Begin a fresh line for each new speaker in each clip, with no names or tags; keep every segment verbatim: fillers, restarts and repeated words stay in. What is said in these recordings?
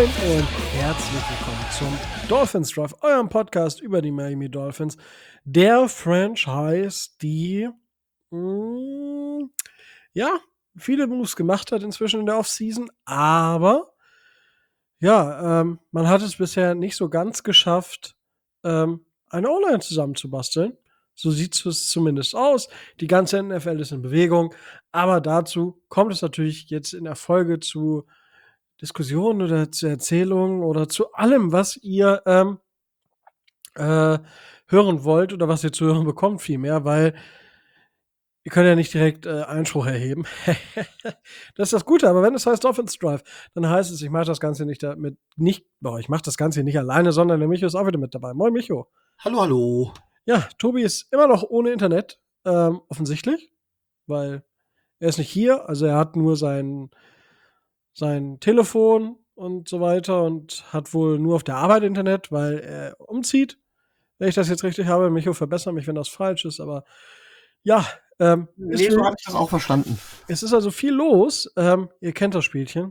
Moin und herzlich willkommen zum Dolphins Drive, eurem Podcast über die Miami Dolphins, der Franchise, die mh, ja viele Moves gemacht hat inzwischen in der Offseason, aber ja, ähm, man hat es bisher nicht so ganz geschafft, ähm, eine O-Line zusammenzubasteln. So sieht es zumindest aus. Die ganze N F L ist in Bewegung, aber dazu kommt es natürlich jetzt in der Folge zu Diskussionen oder zu Erzählungen oder zu allem, was ihr ähm, äh, hören wollt oder was ihr zu hören bekommt vielmehr, weil ihr könnt ja nicht direkt äh, Einspruch erheben. Das ist das Gute, aber wenn es heißt Dolphins Drive, dann heißt es, ich mache das Ganze nicht damit, nicht, boah, ich mache das Ganze nicht alleine, sondern der Micho ist auch wieder mit dabei. Moin, Micho.
Hallo, hallo.
Ja, Tobi ist immer noch ohne Internet, ähm, offensichtlich, weil er ist nicht hier, also er hat nur sein, sein Telefon und so weiter und hat wohl nur auf der Arbeit Internet, weil er umzieht. Wenn ich das jetzt richtig habe, Micho, verbessere mich, wenn das falsch ist, aber ja, ähm,
Nee, so habe ich das auch verstanden.
Es ist also viel los. Ähm, ihr kennt das Spielchen.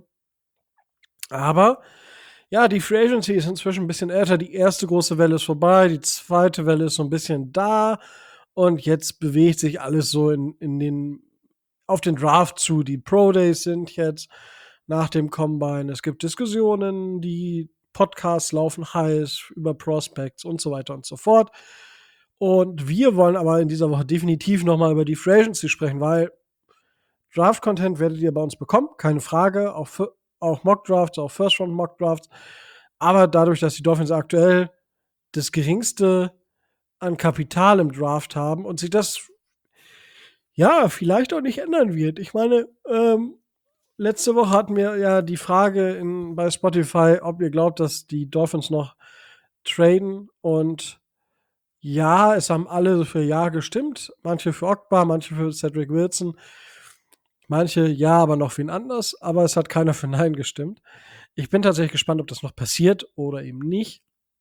Aber ja, die Free Agency ist inzwischen ein bisschen älter. Die erste große Welle ist vorbei, die zweite Welle ist so ein bisschen da. Und jetzt bewegt sich alles so in, in den, auf den Draft zu. Die Pro Days sind jetzt nach dem Combine. Es gibt Diskussionen, die Podcasts laufen heiß über Prospects und so weiter und so fort. Und wir wollen aber in dieser Woche definitiv noch mal über die Free Agency sprechen, weil Draft-Content werdet ihr bei uns bekommen, keine Frage. Auch, für, auch Mock-Drafts, auch First-Round-Mock-Drafts. Aber dadurch, dass die Dolphins aktuell das geringste an Kapital im Draft haben und sich das ja vielleicht auch nicht ändern wird. Ich meine, ähm, letzte Woche hatten wir ja die Frage in, bei Spotify, ob ihr glaubt, dass die Dolphins noch traden. Und ja, es haben alle für Ja gestimmt. Manche für Ogba, manche für Cedric Wilson. Manche ja, aber noch wen anders. Aber es hat keiner für Nein gestimmt. Ich bin tatsächlich gespannt, ob das noch passiert oder eben nicht.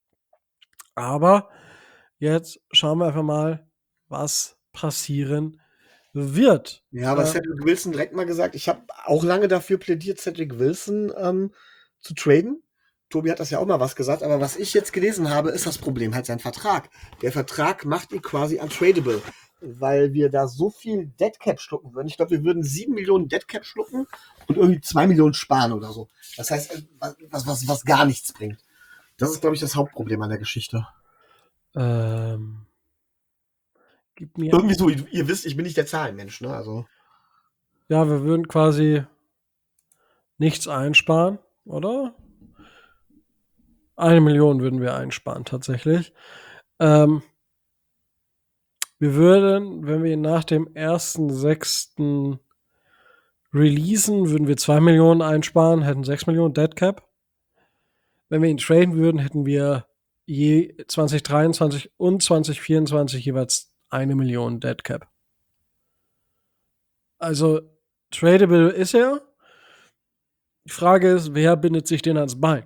Aber jetzt schauen wir einfach mal, was passieren wird.
Ja, aber
Äh,
Cedric Wilson direkt mal gesagt, ich habe auch lange dafür plädiert, Cedric Wilson ähm, zu traden. Tobi hat das ja auch mal was gesagt, aber was ich jetzt gelesen habe, ist das Problem halt sein Vertrag. Der Vertrag macht ihn quasi untradable, weil wir da so viel Deadcap schlucken würden. Ich glaube, wir würden sieben Millionen Deadcap schlucken und irgendwie zwei Millionen sparen oder so. Das heißt, was, was, was gar nichts bringt. Das ist, glaube ich, das Hauptproblem an der Geschichte.
ähm, gib mir.
Irgendwie so, ihr, ihr wisst, ich bin nicht der Zahlenmensch, ne? Also.
Ja, wir würden quasi nichts einsparen, oder? Eine Million würden wir einsparen, tatsächlich. Ähm, wir würden, wenn wir ihn nach dem ersten sechsten releasen, würden wir zwei Millionen einsparen, hätten sechs Millionen Deadcap. Wenn wir ihn traden würden, hätten wir je zwanzig dreiundzwanzig und zwanzig vierundzwanzig jeweils eine Million Deadcap. Also tradable ist er. Die Frage ist, wer bindet sich den ans Bein?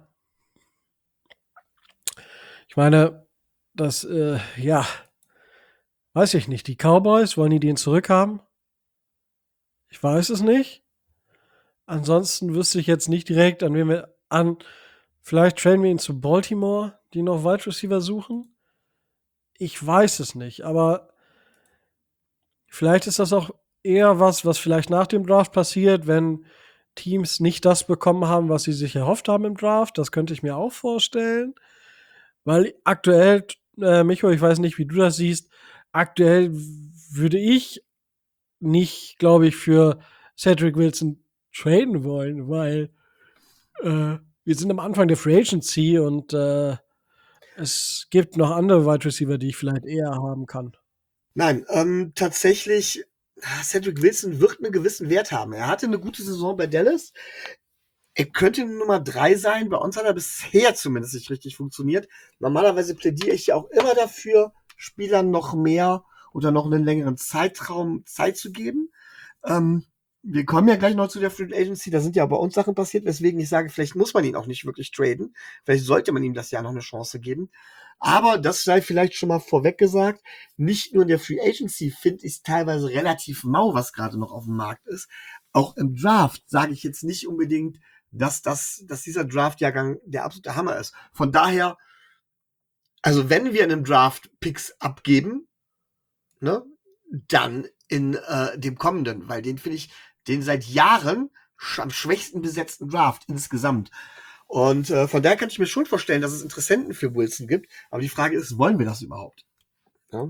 Ich meine, das, äh, ja, weiß ich nicht. Die Cowboys, wollen die den zurückhaben? Ich weiß es nicht. Ansonsten wüsste ich jetzt nicht direkt, an wen wir an. Vielleicht traden wir ihn zu Baltimore, die noch Wide Receiver suchen. Ich weiß es nicht, aber vielleicht ist das auch eher was, was vielleicht nach dem Draft passiert, wenn Teams nicht das bekommen haben, was sie sich erhofft haben im Draft. Das könnte ich mir auch vorstellen. Weil aktuell, äh, Micho, ich weiß nicht, wie du das siehst, aktuell würde ich nicht, glaube ich, für Cedric Wilson traden wollen, weil äh, wir sind am Anfang der Free Agency und äh, es gibt noch andere Wide Receiver, die ich vielleicht eher haben kann.
Nein, ähm, tatsächlich, Cedric Wilson wird einen gewissen Wert haben. Er hatte eine gute Saison bei Dallas. Er könnte Nummer drei sein. Bei uns hat er bisher zumindest nicht richtig funktioniert. Normalerweise plädiere ich ja auch immer dafür, Spielern noch mehr oder noch einen längeren Zeitraum Zeit zu geben. Ähm, wir kommen ja gleich noch zu der Free Agency. Da sind ja bei uns Sachen passiert, weswegen ich sage, vielleicht muss man ihn auch nicht wirklich traden. Vielleicht sollte man ihm das Jahr noch eine Chance geben. Aber das sei vielleicht schon mal vorweg gesagt. Nicht nur in der Free Agency finde ich es teilweise relativ mau, was gerade noch auf dem Markt ist. Auch im Draft sage ich jetzt nicht unbedingt, dass, das, dass dieser Draft-Jahrgang der absolute Hammer ist. Von daher, also wenn wir in einem Draft Picks abgeben, ne, dann in äh, dem kommenden, weil den finde ich, den seit Jahren am schwächsten besetzten Draft insgesamt. Und äh, von daher kann ich mir schon vorstellen, dass es Interessenten für Wilson gibt. Aber die Frage ist, wollen wir das überhaupt? Ja.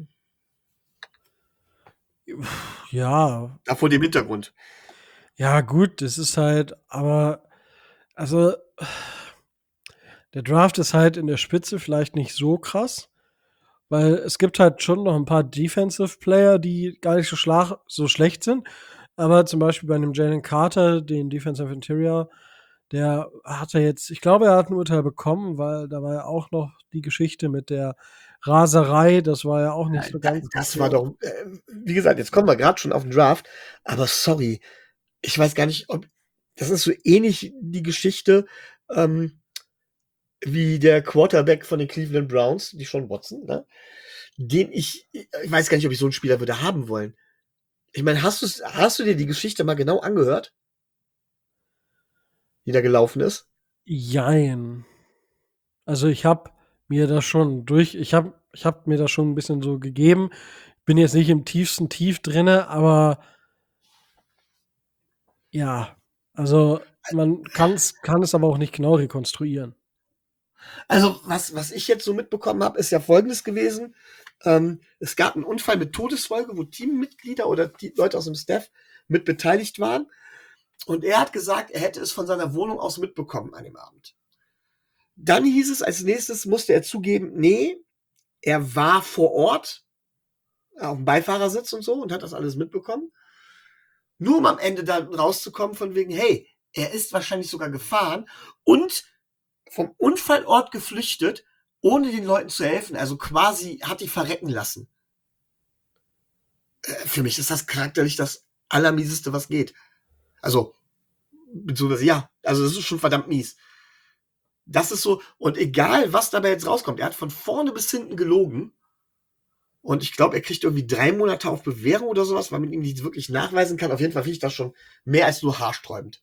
Ja.
Da vor dem Hintergrund.
Ja, gut, das ist halt, aber, also, der Draft ist halt in der Spitze vielleicht nicht so krass, weil es gibt halt schon noch ein paar Defensive Player, die gar nicht so, schlag, so schlecht sind. Aber zum Beispiel bei einem Jalen Carter, den Defensive Interior, der hatte jetzt, ich glaube, er hat ein Urteil bekommen, weil da war ja auch noch die Geschichte mit der Raserei, das war ja auch nicht so
Da,
ganz.
das war doch, äh, wie gesagt, jetzt kommen wir gerade schon auf den Draft, aber sorry, ich weiß gar nicht, ob, das ist so ähnlich die Geschichte, ähm, wie der Quarterback von den Cleveland Browns, die Sean Watson, ne? Den ich, ich weiß gar nicht, ob ich so einen Spieler würde haben wollen. Ich meine, hast du hast du dir die Geschichte mal genau angehört? Die da gelaufen ist?
Jein. Also ich habe mir das schon durch, ich habe ich habe mir das schon ein bisschen so gegeben. Bin jetzt nicht im tiefsten Tief drinne, aber ja, also man kann's, kann es aber auch nicht genau rekonstruieren.
Also, was, was ich jetzt so mitbekommen habe, ist ja Folgendes gewesen. Ähm, es gab einen Unfall mit Todesfolge, wo Teammitglieder oder die Leute aus dem Staff mit beteiligt waren. Und er hat gesagt, er hätte es von seiner Wohnung aus mitbekommen an dem Abend. Dann hieß es, als nächstes musste er zugeben, nee, er war vor Ort auf dem Beifahrersitz und so und hat das alles mitbekommen. Nur um am Ende da rauszukommen von wegen, hey, er ist wahrscheinlich sogar gefahren und vom Unfallort geflüchtet, ohne den Leuten zu helfen. Also quasi hat die verrecken lassen. Äh, für mich ist das charakterlich das Allermieseste, was geht. Also, beziehungsweise ja, also das ist schon verdammt mies. Das ist so, und egal, was dabei jetzt rauskommt, er hat von vorne bis hinten gelogen. Und ich glaube, er kriegt irgendwie drei Monate auf Bewährung oder sowas, weil man ihm nicht wirklich nachweisen kann. Auf jeden Fall finde ich das schon mehr als nur haarsträubend.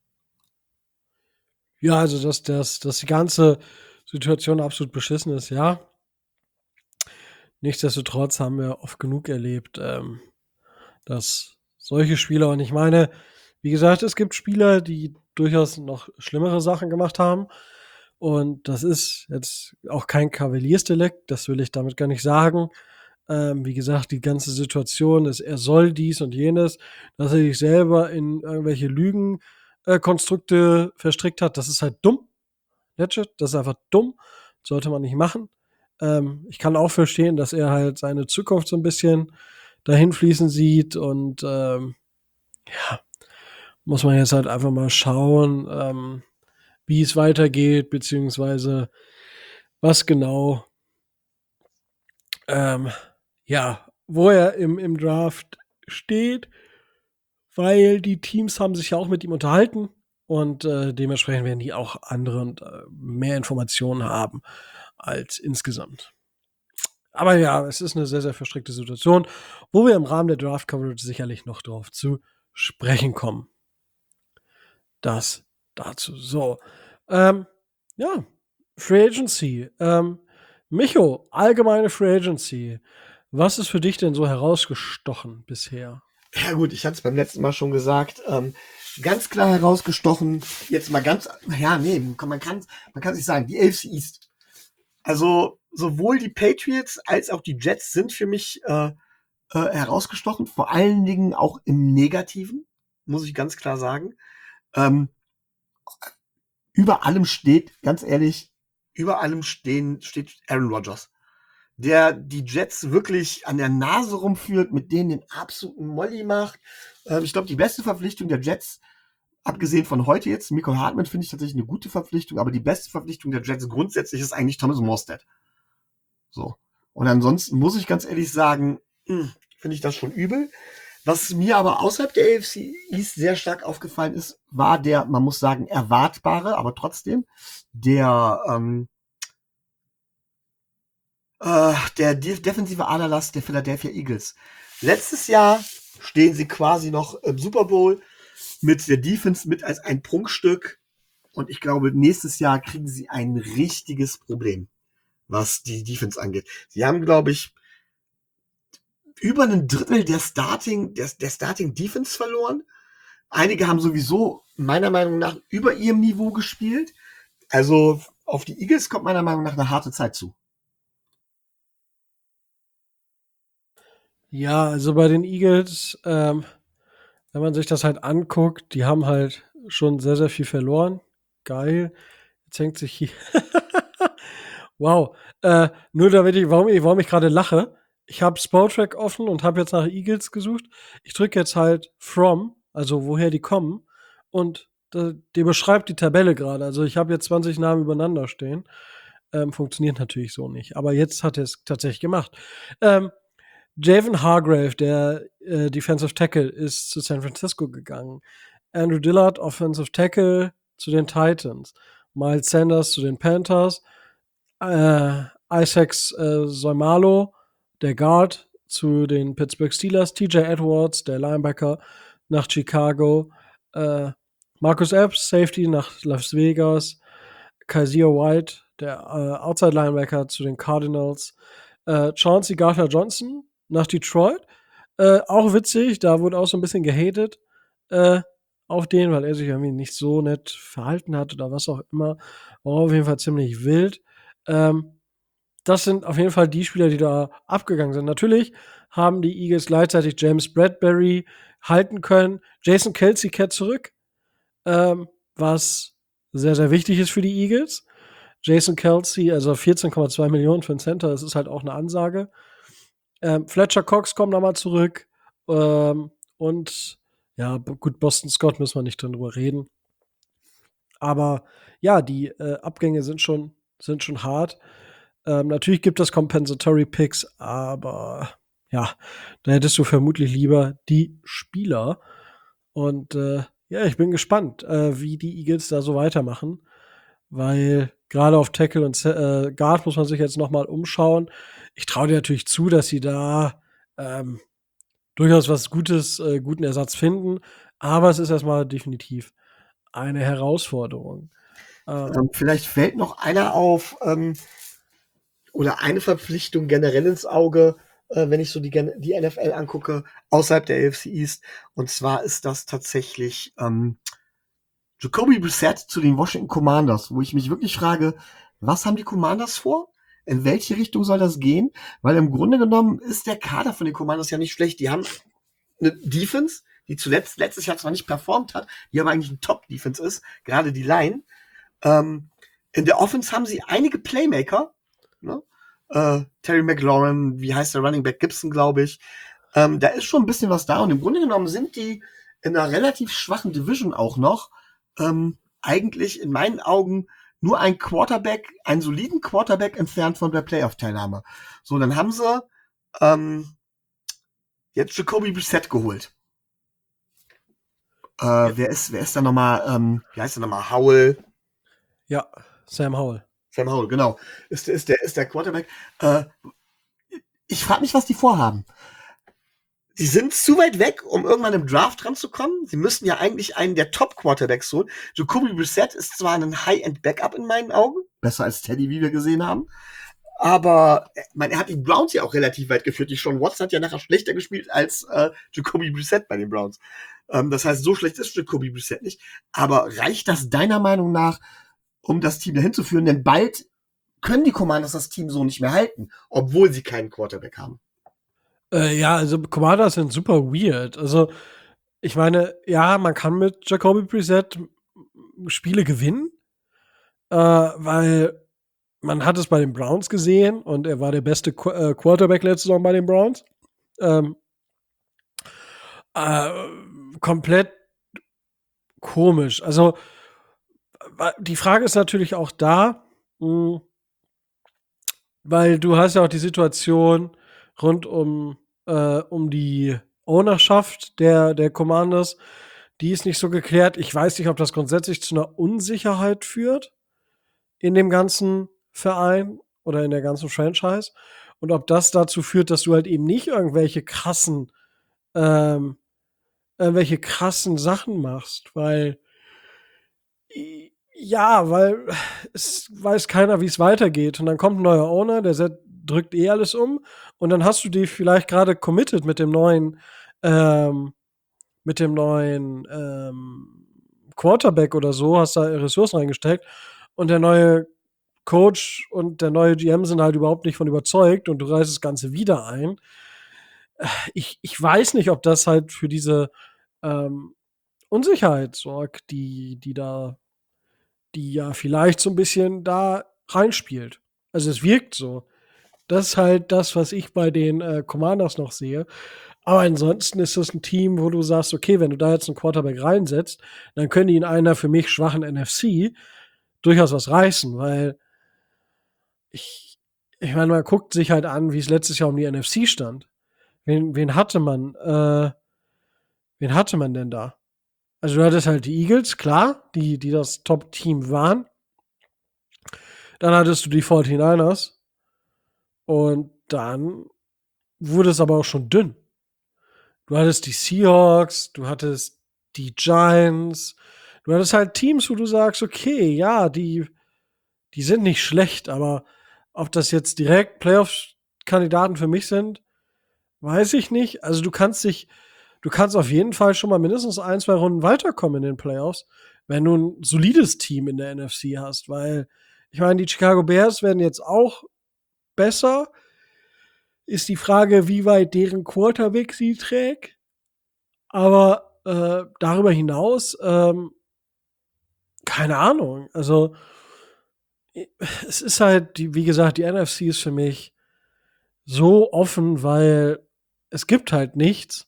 Ja, also dass, dass, dass die ganze Situation absolut beschissen ist, ja. Nichtsdestotrotz haben wir oft genug erlebt, ähm, dass solche Spieler, und ich meine, wie gesagt, es gibt Spieler, die durchaus noch schlimmere Sachen gemacht haben. Und das ist jetzt auch kein Kavaliersdelikt, das will ich damit gar nicht sagen. Ähm, wie gesagt, die ganze Situation ist, er soll dies und jenes, dass er sich selber in irgendwelche Lügenkonstrukte äh, verstrickt hat, das ist halt dumm. Legit, das ist einfach dumm. Sollte man nicht machen. Ähm, ich kann auch verstehen, dass er halt seine Zukunft so ein bisschen dahin fließen sieht und ähm, ja, muss man jetzt halt einfach mal schauen, ähm, wie es weitergeht, beziehungsweise was genau, ähm, ja, wo er im, im Draft steht, weil die Teams haben sich ja auch mit ihm unterhalten und äh, dementsprechend werden die auch andere und äh, mehr Informationen haben als insgesamt. Aber ja, es ist eine sehr, sehr verstrickte Situation, wo wir im Rahmen der Draft Coverage sicherlich noch drauf zu sprechen kommen. Das dazu. So. Ähm, ja, Free Agency. Ähm, Micho, allgemeine Free Agency. Was ist für dich denn so herausgestochen bisher?
Ja gut, ich hatte es beim letzten Mal schon gesagt, ähm, ganz klar herausgestochen, jetzt mal ganz, ja, nee, man kann man kann sich sagen, die A F C East. Also sowohl die Patriots als auch die Jets sind für mich äh, äh, herausgestochen, vor allen Dingen auch im Negativen, muss ich ganz klar sagen. Ähm, über allem steht, ganz ehrlich, über allem stehen, steht Aaron Rodgers, der die Jets wirklich an der Nase rumführt, mit denen den absoluten Molly macht. Ähm, ich glaube, die beste Verpflichtung der Jets, abgesehen von heute jetzt, Mecole Hardman finde ich tatsächlich eine gute Verpflichtung, aber die beste Verpflichtung der Jets grundsätzlich ist eigentlich Thomas Morstead. So. Und ansonsten muss ich ganz ehrlich sagen, finde ich das schon übel. Was mir aber außerhalb der A F C East sehr stark aufgefallen ist, war der, man muss sagen, erwartbare, aber trotzdem, der, ähm, äh, der defensive Aderlass der Philadelphia Eagles. Letztes Jahr stehen sie quasi noch im Super Bowl mit der Defense mit als ein Prunkstück. Und ich glaube, nächstes Jahr kriegen sie ein richtiges Problem, was die Defense angeht. Sie haben, glaube ich, über ein Drittel der Starting, der, der Starting Defense verloren. Einige haben sowieso meiner Meinung nach über ihrem Niveau gespielt. Also auf die Eagles kommt meiner Meinung nach eine harte Zeit zu.
Ja, also bei den Eagles, ähm, wenn man sich das halt anguckt, die haben halt schon sehr, sehr viel verloren. Geil. Jetzt hängt sich hier. Wow. Äh, nur damit ich, warum ich, warum ich gerade lache. Ich habe Spotrac offen und habe jetzt nach Eagles gesucht. Ich drücke jetzt halt from, also woher die kommen. Und da, der beschreibt die Tabelle gerade. Also ich habe jetzt zwanzig Namen übereinander stehen. Ähm, funktioniert natürlich so nicht. Aber jetzt hat er es tatsächlich gemacht. Ähm, Javon Hargrave, der äh, Defensive Tackle, ist zu San Francisco gegangen. Andrew Dillard, Offensive Tackle, zu den Titans. Miles Sanders zu den Panthers. Äh, Isaacs äh, Soimalo, der Guard, zu den Pittsburgh Steelers. T J Edwards, der Linebacker, nach Chicago. Äh, Marcus Epps, Safety, nach Las Vegas. Kaiser White, der äh, Outside Linebacker, zu den Cardinals. Äh, Chauncey Gardner-Johnson nach Detroit. Äh, auch witzig, da wurde auch so ein bisschen gehatet äh, auf den, weil er sich irgendwie nicht so nett verhalten hat oder was auch immer. War auf jeden Fall ziemlich wild. Ähm, das sind auf jeden Fall die Spieler, die da abgegangen sind. Natürlich haben die Eagles gleichzeitig James Bradbury halten können. Jason Kelce kehrt zurück, ähm, was sehr, sehr wichtig ist für die Eagles. Jason Kelce, also vierzehn Komma zwei Millionen für einen Center, das ist halt auch eine Ansage. Ähm, Fletcher Cox kommt nochmal zurück. Ähm, und ja, gut, Boston Scott müssen wir nicht drüber reden. Aber ja, die äh, Abgänge sind schon, sind schon hart. Ähm, natürlich gibt es Compensatory Picks, aber ja, da hättest du vermutlich lieber die Spieler. Und äh, ja, ich bin gespannt, äh, wie die Eagles da so weitermachen, weil gerade auf Tackle und äh, Guard muss man sich jetzt noch mal umschauen. Ich traue dir natürlich zu, dass sie da ähm, durchaus was Gutes, äh, guten Ersatz finden, aber es ist erstmal definitiv eine Herausforderung. Ähm,
Ähm, vielleicht fällt noch einer auf, ähm, oder eine Verpflichtung generell ins Auge, äh, wenn ich so die, die N F L angucke, außerhalb der A F C East. Und zwar ist das tatsächlich ähm, Jacoby Brissett zu den Washington Commanders, wo ich mich wirklich frage, was haben die Commanders vor? In welche Richtung soll das gehen? Weil im Grunde genommen ist der Kader von den Commanders ja nicht schlecht. Die haben eine Defense, die zuletzt letztes Jahr zwar nicht performt hat, die aber eigentlich ein Top-Defense ist, gerade die Line. Ähm, in der Offense haben sie einige Playmaker, ne? äh, Terry McLaurin, wie heißt der Running Back Gibson, glaube ich. Ähm, da ist schon ein bisschen was da und im Grunde genommen sind die in einer relativ schwachen Division auch noch ähm, eigentlich in meinen Augen nur ein Quarterback, einen soliden Quarterback entfernt von der Playoff-Teilnahme. So, dann haben sie ähm, jetzt Jacoby Brissett geholt. Äh, wer ist, wer ist da nochmal, ähm, wie heißt der nochmal? Howell?
ja, Sam Howell.
Sam Howell, genau. Ist, ist, der, ist der Quarterback. Äh, ich frage mich, was die vorhaben. Sie sind zu weit weg, um irgendwann im Draft ranzukommen. Sie müssten ja eigentlich einen der Top-Quarterbacks holen. Jacoby Brissett ist zwar ein High-End-Backup in meinen Augen, besser als Teddy, wie wir gesehen haben, aber ich meine, er hat die Browns ja auch relativ weit geführt. Die Sean Watson hat ja nachher schlechter gespielt als äh, Jacoby Brissett bei den Browns. Ähm, das heißt, so schlecht ist Jacoby Brissett nicht. Aber reicht das deiner Meinung nach, um das Team dahin zu führen? Denn bald können die Commanders das Team so nicht mehr halten, obwohl sie keinen Quarterback haben.
Äh, ja, also Commanders sind super weird. Also, ich meine, ja, man kann mit Jacoby Brissett Spiele gewinnen, äh, weil man hat es bei den Browns gesehen und er war der beste Qu äh, Quarterback letzte Saison bei den Browns. Ähm, äh, komplett komisch. Also, die Frage ist natürlich auch da, mh, weil du hast ja auch die Situation rund um, äh, um die Ownerschaft der, der Commanders, die ist nicht so geklärt. Ich weiß nicht, ob das grundsätzlich zu einer Unsicherheit führt in dem ganzen Verein oder in der ganzen Franchise und ob das dazu führt, dass du halt eben nicht irgendwelche krassen, ähm, irgendwelche krassen Sachen machst, weil Ja, weil es weiß keiner, wie es weitergeht. Und dann kommt ein neuer Owner, der set drückt eh alles um. Und dann hast du die vielleicht gerade committed mit dem neuen, ähm, mit dem neuen ähm, Quarterback oder so, hast da Ressourcen reingesteckt. Und der neue Coach und der neue G M sind halt überhaupt nicht von überzeugt und du reißt das Ganze wieder ein. Ich, ich weiß nicht, ob das halt für diese ähm, Unsicherheit sorgt, die, die da die ja vielleicht so ein bisschen da reinspielt. Also, es wirkt so. Das ist halt das, was ich bei den, äh, Commanders noch sehe. Aber ansonsten ist das ein Team, wo du sagst: „Okay, wenn du da jetzt einen Quarterback reinsetzt, dann können die in einer für mich schwachen N F C durchaus was reißen“, weil ich ich meine, man guckt sich halt an, wie es letztes Jahr um die N F C stand. Wen wen hatte man? Äh, wen hatte man denn da? Also, du hattest halt die Eagles, klar, die die das Top-Team waren. Dann hattest du die Forty-Niners. Und dann wurde es aber auch schon dünn. Du hattest die Seahawks, du hattest die Giants, du hattest halt Teams, wo du sagst, okay, ja, die, die sind nicht schlecht, aber ob das jetzt direkt Playoff-Kandidaten für mich sind, weiß ich nicht. Also du kannst dich, du kannst auf jeden Fall schon mal mindestens ein, zwei Runden weiterkommen in den Playoffs, wenn du ein solides Team in der N F C hast, weil ich meine, die Chicago Bears werden jetzt auch besser. Ist die Frage, wie weit deren Quarterback sie trägt. Aber äh, darüber hinaus, ähm, keine Ahnung. Also, es ist halt, die, wie gesagt, die N F C ist für mich so offen, weil es gibt halt nichts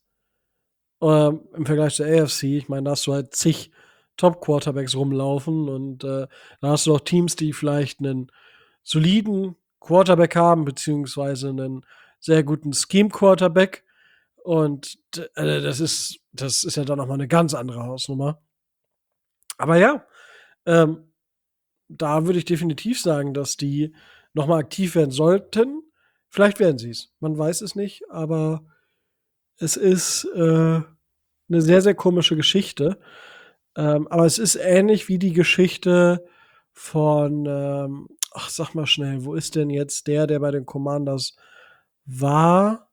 ähm, im Vergleich zur A F C. Ich meine, da hast du halt zig Top-Quarterbacks rumlaufen und äh, da hast du auch Teams, die vielleicht einen soliden Quarterback haben, beziehungsweise einen sehr guten Scheme-Quarterback. Und äh, das ist, das ist ja dann nochmal eine ganz andere Hausnummer. Aber ja, ähm, da würde ich definitiv sagen, dass die nochmal aktiv werden sollten. Vielleicht werden sie es. Man weiß es nicht, aber es ist äh, eine sehr, sehr komische Geschichte. Ähm, aber es ist ähnlich wie die Geschichte von, ähm, ach, sag mal schnell, wo ist denn jetzt der, der bei den Commanders war?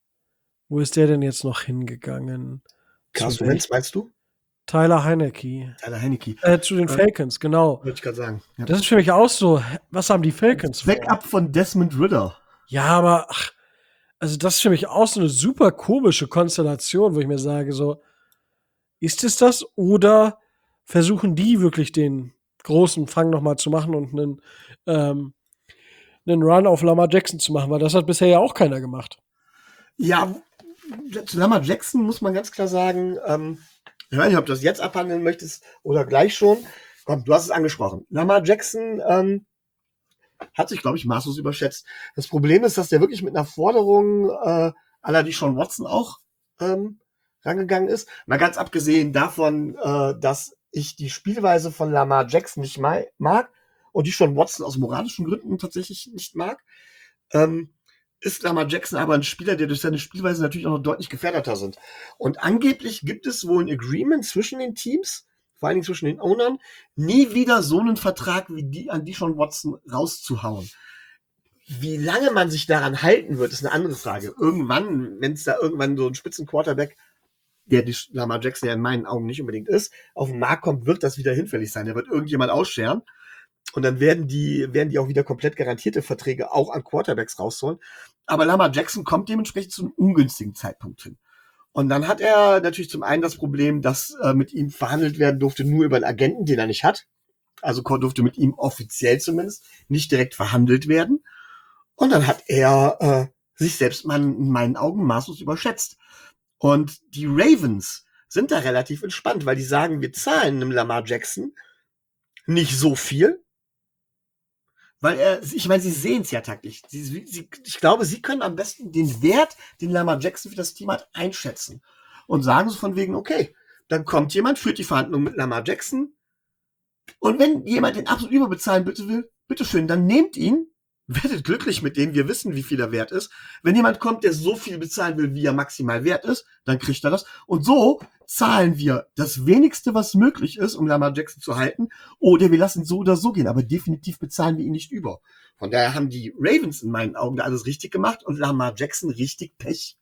Wo ist der denn jetzt noch hingegangen? Zu
Carson Wentz, meinst du?
Tyler Heinecke.
Tyler Heinecke.
Äh, zu den
Äh,
Falcons, genau.
Wollte ich gerade sagen. Ja.
Das ist für mich auch so, was haben die Falcons vor?
Backup von Desmond Ridder.
Ja, aber ach, also das ist für mich auch so eine super komische Konstellation, wo ich mir sage, so, ist es das oder versuchen die wirklich den großen Fang noch mal zu machen und einen, ähm, 'nen Run auf Lamar Jackson zu machen, weil das hat bisher ja auch keiner gemacht.
Ja, zu Lamar Jackson muss man ganz klar sagen, ähm, ich weiß nicht, ob du das jetzt abhandeln möchtest oder gleich schon. Komm, du hast es angesprochen. Lamar Jackson ähm, hat sich, glaube ich, maßlos überschätzt. Das Problem ist, dass der wirklich mit einer Forderung äh, à la die Sean Watson auch ähm, rangegangen ist. Mal ganz abgesehen davon, äh, dass ich die Spielweise von Lamar Jackson nicht ma- mag und die Sean Watson aus moralischen Gründen tatsächlich nicht mag, ähm, ist Lamar Jackson aber ein Spieler, der durch seine Spielweise natürlich auch noch deutlich gefährdeter sind. Und angeblich gibt es wohl ein Agreement zwischen den Teams, vor allen Dingen zwischen den Ownern, nie wieder so einen Vertrag wie die an die Sean Watson rauszuhauen. Wie lange man sich daran halten wird, ist eine andere Frage. Irgendwann, wenn es da irgendwann so ein Spitzenquarterback, der die Lamar Jackson ja in meinen Augen nicht unbedingt ist, auf den Markt kommt, wird das wieder hinfällig sein. Der wird irgendjemand ausscheren. Und dann werden die, werden die auch wieder komplett garantierte Verträge auch an Quarterbacks rausholen. Aber Lamar Jackson kommt dementsprechend zu einem ungünstigen Zeitpunkt hin. Und dann hat er natürlich zum einen das Problem, dass äh, mit ihm verhandelt werden durfte nur über einen Agenten, den er nicht hat. Also durfte mit ihm offiziell zumindest nicht direkt verhandelt werden. Und dann hat er äh, sich selbst mal in meinen Augen maßlos überschätzt. Und die Ravens sind da relativ entspannt, weil die sagen, wir zahlen einem Lamar Jackson nicht so viel, weil er, ich meine, sie sehen es ja taktisch. Sie, sie, ich glaube, sie können am besten den Wert, den Lamar Jackson für das Team hat, einschätzen. Und sagen so von wegen, okay, dann kommt jemand, führt die Verhandlungen mit Lamar Jackson. Und wenn jemand den absolut überbezahlen bitte will, bitteschön, dann nehmt ihn, Werdet glücklich mit denen, wir wissen, wie viel er wert ist. Wenn jemand kommt, der so viel bezahlen will, wie er maximal wert ist, dann kriegt er das. Und so zahlen wir das wenigste, was möglich ist, um Lamar Jackson zu halten. Oder wir lassen so oder so gehen, aber definitiv bezahlen wir ihn nicht über. Von daher haben die Ravens in meinen Augen da alles richtig gemacht und Lamar Jackson richtig Pech.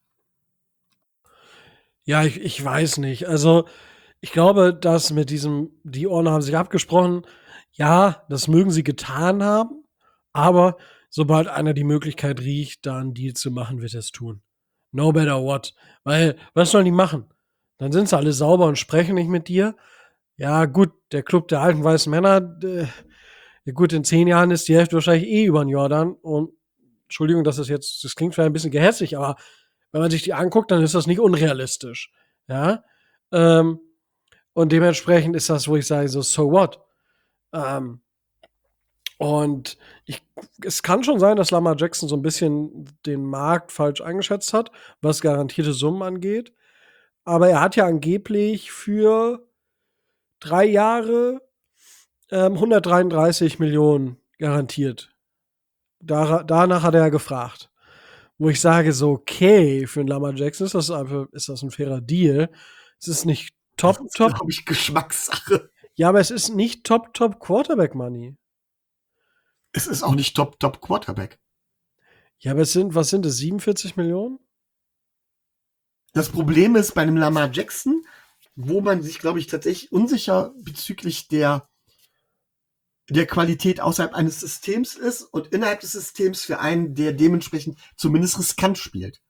Ja, ich, ich weiß nicht. Also, ich glaube, dass mit diesem, die Owner haben sich abgesprochen, ja, das mögen sie getan haben, aber sobald einer die Möglichkeit riecht, da einen Deal zu machen, wird er es tun. No matter what. Weil, was sollen die machen? Dann sind sie alle sauber und sprechen nicht mit dir. Ja, gut, der Club der alten weißen Männer, äh, ja gut, in zehn Jahren ist die Hälfte wahrscheinlich eh über den Jordan. Und Entschuldigung, dass das jetzt, das klingt vielleicht ein bisschen gehässig, aber wenn man sich die anguckt, dann ist das nicht unrealistisch. Ja. Ähm, und dementsprechend ist das, wo ich sage, so, so what? Ähm, und ich, es kann schon sein, dass Lamar Jackson so ein bisschen den Markt falsch eingeschätzt hat, was garantierte Summen angeht. Aber er hat ja angeblich für drei Jahre ähm, hundertdreiunddreißig Millionen garantiert. Dar- danach hat er ja gefragt. Wo ich sage, so, okay, für einen Lamar Jackson ist das einfach, ist das ein fairer Deal. Es ist nicht top,
Das ist,
top.
glaube ich, Geschmackssache.
Ja, aber es ist nicht top, top Quarterback Money.
Es ist auch nicht top, top Quarterback.
Ja, aber es sind, was sind es, siebenundvierzig Millionen?
Das Problem ist bei einem Lamar Jackson, wo man sich, glaube ich, tatsächlich unsicher bezüglich der, der Qualität außerhalb eines Systems ist und innerhalb des Systems für einen, der dementsprechend zumindest riskant spielt.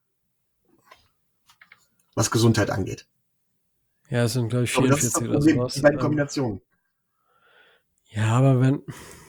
Was Gesundheit angeht.
Ja, es sind, glaube ich,
Aber das ist
vierundvierzig
das
oder
Problem,
sowas.
die beiden
Ähm,
Kombinationen.
ja, aber wenn.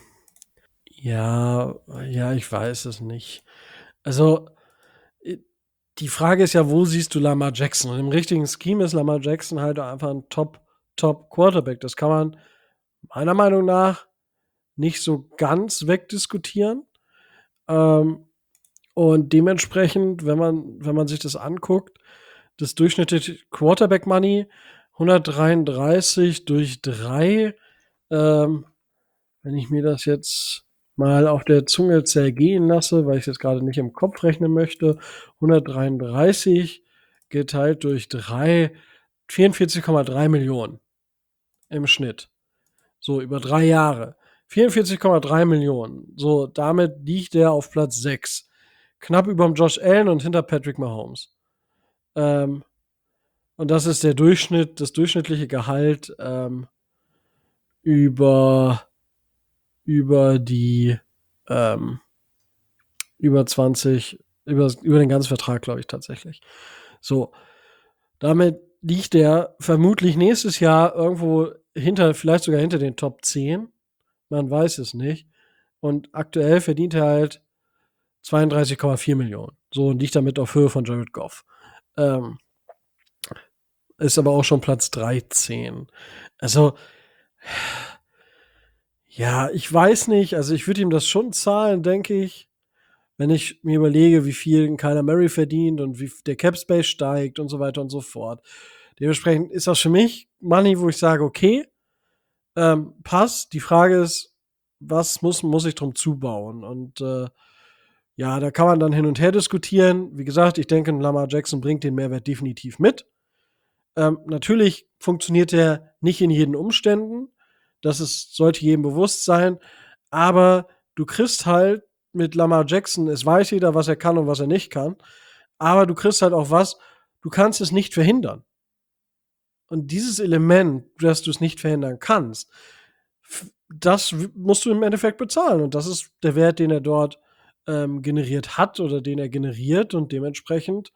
Ja, ja, ich weiß es nicht. Also, i- die Frage ist ja, wo siehst du Lamar Jackson? Und im richtigen Scheme ist Lamar Jackson halt einfach ein Top, Top Quarterback. Das kann man meiner Meinung nach nicht so ganz wegdiskutieren. Ähm, und dementsprechend, wenn man, wenn man sich das anguckt, das durchschnittliche Quarterback Money hundertdreiunddreißig durch drei, ähm, wenn ich mir das jetzt mal auf der Zunge zergehen lasse, weil ich es jetzt gerade nicht im Kopf rechnen möchte, hundertdreiunddreißig geteilt durch drei, vierundvierzig Komma drei Millionen im Schnitt. So, über drei Jahre. vierundvierzig Komma drei Millionen. So, damit liegt er auf Platz sechs. Knapp über dem Josh Allen und hinter Patrick Mahomes. Ähm, und das ist der Durchschnitt, das durchschnittliche Gehalt ähm, über, über die ähm, über zwanzig, über, über den ganzen Vertrag, glaube ich, tatsächlich. So, damit liegt er vermutlich nächstes Jahr irgendwo hinter, vielleicht sogar hinter den Top zehn. Man weiß es nicht. Und aktuell verdient er halt zweiunddreißig Komma vier Millionen. So, und liegt damit auf Höhe von Jared Goff. Ähm, ist aber auch schon Platz dreizehn. Also, ja, ich weiß nicht. Also, ich würde ihm das schon zahlen, denke ich. Wenn ich mir überlege, wie viel ein Kyler Murray verdient und wie der Cap Space steigt und so weiter und so fort. Dementsprechend ist das für mich Money, wo ich sage, okay, ähm, passt. Die Frage ist, was muss, muss ich drum zubauen? Und äh, ja, da kann man dann hin und her diskutieren. Wie gesagt, ich denke, Lamar Jackson bringt den Mehrwert definitiv mit. Ähm, natürlich funktioniert er nicht in jeden Umständen. Das ist, sollte jedem bewusst sein. Aber du kriegst halt mit Lamar Jackson, es weiß jeder, was er kann und was er nicht kann. Aber du kriegst halt auch was, du kannst es nicht verhindern. Und dieses Element, dass du es nicht verhindern kannst, das musst du im Endeffekt bezahlen. Und das ist der Wert, den er dort ähm, generiert hat oder den er generiert. Und dementsprechend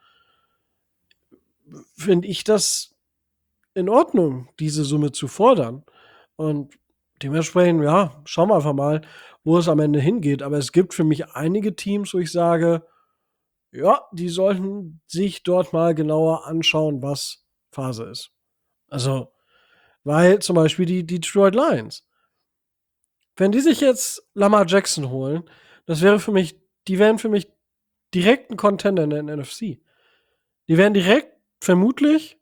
finde ich das in Ordnung, diese Summe zu fordern. Und dementsprechend, ja, schauen wir einfach mal, wo es am Ende hingeht. Aber es gibt für mich einige Teams, wo ich sage, ja, die sollten sich dort mal genauer anschauen, was Phase ist. Also, weil zum Beispiel die Detroit Lions. Wenn die sich jetzt Lamar Jackson holen, das wäre für mich, die wären für mich direkt ein Contender in der N F C. Die wären direkt vermutlich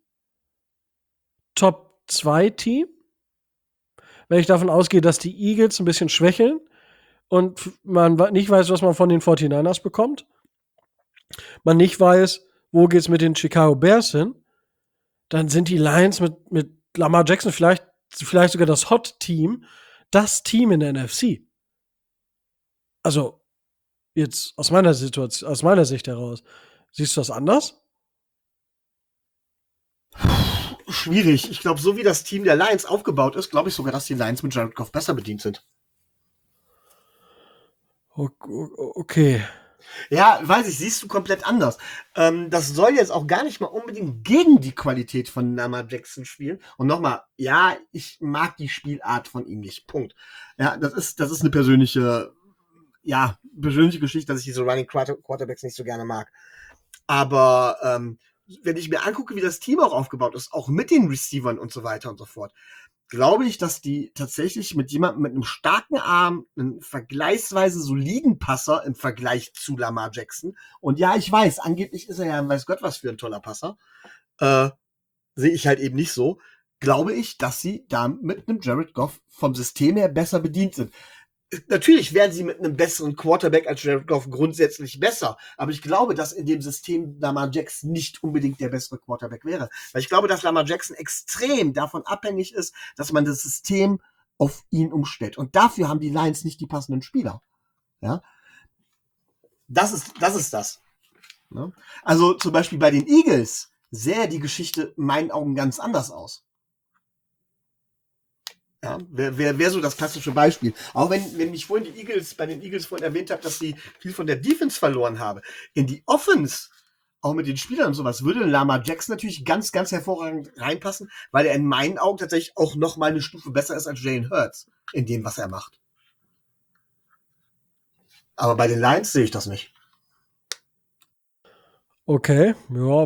Top zwei Team. Wenn ich davon ausgehe, dass die Eagles ein bisschen schwächeln und man nicht weiß, was man von den forty-niners bekommt, man nicht weiß, wo geht's mit den Chicago Bears hin, dann sind die Lions mit, mit Lamar Jackson vielleicht, vielleicht sogar das Hot-Team, das Team in der N F C. Also, jetzt aus meiner Situation, aus meiner Sicht heraus. Siehst du das anders?
Schwierig. Ich glaube, so wie das Team der Lions aufgebaut ist, glaube ich sogar, dass die Lions mit Jared Goff besser bedient sind.
Okay.
Ja, weiß ich, siehst du komplett anders. Ähm, das soll jetzt auch gar nicht mal unbedingt gegen die Qualität von Lamar Jackson spielen. Und nochmal, ja, ich mag die Spielart von ihm nicht. Punkt. Ja, das ist, das ist eine persönliche, ja, persönliche Geschichte, dass ich diese Running Quarterbacks nicht so gerne mag. Aber ähm, wenn ich mir angucke, wie das Team auch aufgebaut ist, auch mit den Receivern und so weiter und so fort, glaube ich, dass die tatsächlich mit jemandem mit einem starken Arm, einen vergleichsweise soliden Passer im Vergleich zu Lamar Jackson, und ja, ich weiß, angeblich ist er ja, weiß Gott, was für ein toller Passer, äh, sehe ich halt eben nicht so, glaube ich, dass sie da mit einem Jared Goff vom System her besser bedient sind. Natürlich wären sie mit einem besseren Quarterback als Jared Goff grundsätzlich besser, aber ich glaube, dass in dem System Lamar Jackson nicht unbedingt der bessere Quarterback wäre. Weil ich glaube, dass Lamar Jackson extrem davon abhängig ist, dass man das System auf ihn umstellt. Und dafür haben die Lions nicht die passenden Spieler. Ja, das ist das. Ist das. Ja? Also zum Beispiel bei den Eagles sähe die Geschichte in meinen Augen ganz anders aus. Ja, wäre wär, wär so das klassische Beispiel. Auch wenn, wenn ich vorhin die Eagles, bei den Eagles vorhin erwähnt habe, dass sie viel von der Defense verloren habe. In die Offense, auch mit den Spielern und sowas, würde Lamar Jackson natürlich ganz, ganz hervorragend reinpassen, weil er in meinen Augen tatsächlich auch noch mal eine Stufe besser ist als Jalen Hurts in dem, was er macht. Aber bei den Lions sehe ich das nicht.
Okay, ja.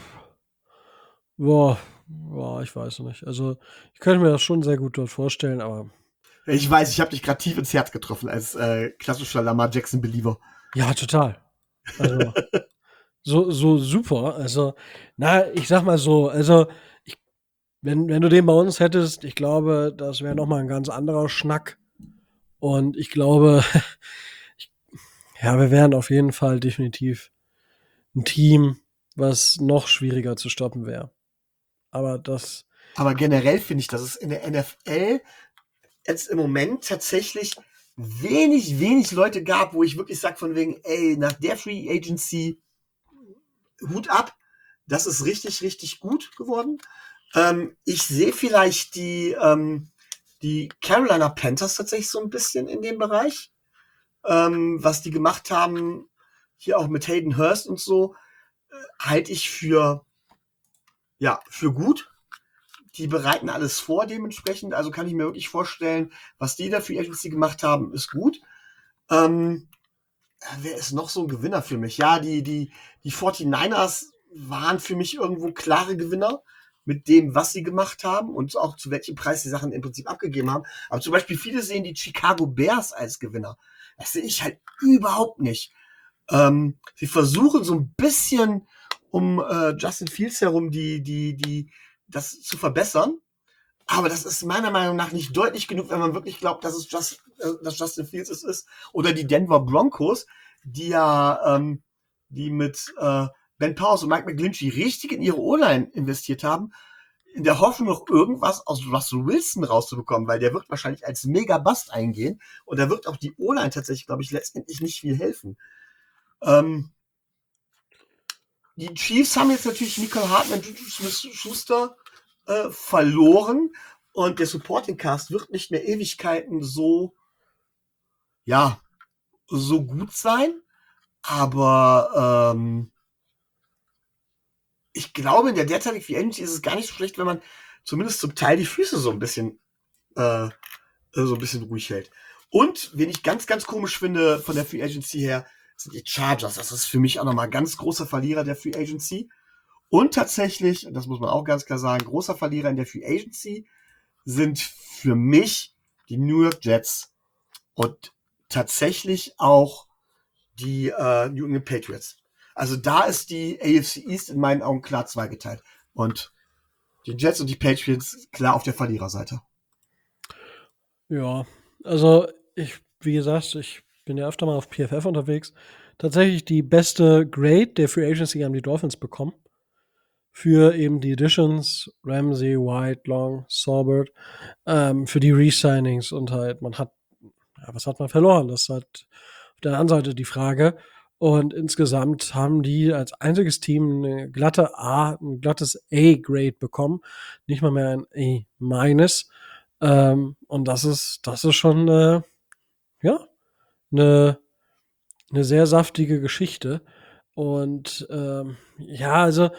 Boah, boah, ich weiß nicht. Also, ich könnte mir das schon sehr gut dort vorstellen, aber.
Ich weiß, ich habe dich gerade tief ins Herz getroffen als äh, klassischer Lamar Jackson-Believer.
Ja, total. Also, so, so super. Also, na, ich sag mal so, also, ich, wenn, wenn du den bei uns hättest, ich glaube, das wäre nochmal ein ganz anderer Schnack. Und ich glaube, ich, ja, wir wären auf jeden Fall definitiv ein Team, was noch schwieriger zu stoppen wäre. Aber das.
Aber generell finde ich, dass es in der N F L jetzt im Moment tatsächlich wenig, wenig Leute gab, wo ich wirklich sage von wegen, ey, nach der Free Agency Hut ab, das ist richtig, richtig gut geworden. Ähm, ich sehe vielleicht die, ähm, die Carolina Panthers tatsächlich so ein bisschen in dem Bereich, ähm, was die gemacht haben, hier auch mit Hayden Hurst und so, äh, halte ich für, ja, für gut. Die bereiten alles vor dementsprechend, also kann ich mir wirklich vorstellen, was die da für Agency gemacht haben, ist gut. Ähm, wer ist noch so ein Gewinner für mich? Ja, die, die, die forty-niners waren für mich irgendwo klare Gewinner mit dem, was sie gemacht haben und auch zu welchem Preis die Sachen im Prinzip abgegeben haben. Aber zum Beispiel viele sehen die Chicago Bears als Gewinner. Das sehe ich halt überhaupt nicht. Ähm, sie versuchen so ein bisschen um äh, Justin Fields herum die, die, die, das zu verbessern. Aber das ist meiner Meinung nach nicht deutlich genug, wenn man wirklich glaubt, dass es Just, äh, dass Justin Fields es ist. Oder die Denver Broncos, die ja, ähm, die mit äh, Ben Powers und Mike McGlinchey richtig in ihre O-Line investiert haben, in der Hoffnung, noch irgendwas aus Russell Wilson rauszubekommen, weil der wird wahrscheinlich als Mega-Bust eingehen und da wird auch die O-Line tatsächlich, glaube ich, letztendlich nicht viel helfen. Ähm, die Chiefs haben jetzt natürlich Nicole Hartman, Juju Smith-Schuster äh, verloren und der Supporting Cast wird nicht mehr Ewigkeiten so, ja, so gut sein, aber ähm, ich glaube, in der derzeitigen Free Agency ist es gar nicht so schlecht, wenn man zumindest zum Teil die Füße so ein bisschen äh, so ein bisschen ruhig hält. Und, wen ich ganz, ganz komisch finde von der Free Agency her, sind die Chargers. Das ist für mich auch nochmal ein ganz großer Verlierer der Free Agency. Und tatsächlich, das muss man auch ganz klar sagen, großer Verlierer in der Free Agency sind für mich die New York Jets und tatsächlich auch die äh, New England Patriots. Also da ist die A F C East in meinen Augen klar zweigeteilt. Und die Jets und die Patriots klar auf der Verliererseite.
Ja, also ich wie gesagt, ich bin ja öfter mal auf P F F unterwegs, tatsächlich die beste Grade der Free Agency haben die Dolphins bekommen. Für eben die Additions, Ramsey, White, Long, Saubert, ähm, für die Resignings und halt, man hat, ja, was hat man verloren? Das ist halt auf der anderen Seite die Frage. Und insgesamt haben die als einziges Team eine glatte A, ein glattes A-Grade bekommen. Nicht mal mehr ein A-Minus. Ähm, und das ist, das ist schon, äh, ja, eine, eine sehr saftige Geschichte. Und ähm, ja, also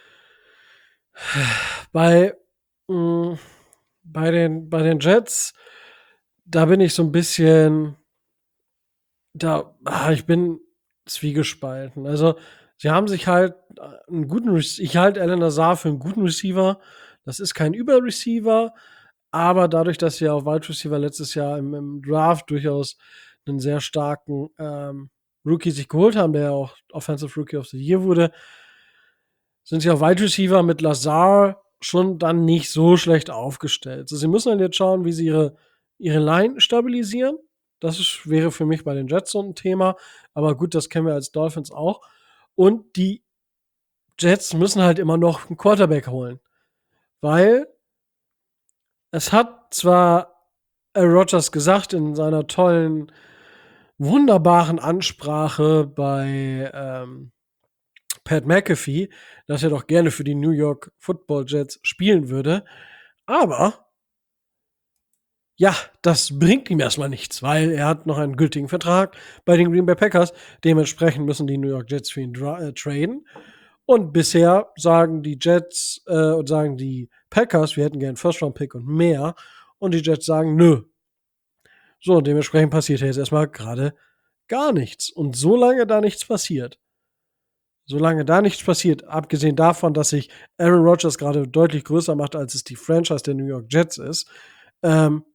bei, mh, bei, den, bei den Jets, da bin ich so ein bisschen, da, ah, ich bin zwiegespalten. Also, sie haben sich halt äh, einen guten, Rec- ich halte Alan Lazar für einen guten Receiver. Das ist kein Überreceiver, aber dadurch, dass sie auf Wide Receiver letztes Jahr im, im Draft durchaus einen sehr starken ähm, Rookie sich geholt haben, der ja auch Offensive Rookie of the Year wurde, sind sie auf Wide Receiver mit Lazar schon dann nicht so schlecht aufgestellt. Also sie müssen dann jetzt schauen, wie sie ihre, ihre Line stabilisieren. Das ist, wäre für mich bei den Jets so ein Thema. Aber gut, das kennen wir als Dolphins auch. Und die Jets müssen halt immer noch einen Quarterback holen. Weil es hat zwar Aaron Rodgers gesagt in seiner tollen, wunderbaren Ansprache bei ähm, Pat McAfee, dass er doch gerne für die New York Football Jets spielen würde. Aber ja, das bringt ihm erstmal nichts, weil er hat noch einen gültigen Vertrag bei den Green Bay Packers. Dementsprechend müssen die New York Jets für ihn dra- äh, traden. Und bisher sagen die Jets äh, und sagen die Packers, wir hätten gern First-Round-Pick und mehr. Und die Jets sagen, nö. So, und dementsprechend passiert jetzt erstmal gerade gar nichts. Und solange da nichts passiert, solange da nichts passiert, abgesehen davon, dass sich Aaron Rodgers gerade deutlich größer macht, als es die Franchise der New York Jets ist, ähm,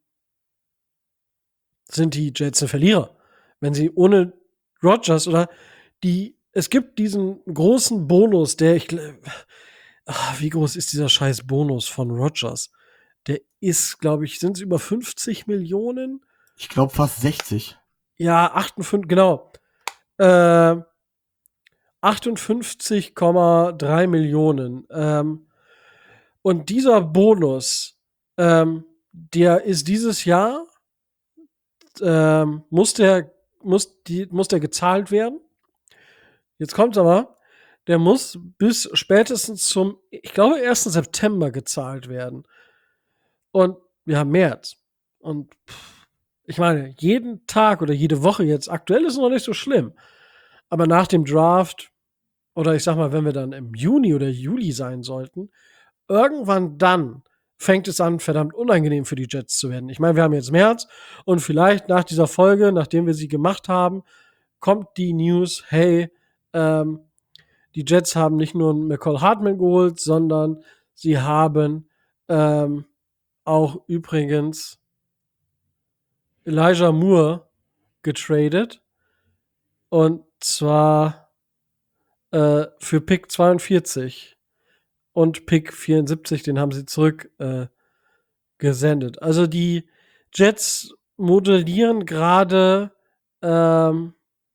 sind die Jets ein Verlierer. Wenn sie ohne Rodgers oder die, es gibt diesen großen Bonus, der ich, ach, wie groß ist dieser scheiß Bonus von Rodgers? Der ist, glaube ich, sind es über fünfzig Millionen?
Ich glaube fast sechzig.
Ja, achtundfünfzig, genau. Äh, achtundfünfzig Komma drei Millionen. Ähm, und dieser Bonus, ähm, der ist dieses Jahr, ähm, muss der, muss die, muss der gezahlt werden. Jetzt kommt's aber, der muss bis spätestens zum, ich glaube, ersten September gezahlt werden. Und wir haben März. Und pff, ich meine, jeden Tag oder jede Woche jetzt, aktuell ist es noch nicht so schlimm. Aber nach dem Draft, oder ich sag mal, wenn wir dann im Juni oder Juli sein sollten, irgendwann dann fängt es an, verdammt unangenehm für die Jets zu werden. Ich meine, wir haben jetzt März und vielleicht nach dieser Folge, nachdem wir sie gemacht haben, kommt die News, hey, ähm, die Jets haben nicht nur einen McCall Hartman geholt, sondern sie haben ähm, auch übrigens Elijah Moore getradet. Und zwar äh, für Pick zweiundvierzig und Pick vierundsiebzig, den haben sie zurück äh, gesendet. Also die Jets modellieren gerade ähm,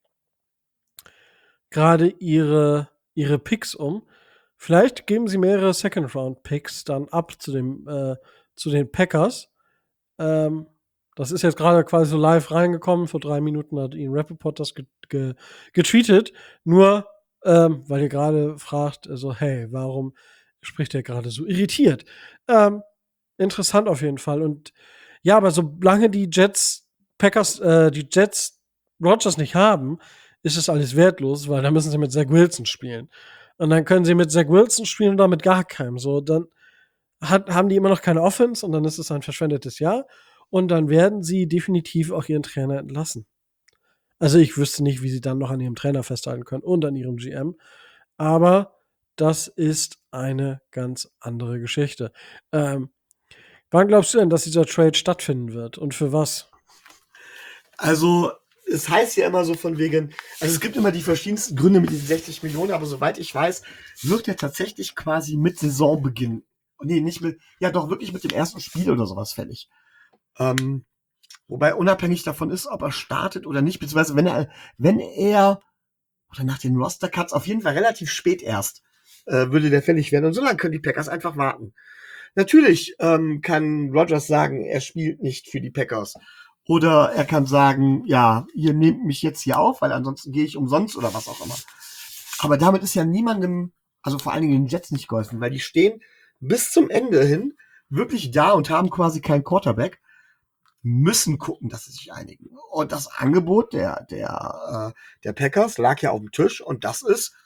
gerade ihre ihre Picks um. Vielleicht geben sie mehrere Second-Round-Picks dann ab zu dem äh, zu den Packers. Ähm, das ist jetzt gerade quasi so live reingekommen. Vor drei Minuten hat Ian Rappaport das ge ge getweetet. Nur, ähm, weil ihr gerade fragt, also, hey, warum spricht er gerade so irritiert? Ähm, interessant auf jeden Fall. Und ja, aber solange die Jets, Packers, äh, die Jets Rodgers nicht haben, ist es alles wertlos, weil dann müssen sie mit Zach Wilson spielen. Und dann können sie mit Zach Wilson spielen oder mit gar keinem. So, dann hat, haben die immer noch keine Offense und dann ist es ein verschwendetes Jahr. Und dann werden sie definitiv auch ihren Trainer entlassen. Also ich wüsste nicht, wie sie dann noch an ihrem Trainer festhalten können und an ihrem G M. Aber das ist eine ganz andere Geschichte. Ähm, wann glaubst du denn, dass dieser Trade stattfinden wird und für was?
Also, es heißt ja immer so von wegen, also es gibt immer die verschiedensten Gründe mit diesen sechzig Millionen, aber soweit ich weiß, wird er tatsächlich quasi mit Saisonbeginn, nee, nicht mit, ja doch wirklich mit dem ersten Spiel oder sowas fällig. Ähm, Wobei unabhängig davon ist, ob er startet oder nicht, beziehungsweise wenn er, wenn er, oder nach den Roster-Cuts auf jeden Fall relativ spät erst, äh, würde der fällig werden. Und so lange können die Packers einfach warten. Natürlich ähm, kann Rodgers sagen, er spielt nicht für die Packers. Oder er kann sagen, ja, ihr nehmt mich jetzt hier auf, weil ansonsten gehe ich umsonst oder was auch immer. Aber damit ist ja niemandem, also vor allen Dingen den Jets nicht geholfen, weil die stehen bis zum Ende hin wirklich da und haben quasi keinen Quarterback, müssen gucken, dass sie sich einigen. Und das Angebot der, der, äh, der Packers lag ja auf dem Tisch und das ist,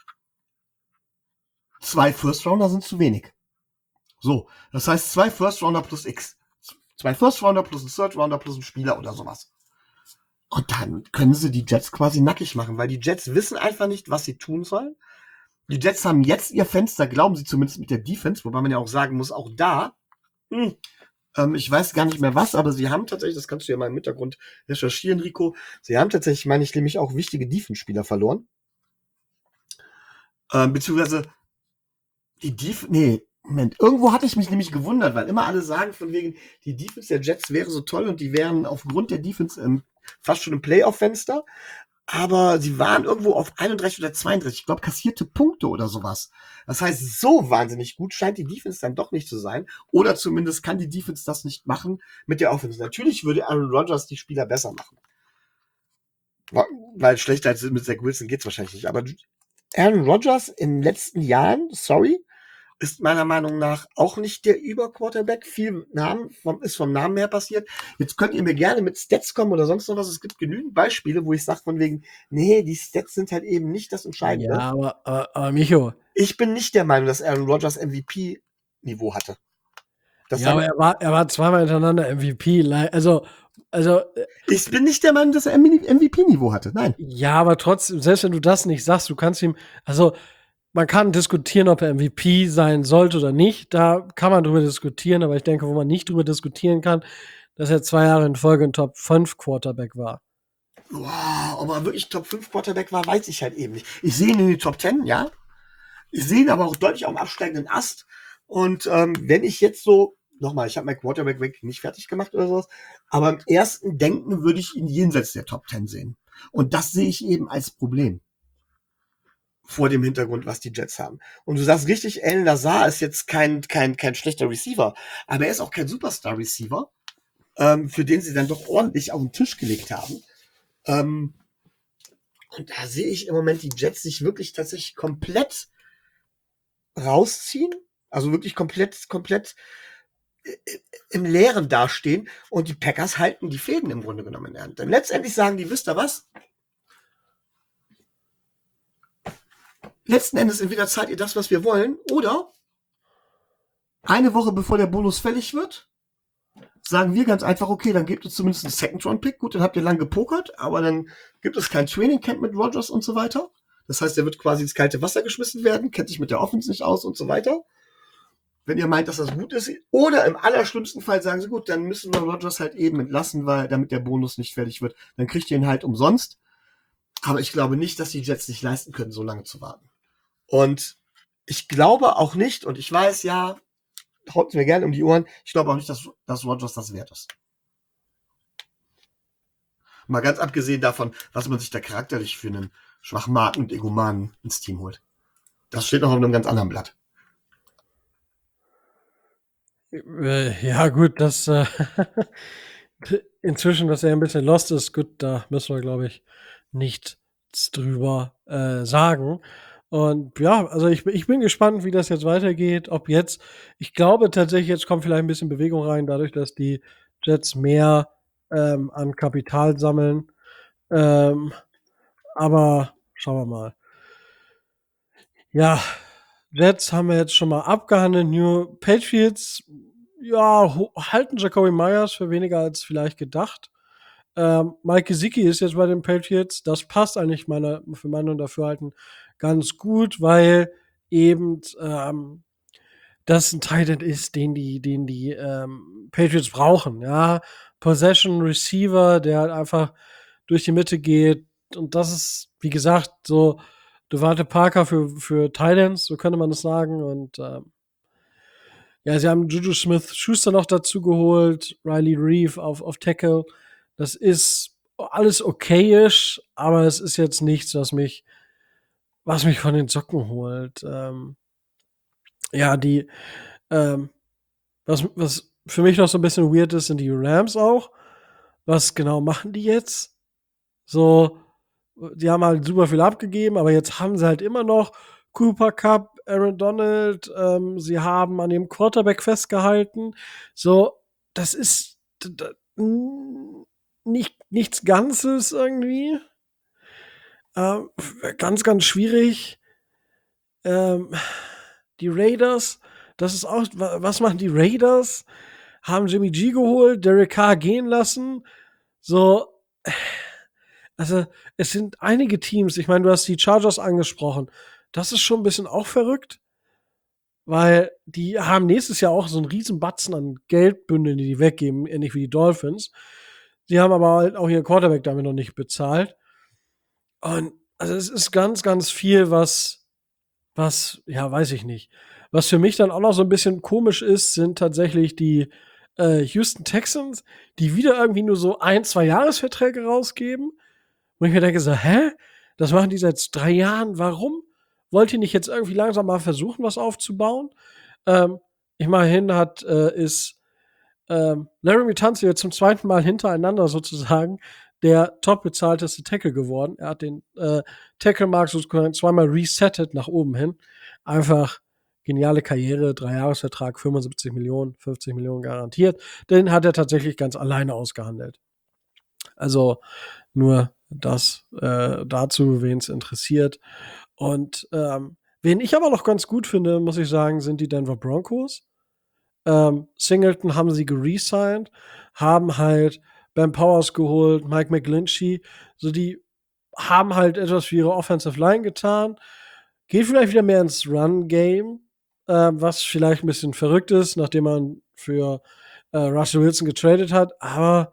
zwei First-Rounder sind zu wenig. So, das heißt zwei First-Rounder plus X. Zwei First-Rounder plus ein Third-Rounder plus ein Spieler oder sowas. Und dann können sie die Jets quasi nackig machen, weil die Jets wissen einfach nicht, was sie tun sollen. Die Jets haben jetzt ihr Fenster, glauben sie zumindest mit der Defense, wobei man ja auch sagen muss, auch da, mh, ähm, ich weiß gar nicht mehr was, aber sie haben tatsächlich, das kannst du ja mal im Hintergrund recherchieren, Rico, sie haben tatsächlich, meine ich, nämlich auch wichtige Defense-Spieler verloren. Ähm, beziehungsweise die Defense, nee, Moment, irgendwo hatte ich mich nämlich gewundert, weil immer alle sagen von wegen, die Defense der Jets wäre so toll und die wären aufgrund der Defense ähm, fast schon im Playoff-Fenster. Aber sie waren irgendwo auf einunddreißig oder zweiunddreißig, ich glaube, kassierte Punkte oder sowas. Das heißt, so wahnsinnig gut scheint die Defense dann doch nicht zu sein. Oder zumindest kann die Defense das nicht machen mit der Offense. Natürlich würde Aaron Rodgers die Spieler besser machen. Weil schlechter als mit Zach Wilson geht's wahrscheinlich nicht. Aber Aaron Rodgers in den letzten Jahren, sorry, ist meiner Meinung nach auch nicht der Überquarterback. Viel Namen vom, ist vom Namen her passiert. Jetzt könnt ihr mir gerne mit Stats kommen oder sonst noch was. Es gibt genügend Beispiele, wo ich sage von wegen, nee, die Stats sind halt eben nicht das Entscheidende.
Ja, aber, aber, aber Micho.
Ich bin nicht der Meinung, dass Aaron Rodgers M V P-Niveau hatte. Das
ja, aber er war, er war zweimal hintereinander M V P. Also, also.
Ich bin nicht der Meinung, dass er M V P-Niveau hatte. Nein.
Ja, aber trotzdem, selbst wenn du das nicht sagst, du kannst ihm, also, man kann diskutieren, ob er M V P sein sollte oder nicht. Da kann man drüber diskutieren, aber ich denke, wo man nicht drüber diskutieren kann, dass er zwei Jahre in Folge ein Top fünf Quarterback war.
Wow, ob er wirklich Top fünf Quarterback war, weiß ich halt eben nicht. Ich sehe ihn in die Top zehn, ja. Ich sehe ihn aber auch deutlich auf dem absteigenden Ast. Und ähm, wenn ich jetzt so, nochmal, ich habe mein Quarterback-Weg nicht fertig gemacht oder sowas, aber im ersten Denken würde ich ihn jenseits der Top zehn sehen. Und das sehe ich eben als Problem. Vor dem Hintergrund, was die Jets haben. Und du sagst richtig, Allen Lazar ist jetzt kein, kein, kein schlechter Receiver, aber er ist auch kein Superstar-Receiver, ähm, für den sie dann doch ordentlich auf den Tisch gelegt haben. Ähm, und da sehe ich im Moment die Jets sich wirklich tatsächlich komplett rausziehen, also wirklich komplett, komplett im Leeren dastehen und die Packers halten die Fäden im Grunde genommen in der Hand. Denn letztendlich sagen die, wisst ihr was? Letzten Endes entweder zahlt ihr das, was wir wollen, oder eine Woche bevor der Bonus fällig wird, sagen wir ganz einfach, okay, dann gebt es zumindest einen Second-Round-Pick. Gut, dann habt ihr lang gepokert, aber dann gibt es kein Training-Camp mit Rodgers und so weiter. Das heißt, er wird quasi ins kalte Wasser geschmissen werden, kennt sich mit der Offense nicht aus und so weiter. Wenn ihr meint, dass das gut ist. Oder im allerschlimmsten Fall sagen sie, gut, dann müssen wir Rodgers halt eben entlassen, weil damit der Bonus nicht fertig wird. Dann kriegt ihr ihn halt umsonst. Aber ich glaube nicht, dass die Jets sich leisten können, so lange zu warten. Und ich glaube auch nicht, und ich weiß, ja, haut mir gerne um die Ohren, ich glaube auch nicht, dass, dass Rodgers das wert ist. Mal ganz abgesehen davon, was man sich da charakterlich für einen Schwachmaten und Egomanen ins Team holt. Das steht noch auf einem ganz anderen Blatt.
Ja, gut, das äh, inzwischen, dass er ein bisschen lost ist, gut, da müssen wir, glaube ich, nichts drüber äh, sagen. Und ja, also ich, ich bin gespannt, wie das jetzt weitergeht. Ob jetzt, ich glaube tatsächlich, jetzt kommt vielleicht ein bisschen Bewegung rein, dadurch, dass die Jets mehr ähm, an Kapital sammeln. Ähm, aber schauen wir mal. Ja, Jets haben wir jetzt schon mal abgehandelt. New Patriots, ja, halten Jacoby Myers für weniger als vielleicht gedacht. Ähm, Mike Gesicki ist jetzt bei den Patriots. Das passt eigentlich meiner, für meine Dafürhalten ganz gut, weil eben ähm, das ein Tight ist, den die, den die ähm, Patriots brauchen. Ja, Possession Receiver, der halt einfach durch die Mitte geht. Und das ist, wie gesagt, so Devante Parker für, für Titans, so könnte man das sagen. Und ähm, ja, sie haben Juju Smith-Schuster noch dazu geholt, Riley Reeve auf, auf Tackle. Das ist alles okayisch, aber es ist jetzt nichts, was mich, was mich von den Socken holt. Ähm, ja, die, ähm, was, was für mich noch so ein bisschen weird ist, sind die Rams auch. Was genau machen die jetzt? So, die haben halt super viel abgegeben, aber jetzt haben sie halt immer noch Cooper Cup, Aaron Donald, ähm, sie haben an dem Quarterback festgehalten. So, das ist d- d- n- nicht nichts Ganzes irgendwie. Ähm, ganz, ganz schwierig. Ähm, die Raiders, das ist auch, wa- was machen die Raiders? Haben Jimmy G geholt, Derek Carr gehen lassen. So, also es sind einige Teams, ich meine, du hast die Chargers angesprochen. Das ist schon ein bisschen auch verrückt, weil die haben nächstes Jahr auch so einen riesen Batzen an Geldbündeln, die die weggeben, ähnlich wie die Dolphins. Die haben aber halt auch ihren Quarterback damit noch nicht bezahlt. Und also es ist ganz, ganz viel, was, was, ja, weiß ich nicht. Was für mich dann auch noch so ein bisschen komisch ist, sind tatsächlich die äh, Houston Texans, die wieder irgendwie nur so ein, zwei Jahresverträge rausgeben. Wo ich mir denke so, hä? Das machen die seit drei Jahren. Warum? Wollt ihr nicht jetzt irgendwie langsam mal versuchen, was aufzubauen? Ähm, Immerhin hat äh, ist ähm, Laramie Tunsil jetzt zum zweiten Mal hintereinander sozusagen der top bezahlteste Tackle geworden. Er hat den äh, Tackle-Markt sozusagen zweimal resettet nach oben hin. Einfach geniale Karriere, Dreijahresvertrag, fünfundsiebzig Millionen, fünfzig Millionen garantiert. Den hat er tatsächlich ganz alleine ausgehandelt. Also nur das äh, dazu, wen es interessiert. Und ähm, wen ich aber noch ganz gut finde, muss ich sagen, sind die Denver Broncos. Ähm, Singleton haben sie geresigned, haben halt Ben Powers geholt, Mike McGlinchey. So, die haben halt etwas für ihre Offensive Line getan. Geht vielleicht wieder mehr ins Run-Game, äh, was vielleicht ein bisschen verrückt ist, nachdem man für äh, Russell Wilson getradet hat. Aber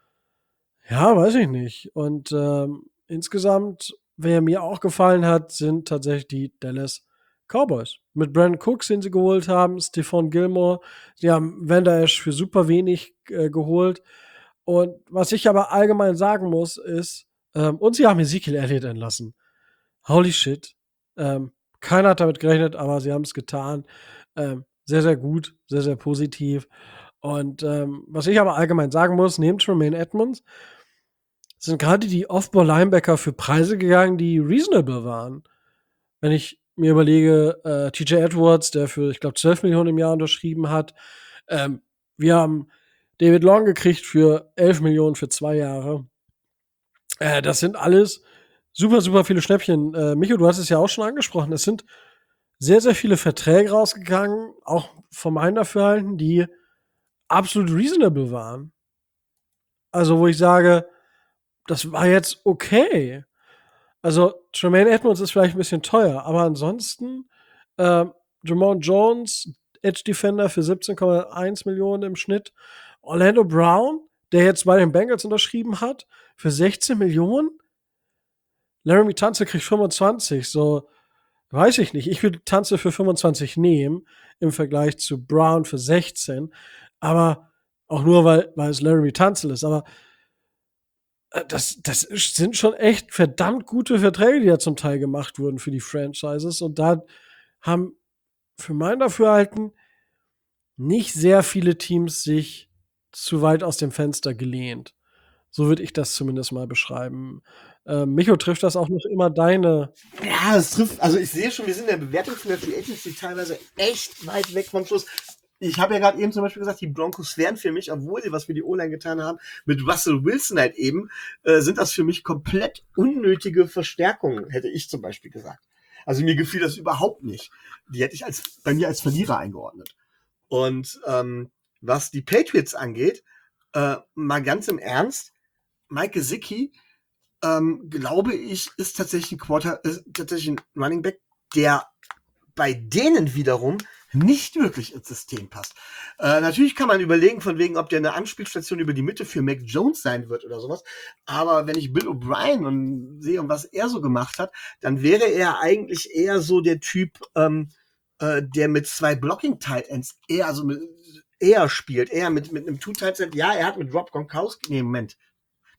ja, weiß ich nicht. Und ähm, insgesamt, wer mir auch gefallen hat, sind tatsächlich die Dallas Cowboys. Mit Brandon Cooks, den sie geholt haben, Stephon Gilmore. Sie haben Van Der Esch für super wenig äh, geholt. Und was ich aber allgemein sagen muss, ist, ähm, und sie haben Ezekiel Elliott entlassen. Holy shit. Ähm, Keiner hat damit gerechnet, aber sie haben es getan. Ähm, sehr, sehr gut, sehr, sehr positiv. Und ähm, was ich aber allgemein sagen muss, neben Tremaine Edmonds sind gerade die Off-Ball-Linebacker für Preise gegangen, die reasonable waren. Wenn ich mir überlege, äh, T J Edwards, der für, ich glaube, zwölf Millionen im Jahr unterschrieben hat. Ähm, Wir haben David Long gekriegt für elf Millionen für zwei Jahre. Äh, das sind alles super, super viele Schnäppchen. Äh, Micho, du hast es ja auch schon angesprochen. Es sind sehr, sehr viele Verträge rausgegangen, auch von meinen Dafürhalten, die absolut reasonable waren. Also, wo ich sage, das war jetzt okay. Also, Tremaine Edmonds ist vielleicht ein bisschen teuer, aber ansonsten, ähm, Jamon Jones, Edge Defender für siebzehn Komma eins Millionen im Schnitt. Orlando Brown, der jetzt bei den Bengals unterschrieben hat, für sechzehn Millionen. Laramie Tunsil kriegt fünfundzwanzig, so, weiß ich nicht. Ich würde Tunsil für fünfundzwanzig nehmen im Vergleich zu Brown für sechzehn, aber auch nur, weil, weil es Laramie Tunsil ist. Aber äh, das, das sind schon echt verdammt gute Verträge, die ja zum Teil gemacht wurden für die Franchises. Und da haben für mein Dafürhalten nicht sehr viele Teams sich zu weit aus dem Fenster gelehnt. So würde ich das zumindest mal beschreiben. Ähm, Micho, trifft das auch noch immer deine?
Ja, es trifft, also ich sehe schon, wir sind in der Bewertung von der Free Agency teilweise echt weit weg vom Schluss. Ich habe ja gerade eben zum Beispiel gesagt, die Broncos wären für mich, obwohl sie was für die O-Line getan haben, mit Russell Wilson halt eben, äh, sind das für mich komplett unnötige Verstärkungen, hätte ich zum Beispiel gesagt. Also mir gefiel das überhaupt nicht. Die hätte ich als, bei mir als Verlierer eingeordnet. Und ähm, was die Patriots angeht, äh, mal ganz im Ernst, Mike Gesicki, ähm, glaube ich, ist tatsächlich ein Quarter, ist tatsächlich ein Running Back, der bei denen wiederum nicht wirklich ins System passt. Äh, natürlich kann man überlegen, von wegen, ob der eine Anspielstation über die Mitte für Mac Jones sein wird oder sowas. Aber wenn ich Bill O'Brien und sehe, was er so gemacht hat, dann wäre er eigentlich eher so der Typ, ähm, äh, der mit zwei Blocking-Tight Ends eher, also mit, eher spielt, eher mit, mit einem Two-Tight End. Ja, er hat mit Rob Gronkowski, nee, Moment.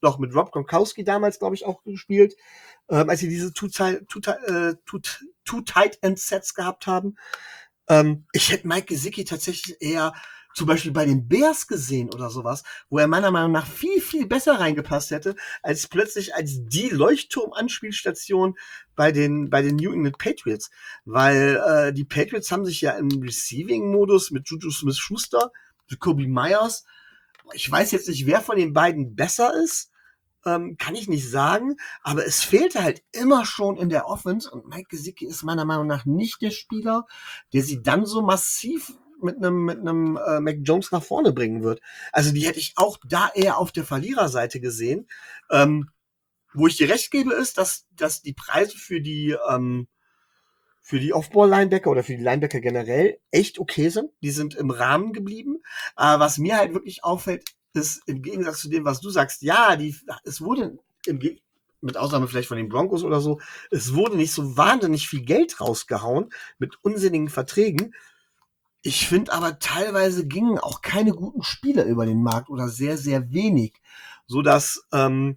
doch mit Rob Gronkowski damals, glaube ich, auch gespielt, ähm, als sie diese Two, two, äh, two, two Tight End Sets gehabt haben. Ähm, ich hätte Mike Gesicki tatsächlich eher zum Beispiel bei den Bears gesehen oder sowas, wo er meiner Meinung nach viel, viel besser reingepasst hätte, als plötzlich als die Leuchtturm-Anspielstation bei den, bei den New England Patriots. Weil äh, die Patriots haben sich ja im Receiving-Modus mit Juju Smith-Schuster, Jacoby Myers, ich weiß jetzt nicht, wer von den beiden besser ist, ähm, kann ich nicht sagen, aber es fehlte halt immer schon in der Offense und Mike Gesicki ist meiner Meinung nach nicht der Spieler, der sie dann so massiv mit einem mit einem äh, Mac Jones nach vorne bringen wird. Also die hätte ich auch da eher auf der Verliererseite gesehen. Ähm, wo ich dir recht gebe, ist, dass dass die Preise für die ähm, für die Off-Ball-Linebacker oder für die Linebacker generell echt okay sind. Die sind im Rahmen geblieben. Aber was mir halt wirklich auffällt, ist im Gegensatz zu dem, was du sagst, ja, die, es wurde im Ge mit Ausnahme vielleicht von den Broncos oder so, es wurde nicht so wahnsinnig viel Geld rausgehauen mit unsinnigen Verträgen. Ich finde aber teilweise gingen auch keine guten Spieler über den Markt oder sehr, sehr wenig. So dass ähm,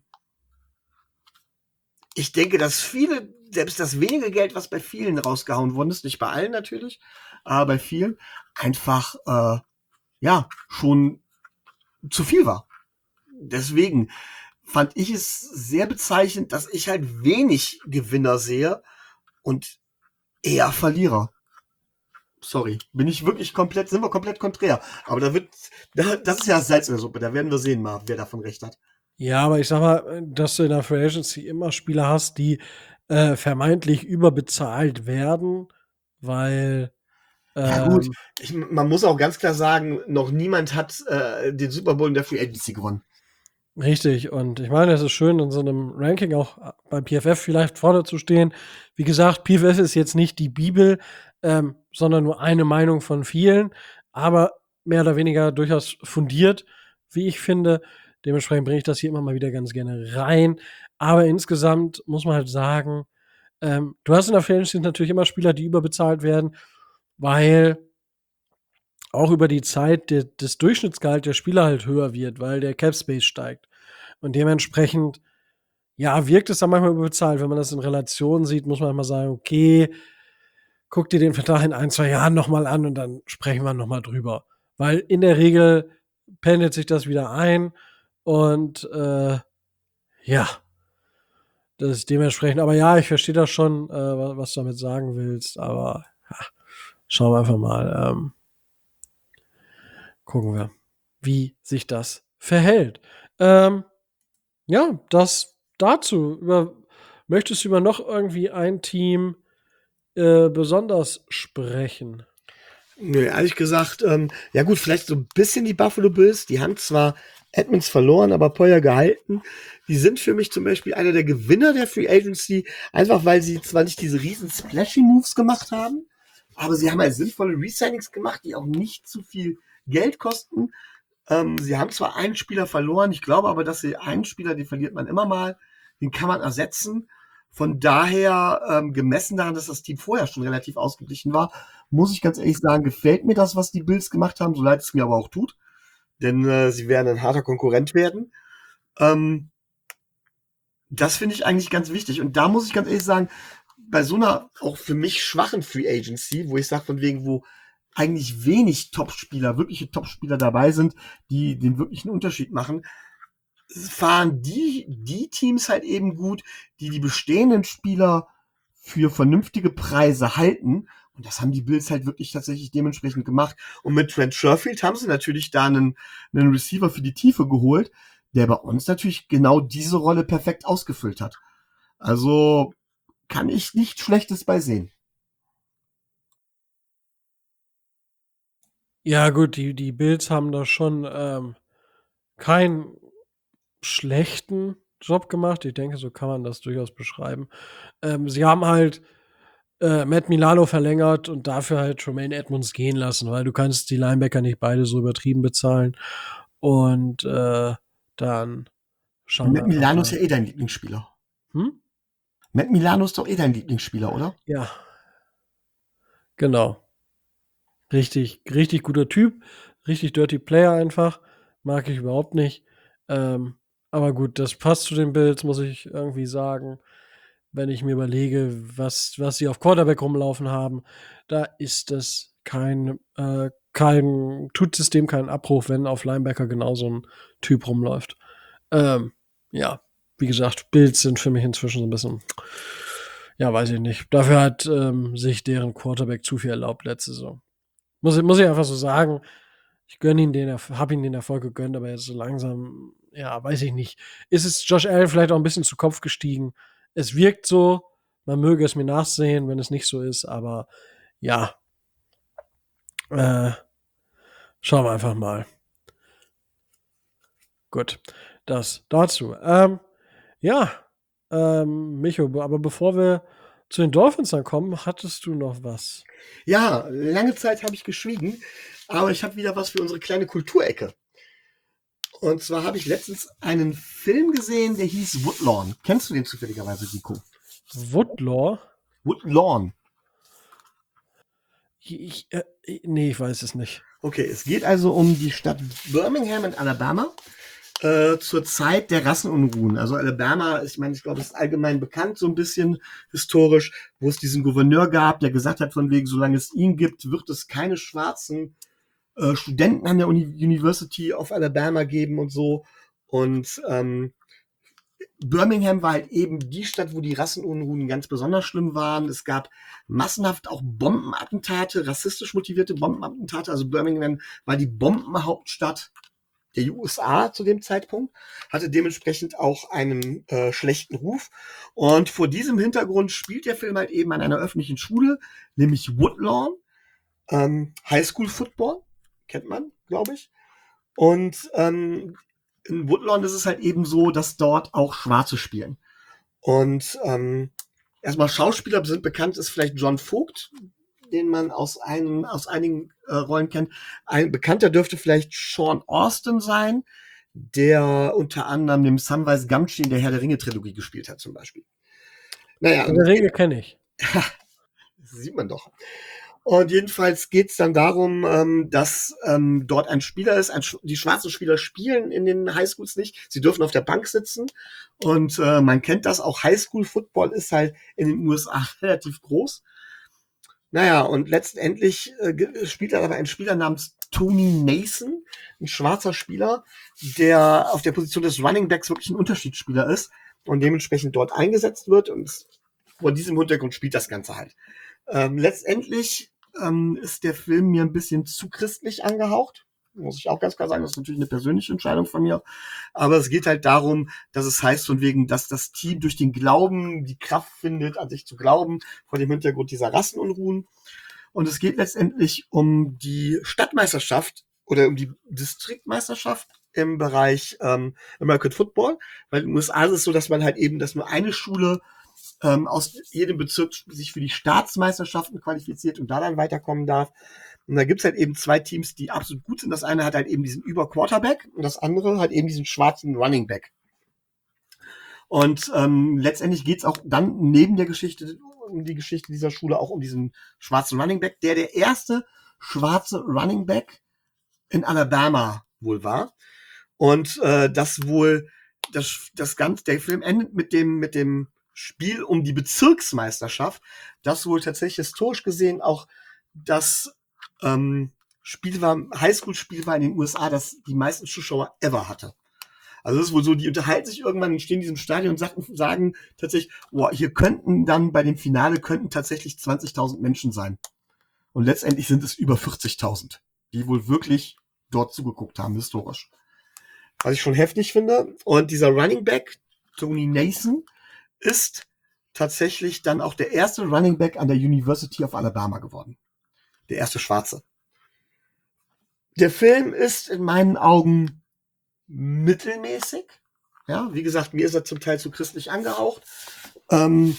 ich denke, dass viele, selbst das wenige Geld, was bei vielen rausgehauen worden ist, nicht bei allen natürlich, aber bei vielen, einfach äh, ja schon zu viel war. Deswegen fand ich es sehr bezeichnend, dass ich halt wenig Gewinner sehe und eher Verlierer. Sorry, bin ich wirklich komplett, sind wir komplett konträr. Aber da wird, das ist ja das Salz in der Suppe, da werden wir sehen mal, wer davon recht hat.
Ja, aber ich sag mal, dass du in der Free Agency immer Spieler hast, die äh, vermeintlich überbezahlt werden, weil
Ja gut,
ähm,
ich, man muss auch ganz klar sagen, noch niemand hat äh, den Super Bowl in der Free Agency gewonnen.
Richtig, und ich meine, es ist schön, in so einem Ranking auch beim P F F vielleicht vorne zu stehen. Wie gesagt, P F F ist jetzt nicht die Bibel, ähm, sondern nur eine Meinung von vielen, aber mehr oder weniger durchaus fundiert, wie ich finde. Dementsprechend bringe ich das hier immer mal wieder ganz gerne rein. Aber insgesamt muss man halt sagen, ähm, du hast in der Fantasy natürlich immer Spieler, die überbezahlt werden, weil auch über die Zeit de des Durchschnittsgehalt der Spieler halt höher wird, weil der Cap Space steigt. Und dementsprechend, ja, wirkt es dann manchmal überbezahlt. Wenn man das in Relation sieht, muss man mal sagen, okay, guck dir den Vertrag in ein, zwei Jahren noch mal an und dann sprechen wir noch mal drüber. Weil in der Regel pendelt sich das wieder ein und äh, ja, das ist dementsprechend. Aber ja, ich verstehe das schon, äh, was du damit sagen willst. Aber ja, schauen wir einfach mal. Ähm, gucken wir, wie sich das verhält. Ähm, ja, das dazu. Über, möchtest du über noch irgendwie ein Team äh, besonders sprechen?
Nö, ehrlich gesagt, ähm, ja gut, vielleicht so ein bisschen die Buffalo Bills. Die haben zwar Edmonds verloren, aber Poyer gehalten. Die sind für mich zum Beispiel einer der Gewinner der Free Agency, einfach weil sie zwar nicht diese riesen Splashy Moves gemacht haben, aber sie haben halt sinnvolle Resignings gemacht, die auch nicht zu viel Geld kosten. Ähm, sie haben zwar einen Spieler verloren, ich glaube aber, dass sie einen Spieler, den verliert man immer mal, den kann man ersetzen. Von daher, ähm, gemessen daran, dass das Team vorher schon relativ ausgeglichen war, muss ich ganz ehrlich sagen, gefällt mir das, was die Bills gemacht haben, so leid es mir aber auch tut. Denn äh, sie werden ein harter Konkurrent werden. Ähm, das finde ich eigentlich ganz wichtig. Und da muss ich ganz ehrlich sagen, bei so einer auch für mich schwachen Free Agency, wo ich sage, von wegen, wo eigentlich wenig Topspieler, wirkliche Topspieler dabei sind, die den wirklichen Unterschied machen, fahren die, die Teams halt eben gut, die die bestehenden Spieler für vernünftige Preise halten. Und das haben die Bills halt wirklich tatsächlich dementsprechend gemacht. Und mit Trent Sherfield haben sie natürlich da einen, einen Receiver für die Tiefe geholt, der bei uns natürlich genau diese Rolle perfekt ausgefüllt hat. Also kann ich nichts Schlechtes bei sehen.
Ja, gut, die, die Bills haben da schon ähm, keinen schlechten Job gemacht. Ich denke, so kann man das durchaus beschreiben. Ähm, sie haben halt äh, Matt Milano verlängert und dafür halt Tremaine Edmonds gehen lassen, weil du kannst die Linebacker nicht beide so übertrieben bezahlen. Und äh, dann schauen wir
Matt
einfach
Milano ist
mal.
ja eh dein Lieblingsspieler.
Hm?
Matt Milano ist doch eh dein Lieblingsspieler, oder?
Ja, genau. Richtig, richtig guter Typ, richtig dirty Player einfach. Mag ich überhaupt nicht. Ähm, Aber gut, das passt zu den Bills, muss ich irgendwie sagen. Wenn ich mir überlege, was, was sie auf Quarterback rumlaufen haben, da ist das kein, äh, kein, tut System keinen Abbruch, wenn auf Linebacker genau so ein Typ rumläuft. Ähm, ja, wie gesagt, Bills sind für mich inzwischen so ein bisschen, ja, weiß ich nicht. Dafür hat ähm, sich deren Quarterback zu viel erlaubt letzte Saison. Muss, ich- muss ich einfach so sagen. Ich gönne ihn den, habe ihn den Erfolg gegönnt, aber jetzt so langsam, ja, weiß ich nicht. Ist es Josh Allen vielleicht auch ein bisschen zu Kopf gestiegen? Es wirkt so, man möge es mir nachsehen, wenn es nicht so ist, aber ja, äh, schauen wir einfach mal. Gut, das dazu. Ähm, ja, ähm, Micho, aber bevor wir zu den Dolphins dann kommen, hattest du noch was?
Ja, lange Zeit habe ich geschwiegen, aber ich habe wieder was für unsere kleine Kulturecke. Und zwar habe ich letztens einen Film gesehen, der hieß Woodlawn. Kennst du den zufälligerweise, Rico?
Woodlaw?
Woodlawn.
Ich, äh, nee, ich weiß es nicht.
Okay, es geht also um die Stadt Birmingham in Alabama äh, zur Zeit der Rassenunruhen. Also Alabama, ich meine, ich glaube, es ist allgemein bekannt, so ein bisschen historisch, wo es diesen Gouverneur gab, der gesagt hat, von wegen, solange es ihn gibt, wird es keine schwarzen äh, Studenten an der Uni University of Alabama geben und so. Und ähm, Birmingham war halt eben die Stadt, wo die Rassenunruhen ganz besonders schlimm waren. Es gab massenhaft auch Bombenattentate, rassistisch motivierte Bombenattentate. Also Birmingham war die Bombenhauptstadt der U S A zu dem Zeitpunkt, hatte dementsprechend auch einen äh, schlechten Ruf. Und vor diesem Hintergrund spielt der Film halt eben an einer öffentlichen Schule, nämlich Woodlawn, ähm, Highschool Football, kennt man, glaube ich. Und ähm, in Woodlawn ist es halt eben so, dass dort auch Schwarze spielen. Und ähm, erstmal Schauspieler sind bekannt, ist vielleicht John Vogt, den man aus, einem, aus einigen äh, Rollen kennt. Ein bekannter dürfte vielleicht Sean Austin sein, der unter anderem den Samwise Gamgee in der Herr der Ringe-Trilogie gespielt hat, zum Beispiel. Naja,
Der Ringe kenne ich.
das sieht man doch. Und jedenfalls geht es dann darum, ähm, dass ähm, dort ein Spieler ist. Ein, die schwarzen Spieler spielen in den Highschools nicht. Sie dürfen auf der Bank sitzen. Und äh, man kennt das auch. Highschool-Football ist halt in den U S A relativ groß. Naja, und letztendlich äh, spielt da aber ein Spieler namens Tony Nason, ein schwarzer Spieler, der auf der Position des Running Backs wirklich ein Unterschiedsspieler ist und dementsprechend dort eingesetzt wird. Und vor diesem Hintergrund spielt das Ganze halt. Ähm, letztendlich ähm, ist der Film mir ein bisschen zu christlich angehaucht. Muss ich auch ganz klar sagen, das ist natürlich eine persönliche Entscheidung von mir. Aber es geht halt darum, dass es heißt von wegen, dass das Team durch den Glauben die Kraft findet, an sich zu glauben, vor dem Hintergrund dieser Rassenunruhen. Und es geht letztendlich um die Stadtmeisterschaft oder um die Distriktmeisterschaft im Bereich ähm, American Football. Weil in den U S A ist es so, dass man halt eben, dass nur eine Schule ähm, aus jedem Bezirk sich für die Staatsmeisterschaften qualifiziert und da dann weiterkommen darf. Und da gibt's halt eben zwei Teams, die absolut gut sind. Das eine hat halt eben diesen Über-Quarterback und das andere hat eben diesen schwarzen Running Back. Und ähm, letztendlich geht's auch dann neben der Geschichte, um die Geschichte dieser Schule, auch um diesen schwarzen Running Back, der der erste schwarze Running Back in Alabama wohl war. Und äh, das wohl, das, das Ganze, der Film endet mit dem, mit dem Spiel um die Bezirksmeisterschaft, das wohl tatsächlich historisch gesehen auch das ähm, Spiel war, Highschool-Spiel war in den U S A, das die meisten Zuschauer ever hatte. Also es ist wohl so, die unterhalten sich irgendwann, stehen in diesem Stadion und sagen, sagen tatsächlich, boah, hier könnten dann bei dem Finale könnten tatsächlich zwanzigtausend Menschen sein. Und letztendlich sind es über vierzigtausend, die wohl wirklich dort zugeguckt haben, historisch. Was ich schon heftig finde. Und dieser Running Back, Tony Nason, ist tatsächlich dann auch der erste Running Back an der University of Alabama geworden. Der erste Schwarze. Der Film ist in meinen Augen mittelmäßig. Ja, wie gesagt, mir ist er zum Teil zu christlich angehaucht. Ähm,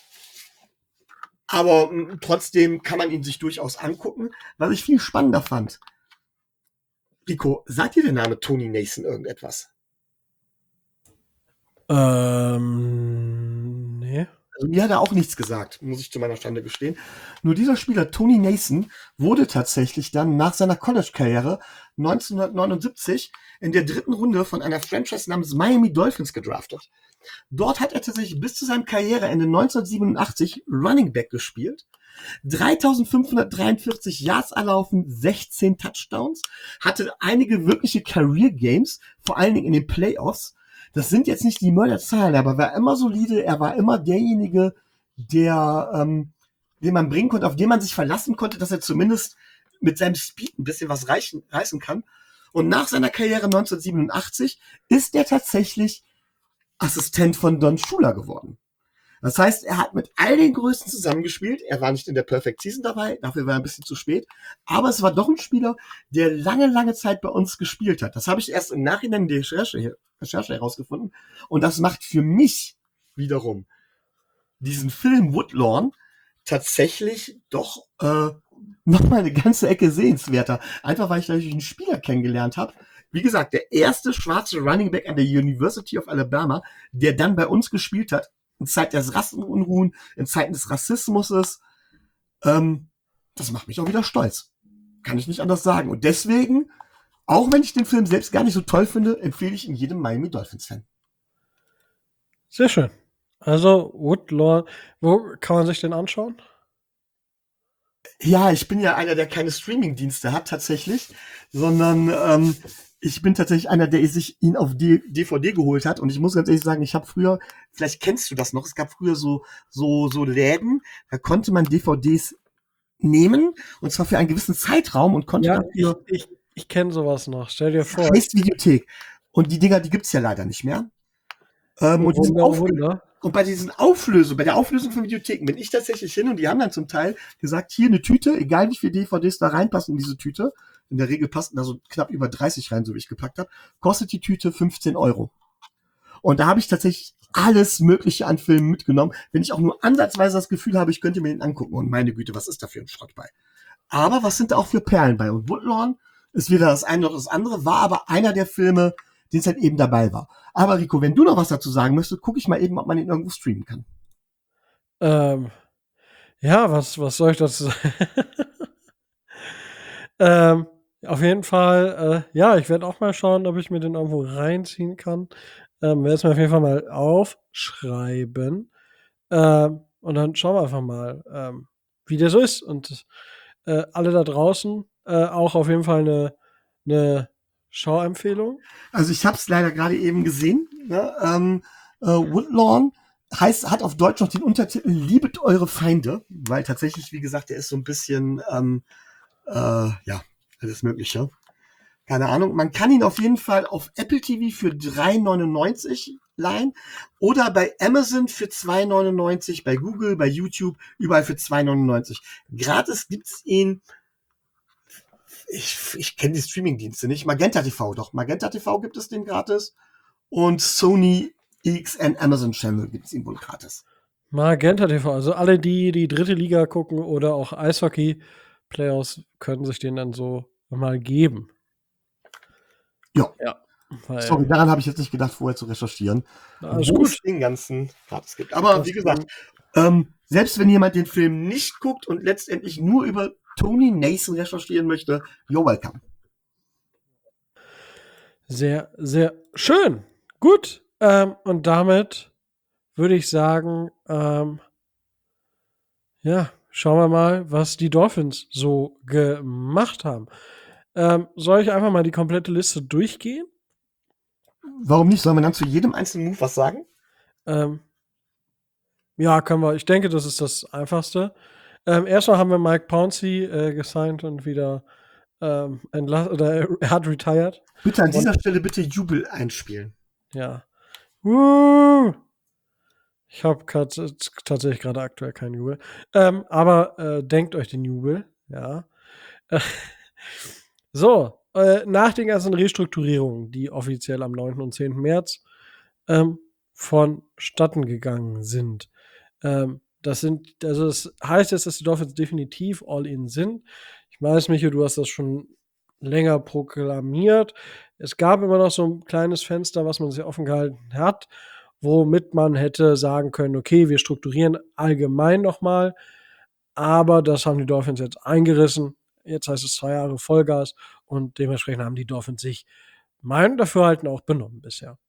aber m, trotzdem kann man ihn sich durchaus angucken. Was ich viel spannender fand. Rico, sagt dir der Name Tony Nason irgendetwas?
Ähm, nee.
Also mir hat er auch nichts gesagt, muss ich zu meiner Schande gestehen. Nur dieser Spieler, Tony Nason, wurde tatsächlich dann nach seiner College-Karriere neunzehnhundertneunundsiebzig in der dritten Runde von einer Franchise namens Miami Dolphins gedraftet. Dort hat er tatsächlich bis zu seinem Karriereende neunzehnhundertsiebenundachtzig Running Back gespielt. dreitausendfünfhundertdreiundvierzig Yards erlaufen, sechzehn Touchdowns, hatte einige wirkliche Career Games, vor allen Dingen in den Playoffs. Das sind jetzt nicht die Mörderzahlen, aber er war immer solide, er war immer derjenige, der, ähm, den man bringen konnte, auf den man sich verlassen konnte, dass er zumindest mit seinem Speed ein bisschen was reichen, reißen kann. Und nach seiner Karriere neunzehnhundertsiebenundachtzig ist er tatsächlich Assistent von Don Shula geworden. Das heißt, er hat mit all den Größten zusammengespielt. Er war nicht in der Perfect Season dabei, dafür war er ein bisschen zu spät. Aber es war doch ein Spieler, der lange, lange Zeit bei uns gespielt hat. Das habe ich erst im Nachhinein in der Recherche, Recherche herausgefunden. Und das macht für mich wiederum diesen Film Woodlawn tatsächlich doch äh, nochmal eine ganze Ecke sehenswerter. Einfach, weil ich dadurch einen Spieler kennengelernt habe. Wie gesagt, der erste schwarze Running Back an der University of Alabama, der dann bei uns gespielt hat, in Zeiten des Rassenunruhen, in Zeiten des Rassismus. Ähm, das macht mich auch wieder stolz. Kann ich nicht anders sagen. Und deswegen, auch wenn ich den Film selbst gar nicht so toll finde, empfehle ich ihn jedem Miami Dolphins-Fan.
Sehr schön. Also, Woodlawn, wo kann man sich den anschauen?
Ja, ich bin ja einer, der keine Streaming-Dienste hat tatsächlich, sondern ähm, ich bin tatsächlich einer, der sich ihn auf D V D geholt hat. Und ich muss ganz ehrlich sagen, ich habe früher, vielleicht kennst du das noch, es gab früher so so so Läden, da konnte man D V Ds nehmen, und zwar für einen gewissen Zeitraum, und konnte
Ja,
dafür...
ich, ich, ich kenne sowas noch. Stell dir vor.
Heißt Videothek. Und die Dinger, die gibt's ja leider nicht mehr. Ähm, und, diesen
Wunder, Wunder.
und bei diesen Auflösungen, bei der Auflösung von Videotheken bin ich tatsächlich hin, und die haben dann zum Teil gesagt, hier eine Tüte, egal wie viele D V Ds da reinpassen in diese Tüte, in der Regel passen da so knapp über dreißig rein, so wie ich gepackt habe, kostet die Tüte fünfzehn Euro. Und da habe ich tatsächlich alles Mögliche an Filmen mitgenommen, wenn ich auch nur ansatzweise das Gefühl habe, ich könnte mir den angucken. Und meine Güte, was ist da für ein Schrott bei? Aber was sind da auch für Perlen bei? Und Woodlawn ist weder das eine noch das andere, war aber einer der Filme, den es halt eben dabei war. Aber Rico, wenn du noch was dazu sagen möchtest, gucke ich mal eben, ob man ihn irgendwo streamen kann.
Ähm, ja, was, was soll ich dazu sagen? ähm, auf jeden Fall, äh, ja, ich werde auch mal schauen, ob ich mir den irgendwo reinziehen kann. Ähm, werde es mir auf jeden Fall mal aufschreiben. Ähm, und dann schauen wir einfach mal, ähm, wie der so ist. Und äh, alle da draußen äh, auch auf jeden Fall eine, eine Schauempfehlung.
Also ich habe es leider gerade eben gesehen. Ne? Ähm, äh, Woodlawn heißt, hat auf Deutsch noch den Untertitel Liebet eure Feinde, weil tatsächlich, wie gesagt, der ist so ein bisschen, ähm, äh, ja, alles Mögliche. Keine Ahnung. Man kann ihn auf jeden Fall auf Apple T V für drei neunundneunzig leihen oder bei Amazon für zwei neunundneunzig, bei Google, bei YouTube, überall für zwei neunundneunzig. Gratis gibt's ihn. Ich, ich kenne die Streamingdienste nicht. Magenta T V, doch. Magenta T V gibt es den gratis. Und Sony X N Amazon Channel gibt es ihn wohl gratis.
Magenta T V, also alle, die die dritte Liga gucken oder auch Eishockey-Playoffs, können sich den dann so mal geben.
Ja.
Ja.
Sorry, daran habe ich jetzt nicht gedacht, vorher zu recherchieren.
Alles
wo
gut.
es den ganzen gratis gibt. Aber
Das
wie gesagt, ähm, selbst wenn jemand den Film nicht guckt und letztendlich nur über Tony Nason recherchieren möchte, you're welcome.
Sehr, sehr schön. Gut. Ähm, und damit würde ich sagen, ähm, ja, schauen wir mal, was die Dolphins so gemacht haben. Ähm, soll ich einfach mal die komplette Liste durchgehen?
Warum nicht? Sollen wir dann zu jedem einzelnen Move was sagen?
Ähm, ja, können wir. Ich denke, das ist das Einfachste. Ähm, erstmal haben wir Mike Pouncey äh, gesigned und wieder ähm, entlassen, oder er hat retired.
Bitte an dieser und Stelle bitte Jubel einspielen.
Ja. Uh, ich habe tatsächlich gerade aktuell keinen Jubel. Ähm, aber äh, denkt euch den Jubel, ja. So, äh, nach den ganzen Restrukturierungen, die offiziell am neunten und zehnten März ähm, vonstatten gegangen sind. Ähm, das sind, also das heißt jetzt, dass die Dolphins definitiv all-in sind. Ich weiß, Micho, du hast das schon länger proklamiert. Es gab immer noch so ein kleines Fenster, was man sich offen gehalten hat. womit man hätte sagen können, okay, wir strukturieren allgemein nochmal, aber das haben die Dolphins jetzt eingerissen. Jetzt heißt es zwei Jahre Vollgas und dementsprechend haben die Dolphins sich meinem Dafürhalten auch benommen bisher.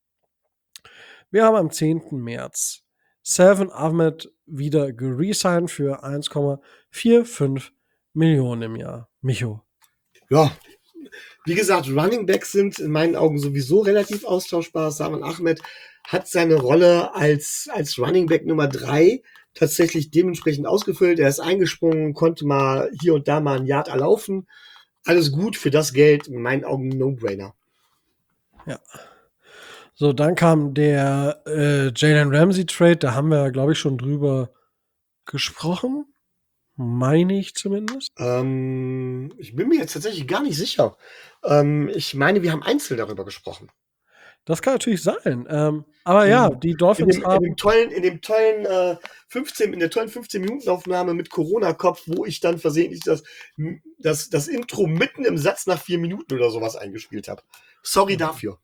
Wir haben am zehnten März Salvon Ahmed wieder geresigned für eins Komma fünfundvierzig Millionen im Jahr. Micho.
Ja, wie gesagt, Running Backs sind in meinen Augen sowieso relativ austauschbar. Salvon Ahmed hat seine Rolle als, als Running Back Nummer drei tatsächlich dementsprechend ausgefüllt. Er ist eingesprungen, konnte mal hier und da mal ein Yard erlaufen. Alles gut für das Geld, in meinen Augen No-Brainer.
Ja. So, dann kam der äh, Jalen Ramsey Trade, da haben wir, glaube ich, schon drüber gesprochen. Meine ich zumindest.
Ähm, ich bin mir jetzt tatsächlich gar nicht sicher. Ähm, ich meine, wir haben einzeln darüber gesprochen.
Das kann natürlich sein. Ähm, aber ja, die Dolphins
in dem,
haben.
In dem tollen, in dem tollen äh, fünfzehn, in der tollen fünfzehn-Minuten-Aufnahme mit Corona-Kopf, wo ich dann versehentlich das, das, das Intro mitten im Satz nach vier Minuten oder sowas eingespielt habe. Sorry dafür.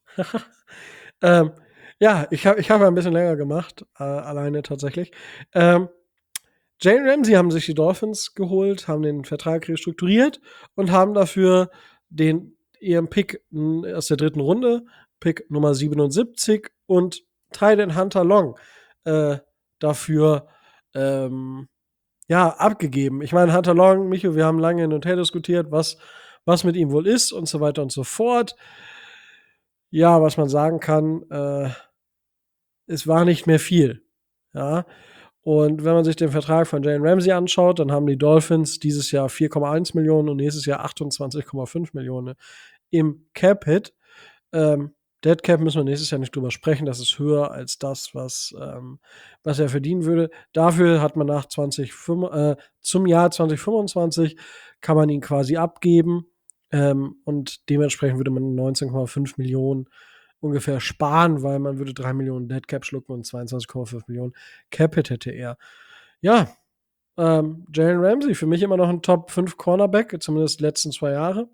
ähm, ja, ich habe ich hab ein bisschen länger gemacht, äh, alleine tatsächlich. Ähm, Jalen Ramsey haben sich die Dolphins geholt, haben den Vertrag restrukturiert und haben dafür den ihren Pick aus der dritten Runde, Pick Nummer siebenundsiebzig und Tyden Hunter Long äh, dafür ähm, ja, abgegeben. Ich meine, Hunter Long, Micho, wir haben lange hin und her diskutiert, was, was mit ihm wohl ist und so weiter und so fort. Ja, was man sagen kann, äh, es war nicht mehr viel. Ja. Und wenn man sich den Vertrag von Jalen Ramsey anschaut, dann haben die Dolphins dieses Jahr vier Komma eins Millionen und nächstes Jahr achtundzwanzig Komma fünf Millionen im Cap-Hit. Ähm, Dead Cap müssen wir nächstes Jahr nicht drüber sprechen. Das ist höher als das, was, ähm, was er verdienen würde. Dafür hat man nach zwanzig, äh, zum Jahr zwanzig fünfundzwanzig kann man ihn quasi abgeben. Ähm, und dementsprechend würde man neunzehn Komma fünf Millionen ungefähr sparen, weil man würde drei Millionen Dead Cap schlucken und zweiundzwanzig Komma fünf Millionen Cap-Hit hätte er. Ja, ähm, Jalen Ramsey, für mich immer noch ein Top fünf Cornerback, zumindest die letzten zwei Jahre.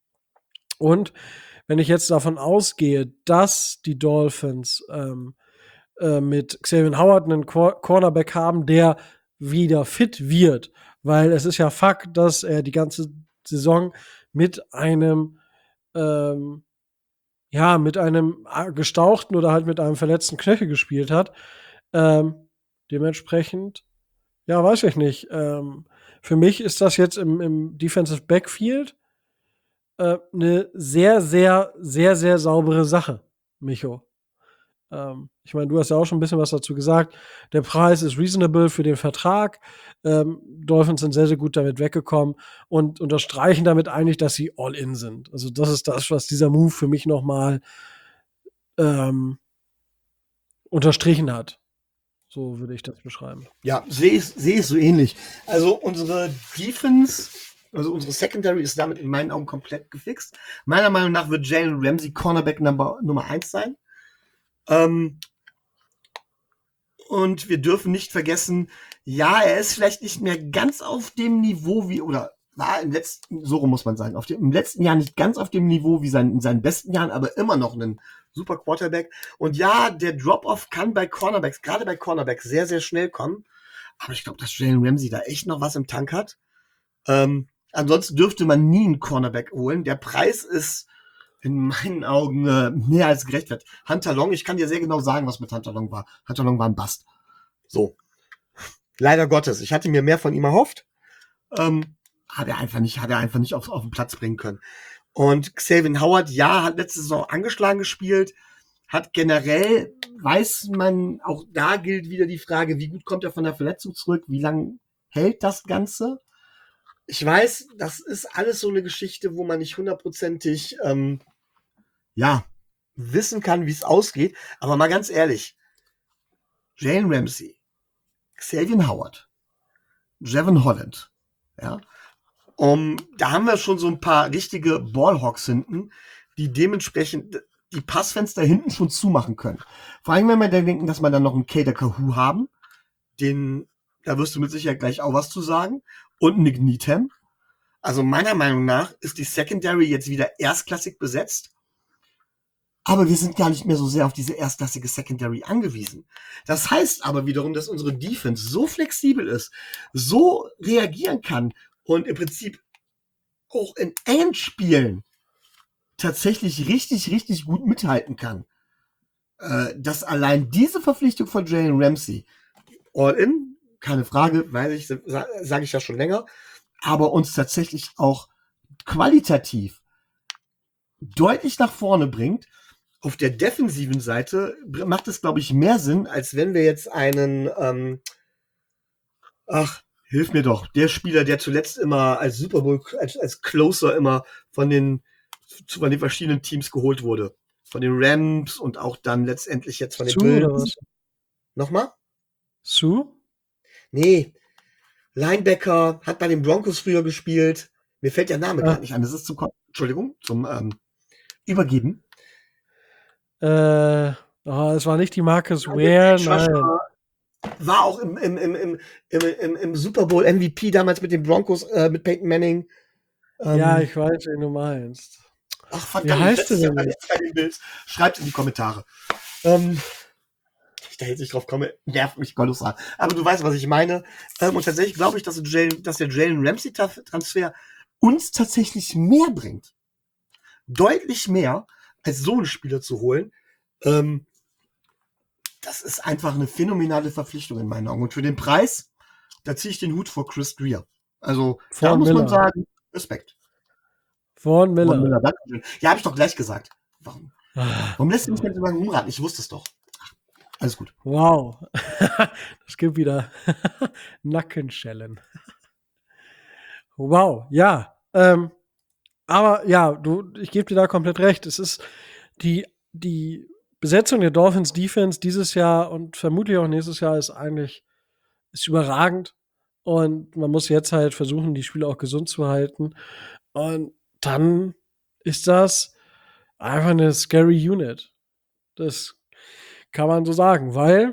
Und wenn ich jetzt davon ausgehe, dass die Dolphins ähm, äh, mit Xavier Howard einen Cor- Cornerback haben, der wieder fit wird, weil es ist ja Fakt, dass er die ganze Saison mit einem ähm, ja, mit einem gestauchten oder halt mit einem verletzten Knöchel gespielt hat. Ähm, dementsprechend, ja, weiß ich nicht. Ähm, für mich ist das jetzt im, im Defensive Backfield äh, eine sehr, sehr, sehr, sehr saubere Sache, Micho. Ähm, ich meine, du hast ja auch schon ein bisschen was dazu gesagt. Der Preis ist reasonable für den Vertrag. Ähm, Dolphins sind sehr, sehr gut damit weggekommen und unterstreichen damit eigentlich, dass sie all in sind. Also das ist das, was dieser Move für mich nochmal ähm, unterstrichen hat. So würde ich das beschreiben.
Ja, sehe ich, sehe ich so ähnlich. Also unsere Defense, also unsere Secondary ist damit in meinen Augen komplett gefixt. Meiner Meinung nach wird Jalen Ramsey Cornerback Number, Nummer eins sein. Ähm, und wir dürfen nicht vergessen, ja, er ist vielleicht nicht mehr ganz auf dem Niveau wie, oder war im letzten, so rum muss man sagen, auf dem, im letzten Jahr nicht ganz auf dem Niveau wie sein, in seinen besten Jahren, aber immer noch ein super Quarterback. Und ja, der Drop-Off kann bei Cornerbacks, gerade bei Cornerbacks, sehr, sehr schnell kommen. Aber ich glaube, dass Jalen Ramsey da echt noch was im Tank hat. Ähm, ansonsten dürfte man nie einen Cornerback holen. Der Preis ist in meinen Augen äh, mehr als gerechtfertigt. Hunter Long, ich kann dir sehr genau sagen, was mit Hunter Long war. Hunter Long war ein Bust. So. Leider Gottes. Ich hatte mir mehr von ihm erhofft. Ähm, hat er einfach nicht, hat er einfach nicht auf, auf den Platz bringen können. Und Xavier Howard, ja, hat letzte Saison angeschlagen gespielt, hat generell, weiß man, auch da gilt wieder die Frage, wie gut kommt er von der Verletzung zurück, wie lange hält das Ganze? Ich weiß, das ist alles so eine Geschichte, wo man nicht hundertprozentig, ähm, ja, wissen kann, wie es ausgeht, aber mal ganz ehrlich, Jalen Ramsey, Xavier Howard, Jevon Holland, ja, Um, da haben wir schon so ein paar richtige Ballhawks hinten, die dementsprechend die Passfenster hinten schon zumachen können. Vor allem, wenn wir dann denken, dass wir dann noch einen Kader Kahoo haben, den, da wirst du mit Sicherheit gleich auch was zu sagen, und Nick Needham. Also meiner Meinung nach ist die Secondary jetzt wieder erstklassig besetzt. aber wir sind gar nicht mehr so sehr auf diese erstklassige Secondary angewiesen. Das heißt aber wiederum, dass unsere Defense so flexibel ist, so reagieren kann und im Prinzip auch in Endspielen tatsächlich richtig, richtig gut mithalten kann. Äh, dass allein diese Verpflichtung von Jalen Ramsey, all in, keine Frage, weiß ich, sage ich ja schon länger, aber uns tatsächlich auch qualitativ deutlich nach vorne bringt. Auf der defensiven Seite macht es, glaube ich, mehr Sinn, als wenn wir jetzt einen, ähm, ach, hilf mir doch, der Spieler, der zuletzt immer als Super Bowl, als, als Closer immer von den, von den verschiedenen Teams geholt wurde. Von den Rams und auch dann letztendlich jetzt von den
Sue oder
Bills.
was?
Nochmal?
Sue?
Nee. Linebacker, hat bei den Broncos früher gespielt. Mir fällt der Name
Ah.
gerade nicht an. Das ist zum, Entschuldigung, zum ähm, Übergeben.
Äh, oh, es war nicht die Marcus Ware, nein.
War auch im, im, im, im, im, im Super Bowl M V P damals mit den Broncos, äh, mit Peyton Manning.
Ähm, ja, ich weiß, wen du meinst.
Ach, verdammt,
wie heißt du denn?
Schreibt in die Kommentare. Ähm, ich da jetzt nicht drauf komme, nervt mich kolossal. Aber du weißt, was ich meine. Ähm, und tatsächlich glaube ich, dass, Jalen, dass der Jalen Ramsey-Transfer uns tatsächlich mehr bringt. Deutlich mehr, als so einen Spieler zu holen. Ähm, das ist einfach eine phänomenale Verpflichtung in meinen Augen. Und für den Preis, da ziehe ich den Hut vor Chris Greer. Also,
Von
da muss
Miller.
man sagen, Respekt.
Von Miller.
Von Miller, danke. Ja, habe ich doch gleich gesagt. Warum, warum lässt du mich mit so lange umraten? Ich wusste es doch. Ach, alles gut.
Wow. Das gibt wieder Nackenschellen. Wow, ja. Ähm, aber ja, du, ich gebe dir da komplett recht. Es ist die, die Besetzung der Dolphins Defense dieses Jahr und vermutlich auch nächstes Jahr ist eigentlich ist überragend. Und man muss jetzt halt versuchen, die Spieler auch gesund zu halten. Und dann ist das einfach eine scary Unit. Das kann man so sagen, weil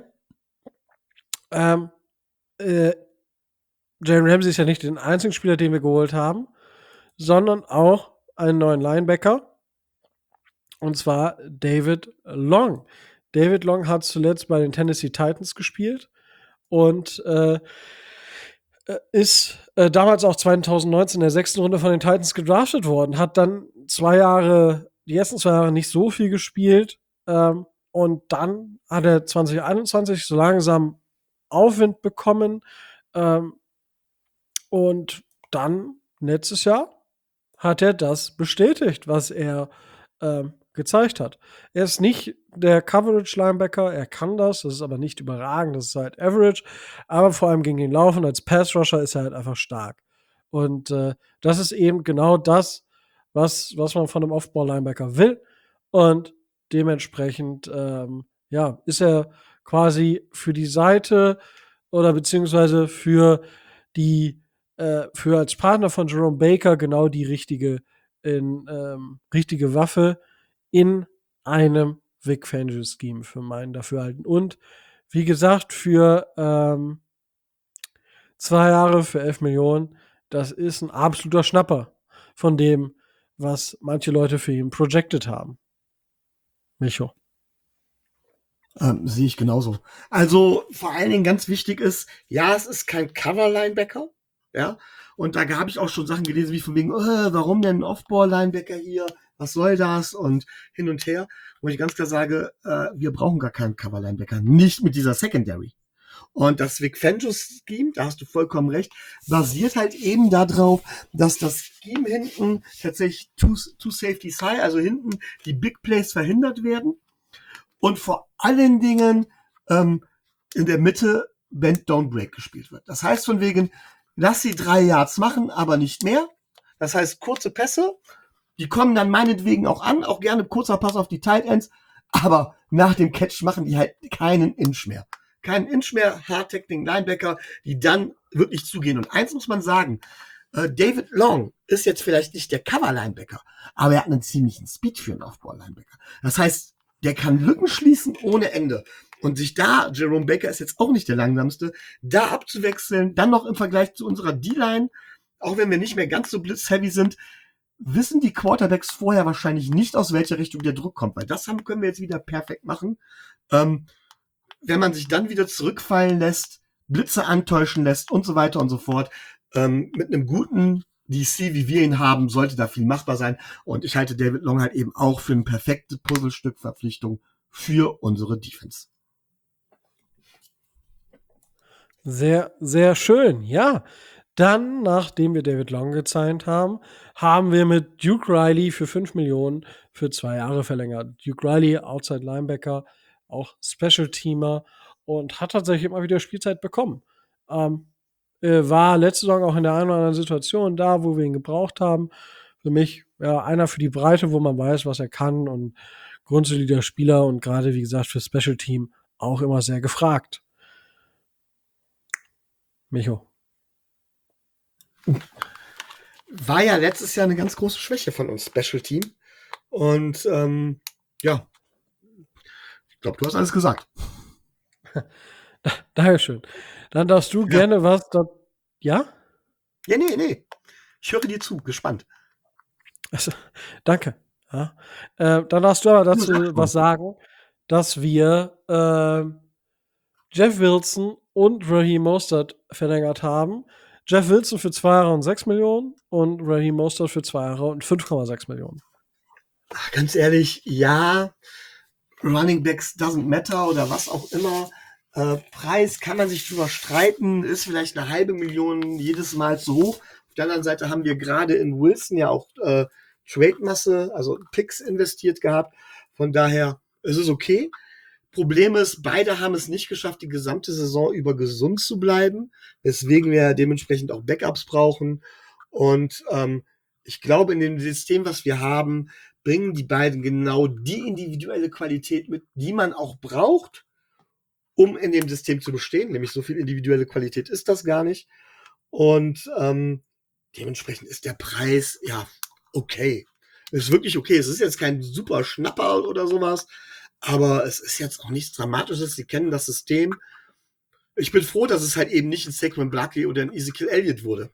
ähm, äh, Jalen Ramsey ist ja nicht den einzigen Spieler, den wir geholt haben, sondern auch einen neuen Linebacker. Und zwar David Long. David Long hat zuletzt bei den Tennessee Titans gespielt und äh, ist äh, damals auch zwanzig neunzehn in der sechsten Runde von den Titans gedraftet worden, hat dann zwei Jahre, die ersten zwei Jahre nicht so viel gespielt ähm, und dann hat er zwanzig einundzwanzig so langsam Aufwind bekommen ähm, und dann letztes Jahr hat er das bestätigt, was er ähm, gezeigt hat. Er ist nicht der Coverage-Linebacker, er kann das, das ist aber nicht überragend, das ist halt Average, aber vor allem gegen den Laufen als Pass-Rusher ist er halt einfach stark. Und äh, das ist eben genau das, was, was man von einem Off-Ball-Linebacker will. Und dementsprechend, ähm, ja, ist er quasi für die Seite oder beziehungsweise für die, äh, für als Partner von Jerome Baker genau die richtige, in, ähm, richtige Waffe in einem Vic Fangio-Scheme für meinen Dafürhalten. Und wie gesagt, für ähm, zwei Jahre für elf Millionen, das ist ein absoluter Schnapper von dem, was manche Leute für ihn projected haben. Micho.
Ähm, sehe ich genauso. Also vor allen Dingen ganz wichtig ist, ja, es ist kein Cover-Linebacker, ja, und da habe ich auch schon Sachen gelesen, wie von wegen, äh, warum denn ein Off-Ball-Linebacker hier, was soll das und hin und her, wo ich ganz klar sage, äh, wir brauchen gar keinen Cover-Linebacker, nicht mit dieser Secondary. Und das Vic Fangio-Scheme, da hast du vollkommen recht, basiert halt eben darauf, dass das Scheme hinten tatsächlich two, two Safeties high, also hinten die Big Plays verhindert werden. Und vor allen Dingen ähm, in der Mitte Bend Don't Break gespielt wird. Das heißt von wegen, lass sie drei Yards machen, aber nicht mehr. Das heißt kurze Pässe, die kommen dann meinetwegen auch an, auch gerne kurzer Pass auf die Tight Ends, aber nach dem Catch machen die halt keinen Inch mehr. Keinen Inch mehr, Hard-Tackling Linebacker, die dann wirklich zugehen. Und eins muss man sagen, äh, David Long ist jetzt vielleicht nicht der Cover-Linebacker, aber er hat einen ziemlichen Speed für einen Off-Ball-Linebacker. Das heißt, der kann Lücken schließen ohne Ende. Und sich da, Jerome Baker ist jetzt auch nicht der langsamste, da abzuwechseln, dann noch im Vergleich zu unserer D-Line, auch wenn wir nicht mehr ganz so blitzheavy sind, wissen die Quarterbacks vorher wahrscheinlich nicht, aus welcher Richtung der Druck kommt, weil das haben, können wir jetzt wieder perfekt machen. Ähm, wenn man sich dann wieder zurückfallen lässt, Blitze antäuschen lässt und so weiter und so fort, ähm, mit einem guten D C, wie wir ihn haben, sollte da viel machbar sein. Und ich halte David Long halt eben auch für ein perfektes Puzzlestück-Verpflichtung für unsere Defense.
Sehr, sehr schön, ja. Dann, nachdem wir David Long gezeigt haben, haben wir mit Duke Riley für fünf Millionen für zwei Jahre verlängert. Duke Riley, Outside Linebacker, auch Special-Teamer und hat tatsächlich immer wieder Spielzeit bekommen. Ähm, äh, war letzte Saison auch in der einen oder anderen Situation da, wo wir ihn gebraucht haben. Für mich ja, einer für die Breite, wo man weiß, was er kann und grundsolider Spieler und gerade, wie gesagt, für Special-Team auch immer sehr gefragt. Micho.
War ja letztes Jahr eine ganz große Schwäche von uns, Special Team. Und ähm, ja, ich glaube, du hast alles gesagt.
Dankeschön. Dann darfst du ja. gerne was da. Ja?
Ja, nee, nee. Ich höre dir zu, gespannt.
Also, danke. Ja. Äh, dann darfst du aber dazu ja, was sagen, dass wir äh, Jeff Wilson und Raheem Mostert verlängert haben. Jeff Wilson für zwei Jahre und sechs Millionen und Raheem Mostert für zwei Jahre und fünf Komma sechs Millionen.
Ach, ganz ehrlich, ja, Running Backs doesn't matter oder was auch immer. Äh, Preis kann man sich drüber streiten, ist vielleicht eine halbe Million jedes Mal zu hoch. Auf der anderen Seite haben wir gerade in Wilson ja auch äh, Trade-Masse, also Picks investiert gehabt. Von daher ist es okay. Problem ist, beide haben es nicht geschafft, die gesamte Saison über gesund zu bleiben, weswegen wir dementsprechend auch Backups brauchen. Und ähm, ich glaube, in dem System, was wir haben, bringen die beiden genau die individuelle Qualität mit, die man auch braucht, um in dem System zu bestehen. Nämlich so viel individuelle Qualität ist das gar nicht. Und ähm, dementsprechend ist der Preis, ja, okay. Ist wirklich okay. Es ist jetzt kein super Schnapper oder sowas, aber es ist jetzt auch nichts Dramatisches. Sie kennen das System. Ich bin froh, dass es halt eben nicht ein Saquon Barkley oder ein Ezekiel Elliott wurde.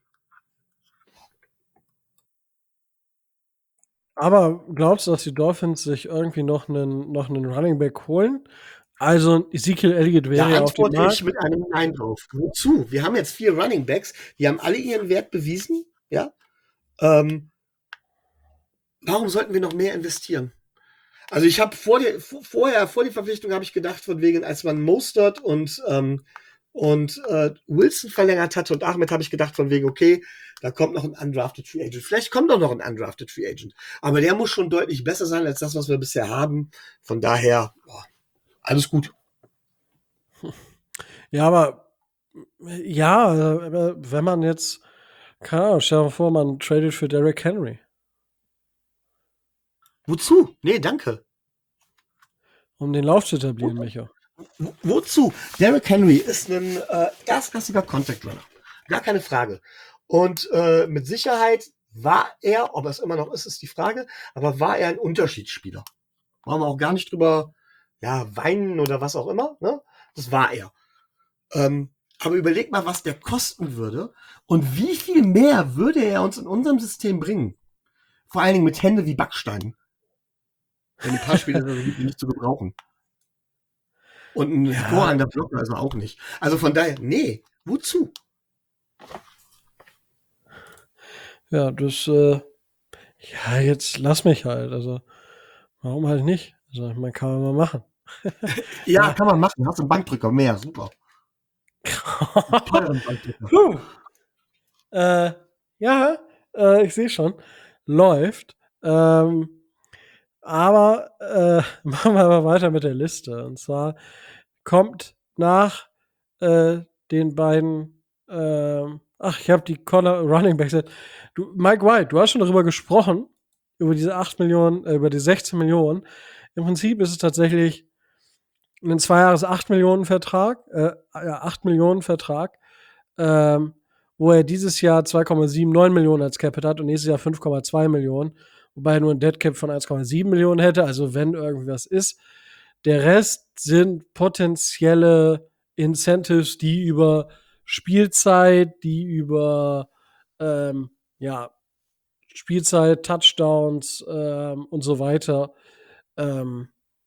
Aber glaubst du, dass die Dolphins sich irgendwie noch einen, noch einen Running Back holen? Also Ezekiel Elliott wäre ja auf dem Markt.
Ich mit einem Nein drauf. Wozu? Wir haben jetzt vier Running Backs, die haben alle ihren Wert bewiesen. Ja. Ähm, warum sollten wir noch mehr investieren? Also ich habe vor der, vorher, vor der Verpflichtung habe ich gedacht, von wegen, als man Mostert und, ähm, und äh, Wilson verlängert hatte und Ahmed, habe ich gedacht, von wegen, okay, da kommt noch ein Undrafted Free Agent. Vielleicht kommt doch noch ein Undrafted Free Agent. Aber der muss schon deutlich besser sein als das, was wir bisher haben. Von daher, boah, alles gut.
Ja, aber ja, wenn man jetzt, keine Ahnung, stell dir vor, man tradet für Derrick Henry.
Wozu? Nee, danke.
Um den Lauf zu etablieren, Micha.
Wo, wozu? Derrick Henry ist ein äh, erstklassiger Contact Runner. Gar keine Frage. Und äh, mit Sicherheit war er, ob er es immer noch ist, ist die Frage, aber war er ein Unterschiedsspieler. Brauchen wir auch gar nicht drüber ja, weinen oder was auch immer. Ne? Das war er. Ähm, aber überleg mal, was der kosten würde und wie viel mehr würde er uns in unserem System bringen. Vor allen Dingen mit Hände wie Backstein. Wenn ein paar Spiele sind, die nicht zu gebrauchen. Und ein ja. hervorragender Blocker ist er auch nicht. Also von daher, nee, wozu?
Ja, das, äh, ja, jetzt lass mich halt. Also, warum halt nicht? Also, man kann man mal machen.
ja, ja, kann man machen. Hast einen Bankdrücker mehr, super.
Puh. Äh, ja, äh, ich sehe schon. Läuft. Ähm, aber äh, machen wir mal weiter mit der Liste. Und zwar kommt nach äh, den beiden äh, ach, ich habe die Corner Running Backs. Du, Mike White, du hast schon darüber gesprochen, über diese acht Millionen, äh, über die sechzehn Millionen. Im Prinzip ist es tatsächlich ein zwei Jahres acht Millionen Vertrag, äh, acht Millionen Vertrag, ähm, wo er dieses Jahr zwei Komma neunundsiebzig Millionen als Capit hat und nächstes Jahr fünf Komma zwei Millionen, wobei er nur ein Dead Cap von eins Komma sieben Millionen hätte, also wenn irgendwas ist. Der Rest sind potenzielle Incentives, die über Spielzeit, die über ähm, ja, Spielzeit, Touchdowns ähm, und so weiter ähm,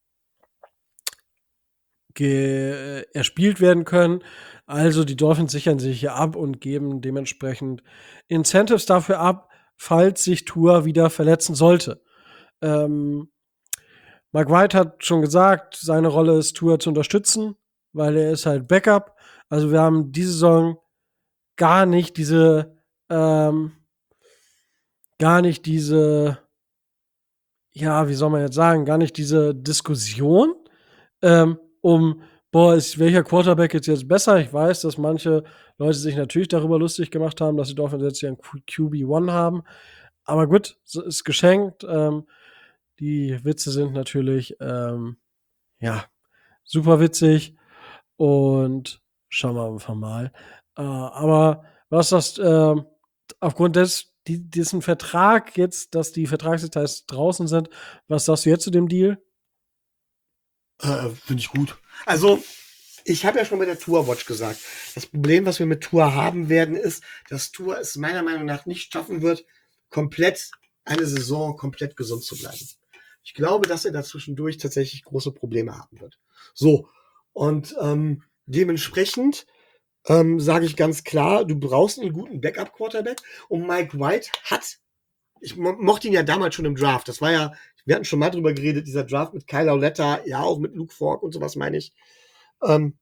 ge erspielt werden können. Also, die Dolphins sichern sich hier ab und geben dementsprechend Incentives dafür ab, falls sich Tua wieder verletzen sollte. Ähm, Mike White hat schon gesagt, seine Rolle ist, Tua zu unterstützen, weil er ist halt Backup. Also, wir haben diese Saison gar nicht diese ähm, gar nicht diese ja, wie soll man jetzt sagen, gar nicht diese Diskussion, ähm, um, boah, ist welcher Quarterback jetzt jetzt besser? Ich weiß, dass manche Leute sich natürlich darüber lustig gemacht haben, dass die Dolphins jetzt hier 'n Q B eins haben. Aber gut, so ist geschenkt. Ähm, die Witze sind natürlich, ähm, ja, super witzig und schauen wir einfach mal. Äh, aber was das, ähm, aufgrund des die diesen Vertrag jetzt, dass die Vertragsdetails draußen sind, was sagst du jetzt zu dem Deal?
Äh, Finde ich gut. Also, ich habe ja schon bei der Tour Watch gesagt, das Problem, was wir mit Tour haben werden, ist, dass Tour es meiner Meinung nach nicht schaffen wird, komplett eine Saison komplett gesund zu bleiben. Ich glaube, dass er dazwischendurch tatsächlich große Probleme haben wird. So, und ähm, dementsprechend ähm, sage ich ganz klar, du brauchst einen guten Backup-Quarterback und Mike White hat, ich mo mochte ihn ja damals schon im Draft, das war ja, wir hatten schon mal drüber geredet, dieser Draft mit Kyle Lauletta, ja auch mit Luke Falk und sowas meine ich, ähm,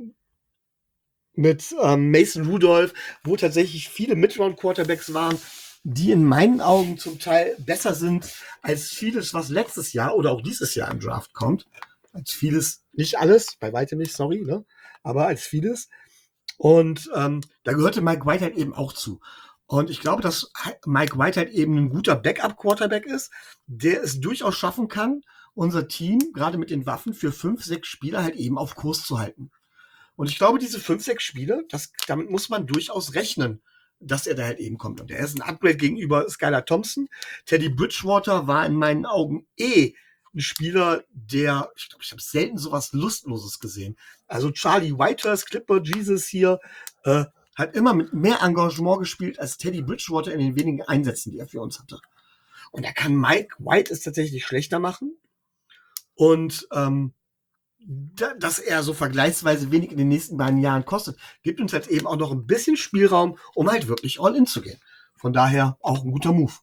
mit ähm, Mason Rudolph, wo tatsächlich viele Mid-Round-Quarterbacks waren, die in meinen Augen zum Teil besser sind als vieles, was letztes Jahr oder auch dieses Jahr im Draft kommt. Als vieles, nicht alles, bei weitem nicht, sorry, ne? Aber als vieles. Und ähm, da gehörte Mike White halt eben auch zu. Und ich glaube, dass Mike White halt eben ein guter Backup-Quarterback ist, der es durchaus schaffen kann, unser Team, gerade mit den Waffen, für fünf, sechs Spieler halt eben auf Kurs zu halten. Und ich glaube, diese fünf, sechs Spiele, das, damit muss man durchaus rechnen, dass er da halt eben kommt. Und er ist ein Upgrade gegenüber Skylar Thompson. Teddy Bridgewater war in meinen Augen eh ein Spieler, der, ich glaube, ich habe selten sowas Lustloses gesehen. Also Charlie Whitehurst, Clipper Jesus hier, äh, hat immer mit mehr Engagement gespielt als Teddy Bridgewater in den wenigen Einsätzen, die er für uns hatte. Und da kann Mike White es tatsächlich schlechter machen. Und ähm, dass er so vergleichsweise wenig in den nächsten beiden Jahren kostet, gibt uns jetzt eben auch noch ein bisschen Spielraum, um halt wirklich all in zu gehen. Von daher auch ein guter Move.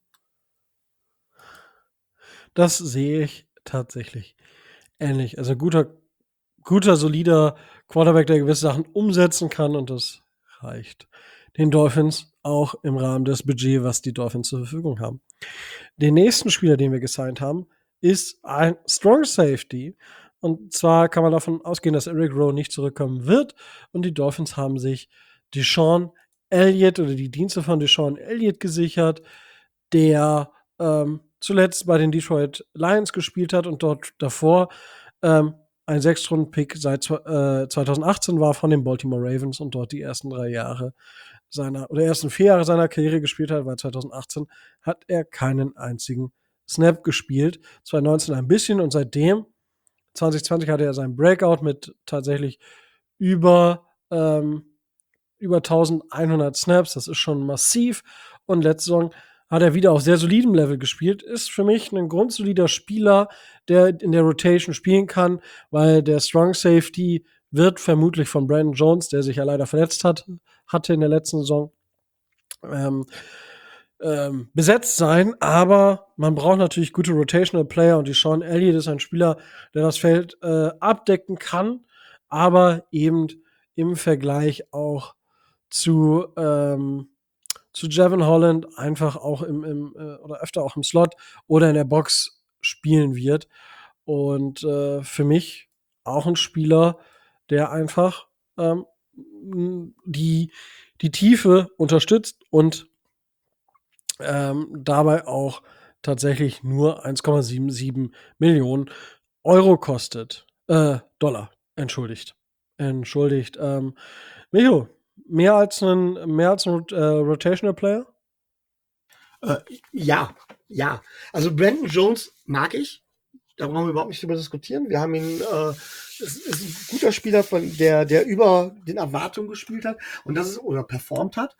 Das sehe ich tatsächlich ähnlich. Also guter, guter, solider Quarterback, der gewisse Sachen umsetzen kann und das reicht den Dolphins auch im Rahmen des Budgets, was die Dolphins zur Verfügung haben. Den nächsten Spieler, den wir gesigned haben, ist ein Strong Safety. Und zwar kann man davon ausgehen, dass Eric Rowe nicht zurückkommen wird. Und die Dolphins haben sich Deshaun Elliott oder die Dienste von Deshaun Elliott gesichert, der ähm, zuletzt bei den Detroit Lions gespielt hat und dort davor ähm, ein Sechstrunden-Pick seit äh, zweitausendachtzehn war von den Baltimore Ravens und dort die ersten drei Jahre seiner oder ersten vier Jahre seiner Karriere gespielt hat, weil zweitausendachtzehn hat er keinen einzigen Snap gespielt. zweitausendneunzehn ein bisschen und seitdem, zwanzig zwanzig, hatte er seinen Breakout mit tatsächlich über, ähm, über eintausendeinhundert Snaps. Das ist schon massiv. Und letzte Saison hat er wieder auf sehr solidem Level gespielt. Ist für mich ein grundsolider Spieler, der in der Rotation spielen kann, weil der Strong Safety wird vermutlich von Brandon Jones, der sich ja leider verletzt hat, hatte in der letzten Saison, ähm, ähm, besetzt sein. Aber man braucht natürlich gute Rotational Player und die Sean Elliott ist ein Spieler, der das Feld äh, abdecken kann, aber eben im Vergleich auch zu ähm, zu Jevon Holland einfach auch im, im äh, oder öfter auch im Slot oder in der Box spielen wird. Und äh, für mich auch ein Spieler, der einfach ähm, die, die Tiefe unterstützt und ähm, dabei auch tatsächlich nur eins Komma siebenundsiebzig Millionen Euro kostet. Äh, Dollar, entschuldigt. Entschuldigt. Ähm, Micho, mehr als ein, mehr als ein äh, Rotational Player?
Äh, ja, ja. Also Brandon Jones mag ich. Da brauchen wir überhaupt nicht drüber diskutieren. Wir haben ihn, äh, es ist ein guter Spieler, von der, der über den Erwartungen gespielt hat und das ist oder performt hat.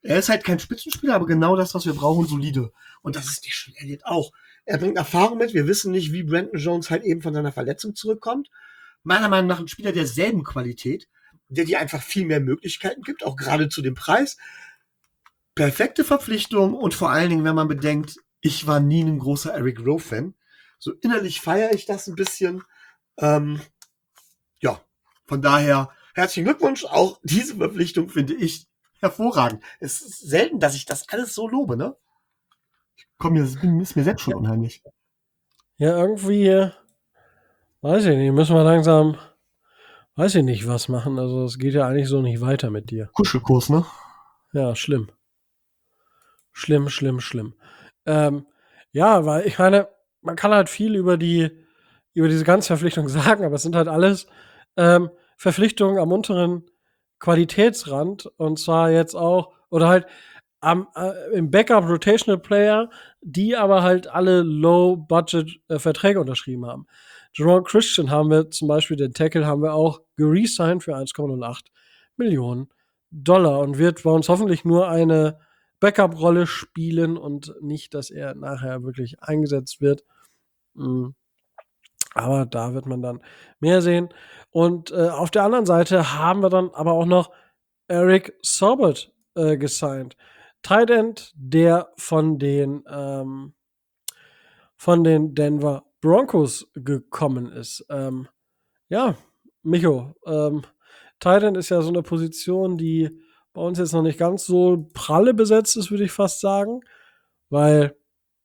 Er ist halt kein Spitzenspieler, aber genau das, was wir brauchen, solide. Und das ist Deshaun Elliott auch. Er bringt Erfahrung mit. Wir wissen nicht, wie Brandon Jones halt eben von seiner Verletzung zurückkommt. Meiner Meinung nach ein Spieler derselben Qualität, der dir einfach viel mehr Möglichkeiten gibt, auch gerade zu dem Preis. Perfekte Verpflichtung und vor allen Dingen, wenn man bedenkt, ich war nie ein großer Eric Rowe-Fan. So innerlich feiere ich das ein bisschen. Ähm, ja, von daher herzlichen Glückwunsch. Auch diese Verpflichtung finde ich hervorragend. Es ist selten, dass ich das alles so lobe, ne? Komm, mir ist mir selbst schon unheimlich.
Ja, irgendwie, weiß ich nicht, müssen wir langsam, weiß ich nicht, was machen. Also es geht ja eigentlich so nicht weiter mit dir.
Kuschelkurs, ne?
Ja, schlimm. Schlimm, schlimm, schlimm. Ähm, ja, weil ich meine, man kann halt viel über die über diese ganze Verpflichtung sagen, aber es sind halt alles ähm, Verpflichtungen am unteren Qualitätsrand und zwar jetzt auch oder halt am äh, im Backup Rotational Player, die aber halt alle Low-Budget-Verträge unterschrieben haben. Jerome Christian haben wir zum Beispiel, den Tackle haben wir auch geresigned für eins Komma null acht Millionen Dollar und wird bei uns hoffentlich nur eine Backup-Rolle spielen und nicht, dass er nachher wirklich eingesetzt wird. Mhm. Aber da wird man dann mehr sehen. Und äh, auf der anderen Seite haben wir dann aber auch noch Eric Saubert äh, gesigned. Tight End, der von den ähm, von den Denver Broncos gekommen ist. Ähm, ja, Micho, ähm, Tight End ist ja so eine Position, die bei uns jetzt noch nicht ganz so pralle besetzt ist, würde ich fast sagen, weil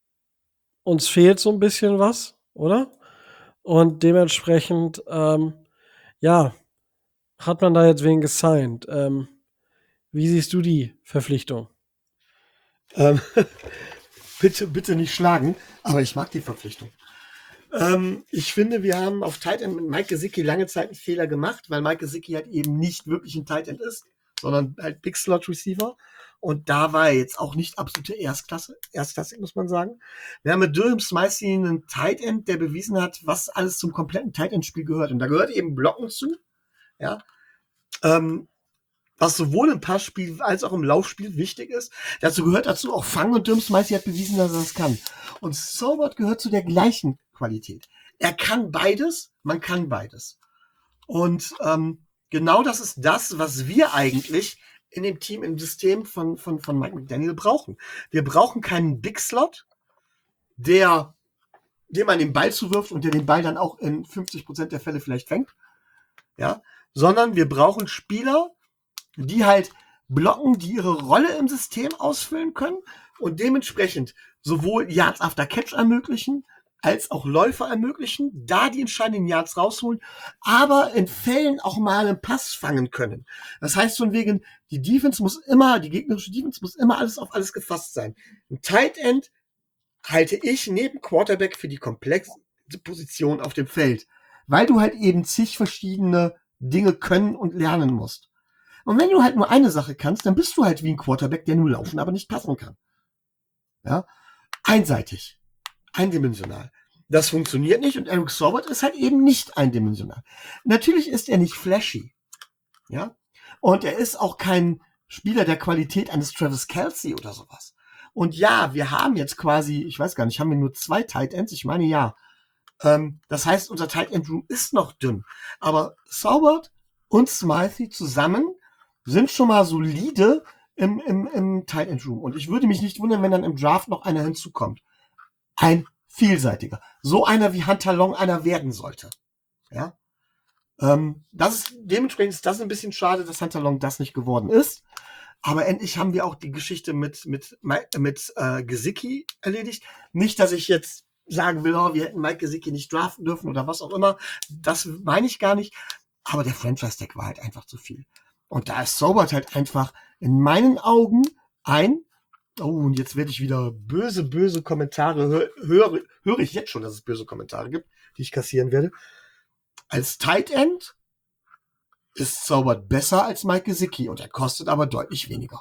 uns fehlt so ein bisschen was, oder? Und dementsprechend, ähm, ja, hat man da jetzt wen gesigned. Ähm, wie siehst du die Verpflichtung?
Ähm, bitte, bitte nicht schlagen, aber ich mag die Verpflichtung. Ähm, ich finde, wir haben auf Tight End mit Mike Gesicki lange Zeit einen Fehler gemacht, weil Mike Gesicki halt eben nicht wirklich ein Tight End ist, sondern halt Big Slot Receiver. Und da war er jetzt auch nicht absolute Erstklasse, Erstklasse, muss man sagen. Wir haben mit Durham Smythe einen Tight End, der bewiesen hat, was alles zum kompletten Tight End Spiel gehört. Und da gehört eben Blocken zu, ja. Ähm, was sowohl im Passspiel als auch im Laufspiel wichtig ist. Dazu gehört dazu auch Fang und Durham Smythe hat bewiesen, dass er das kann. Und Saubert gehört zu der gleichen Qualität. Er kann beides, man kann beides. Und ähm, genau das ist das, was wir eigentlich in dem Team, im System von, von, von Mike McDaniel brauchen. Wir brauchen keinen Big Slot, der, dem man den Ball zuwirft und der den Ball dann auch in fünfzig Prozent der Fälle vielleicht fängt. Ja, sondern wir brauchen Spieler, die halt blocken, die ihre Rolle im System ausfüllen können und dementsprechend sowohl Yards after Catch ermöglichen, als auch Läufer ermöglichen, da die entscheidenden Yards rausholen, aber in Fällen auch mal einen Pass fangen können. Das heißt von wegen, die Defense muss immer, die gegnerische Defense muss immer alles auf alles gefasst sein. Ein Tight End halte ich neben Quarterback für die komplexe Position auf dem Feld, weil du halt eben zig verschiedene Dinge können und lernen musst. Und wenn du halt nur eine Sache kannst, dann bist du halt wie ein Quarterback, der nur laufen, aber nicht passen kann. Ja, einseitig, eindimensional. Das funktioniert nicht und Eric Saubert ist halt eben nicht eindimensional. Natürlich ist er nicht flashy, ja, und er ist auch kein Spieler der Qualität eines Travis Kelce oder sowas. Und ja, wir haben jetzt quasi, ich weiß gar nicht, haben wir nur zwei Tight Ends? Ich meine ja. Ähm, das heißt, unser Tight End Room ist noch dünn. Aber Saubert und Smythe zusammen sind schon mal solide im, im, im Tight End Room. Und ich würde mich nicht wundern, wenn dann im Draft noch einer hinzukommt. Ein vielseitiger. So einer wie Hunter Long einer werden sollte. Ja. Ähm, das ist, dementsprechend ist das ein bisschen schade, dass Hunter Long das nicht geworden ist. Aber endlich haben wir auch die Geschichte mit, mit, mit äh, Gesicki erledigt. Nicht, dass ich jetzt sagen will, oh, wir hätten Mike Gesicki nicht draften dürfen oder was auch immer. Das meine ich gar nicht. Aber der Franchise-Tag war halt einfach zu viel. Und da ist Saubert halt einfach in meinen Augen ein, oh, und jetzt werde ich wieder böse, böse Kommentare, hö höre, höre ich jetzt schon, dass es böse Kommentare gibt, die ich kassieren werde. Als Tight End ist Saubert besser als Mike Gesicki und er kostet aber deutlich weniger.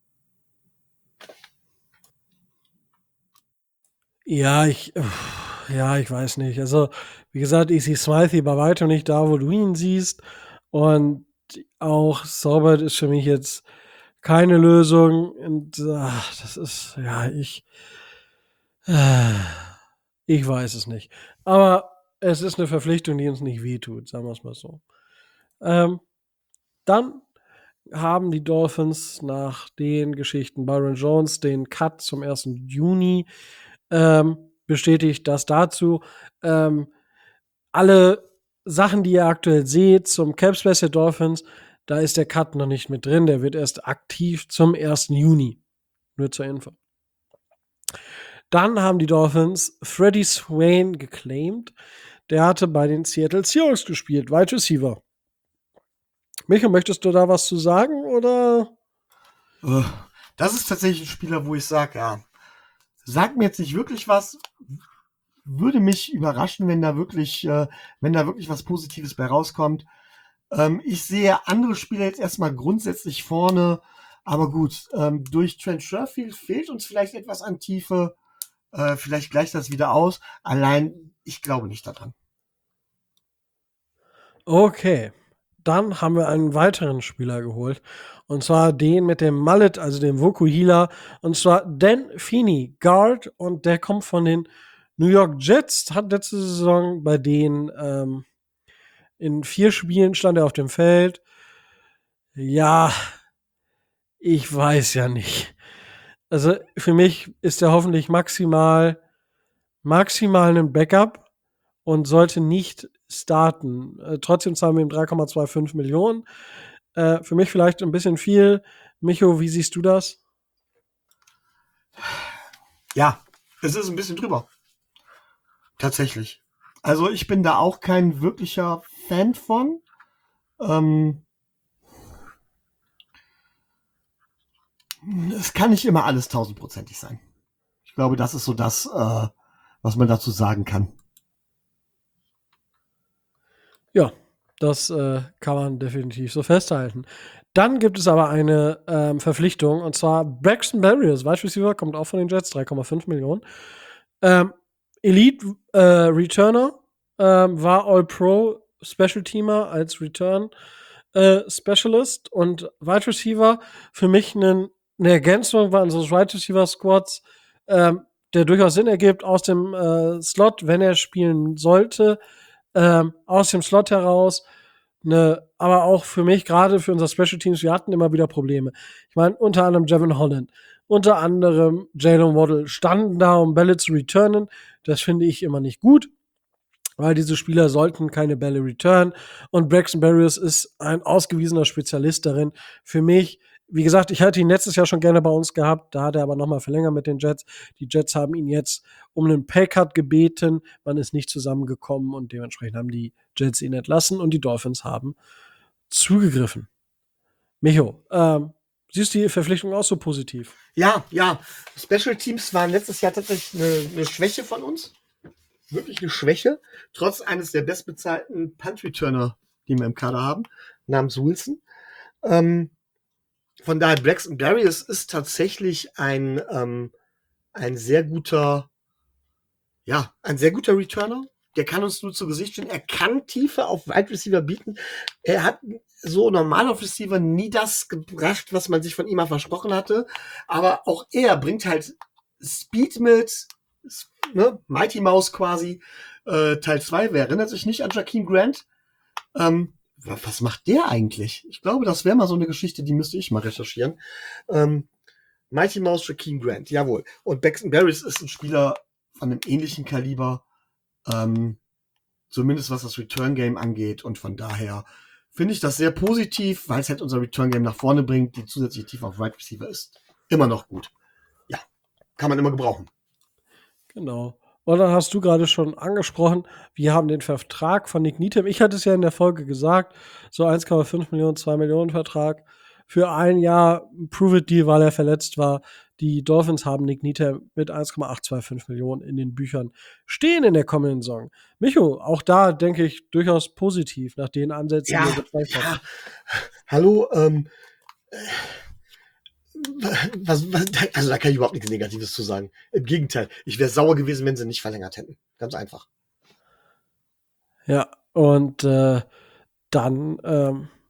Ja, ich, ja, ich weiß nicht. Also, wie gesagt, ich sehe Smythe bei weitem nicht da, wo du ihn siehst. Und auch Saubert ist für mich jetzt keine Lösung. Und ach, das ist, ja, ich, äh, ich weiß es nicht. Aber es ist eine Verpflichtung, die uns nicht wehtut, sagen wir es mal so. Ähm, dann haben die Dolphins nach den Geschichten Byron Jones den Cut zum ersten Juni ähm, bestätigt, dass dazu ähm, alle Sachen, die ihr aktuell seht zum Cap Space der Dolphins, da ist der Cut noch nicht mit drin. Der wird erst aktiv zum ersten Juni. Nur zur Info. Dann haben die Dolphins Freddie Swain geclaimed. Der hatte bei den Seattle Seahawks gespielt, Wide Receiver. Michael, möchtest du da was zu sagen, oder?
Das ist tatsächlich ein Spieler, wo ich sage, ja, sagt mir jetzt nicht wirklich was, würde mich überraschen, wenn da wirklich, äh, wenn da wirklich was Positives bei rauskommt. Ähm, ich sehe andere Spieler jetzt erstmal grundsätzlich vorne, aber gut, ähm, durch Trent Sherfield fehlt uns vielleicht etwas an Tiefe. Äh, vielleicht gleicht das wieder aus. Allein, ich glaube nicht daran.
Okay. Dann haben wir einen weiteren Spieler geholt. Und zwar den mit dem Mallet, also dem Vokuhila. Und zwar Dan Feeney, Guard. Und der kommt von den New York Jets. Hat letzte Saison bei denen ähm, in vier Spielen stand er auf dem Feld. Ja, ich weiß ja nicht. Also für mich ist er hoffentlich maximal, maximal ein Backup und sollte nicht starten. Äh, trotzdem zahlen wir ihm drei Komma fünfundzwanzig Millionen. Äh, für mich vielleicht ein bisschen viel. Micho, wie siehst du das?
Ja, es ist ein bisschen drüber. Tatsächlich. Also ich bin da auch kein wirklicher Fan von. Ähm, es kann nicht immer alles tausendprozentig sein. Ich glaube, das ist so das, äh, was man dazu sagen kann.
Ja, das äh, kann man definitiv so festhalten. Dann gibt es aber eine ähm, Verpflichtung, und zwar Braxton Berrios, Wide Receiver, kommt auch von den Jets, drei Komma fünf Millionen. Ähm, Elite äh, Returner, ähm, war All-Pro Special Teamer als Return äh, Specialist und Wide Receiver für mich eine Ergänzung war unseres Wide Receiver Squads, ähm, der durchaus Sinn ergibt aus dem äh, Slot, wenn er spielen sollte, ähm, aus dem Slot heraus. Ne, aber auch für mich, gerade für unsere Special Teams, wir hatten immer wieder Probleme. Ich meine, unter anderem Jevon Holland, unter anderem Jalen Waddle standen da, um Bälle zu returnen. Das finde ich immer nicht gut, weil diese Spieler sollten keine Bälle returnen. Und Braxton Berrios ist ein ausgewiesener Spezialist darin. Für mich, wie gesagt, ich hatte ihn letztes Jahr schon gerne bei uns gehabt, da hat er aber nochmal verlängert mit den Jets. Die Jets haben ihn jetzt um einen Paycut gebeten, man ist nicht zusammengekommen und dementsprechend haben die Jets ihn entlassen und die Dolphins haben zugegriffen. Micho, ähm, siehst du die Verpflichtung auch so positiv?
Ja, ja. Special Teams waren letztes Jahr tatsächlich eine, eine Schwäche von uns. Wirklich eine Schwäche. Trotz eines der bestbezahlten Punt-Returner, die wir im Kader haben, namens Wilson. Ähm, von daher, Braxton Berrios ist tatsächlich ein, ähm, ein sehr guter, ja, ein sehr guter Returner. Der kann uns nur zu Gesicht stehen. Er kann Tiefe auf Wide Receiver bieten. Er hat so normal auf Receiver nie das gebracht, was man sich von ihm mal versprochen hatte. Aber auch er bringt halt Speed mit, ne? Mighty Mouse quasi, äh, Teil zwei. Wer erinnert sich nicht an Jakeem Grant? Ähm, was macht der eigentlich? Ich glaube, das wäre mal so eine Geschichte, die müsste ich mal recherchieren. Ähm, Mighty Mouse, Jakeem Grant, jawohl. Und Braxton Berrios ist ein Spieler von einem ähnlichen Kaliber, ähm, zumindest was das Return-Game angeht. Und von daher finde ich das sehr positiv, weil es halt unser Return-Game nach vorne bringt. Die zusätzliche Tiefe auf Wide Receiver ist immer noch gut. Ja, kann man immer gebrauchen.
Genau. Und dann hast du gerade schon angesprochen, wir haben den Vertrag von Nick Needham. Ich hatte es ja in der Folge gesagt, so eins Komma fünf Millionen, zwei Millionen Vertrag für ein Jahr, Prove-It-Deal, weil er verletzt war. Die Dolphins haben Nick Needham mit eins Komma achthundertfünfundzwanzig Millionen in den Büchern stehen in der kommenden Saison. Micho, auch da denke ich durchaus positiv nach den Ansätzen,
Ja,
die er gezeigt
ja.
hat.
Hallo, ähm, was, was, also da kann ich überhaupt nichts Negatives zu sagen. Im Gegenteil, ich wäre sauer gewesen, wenn sie nicht verlängert hätten. Ganz einfach.
Ja, und äh, dann, ähm,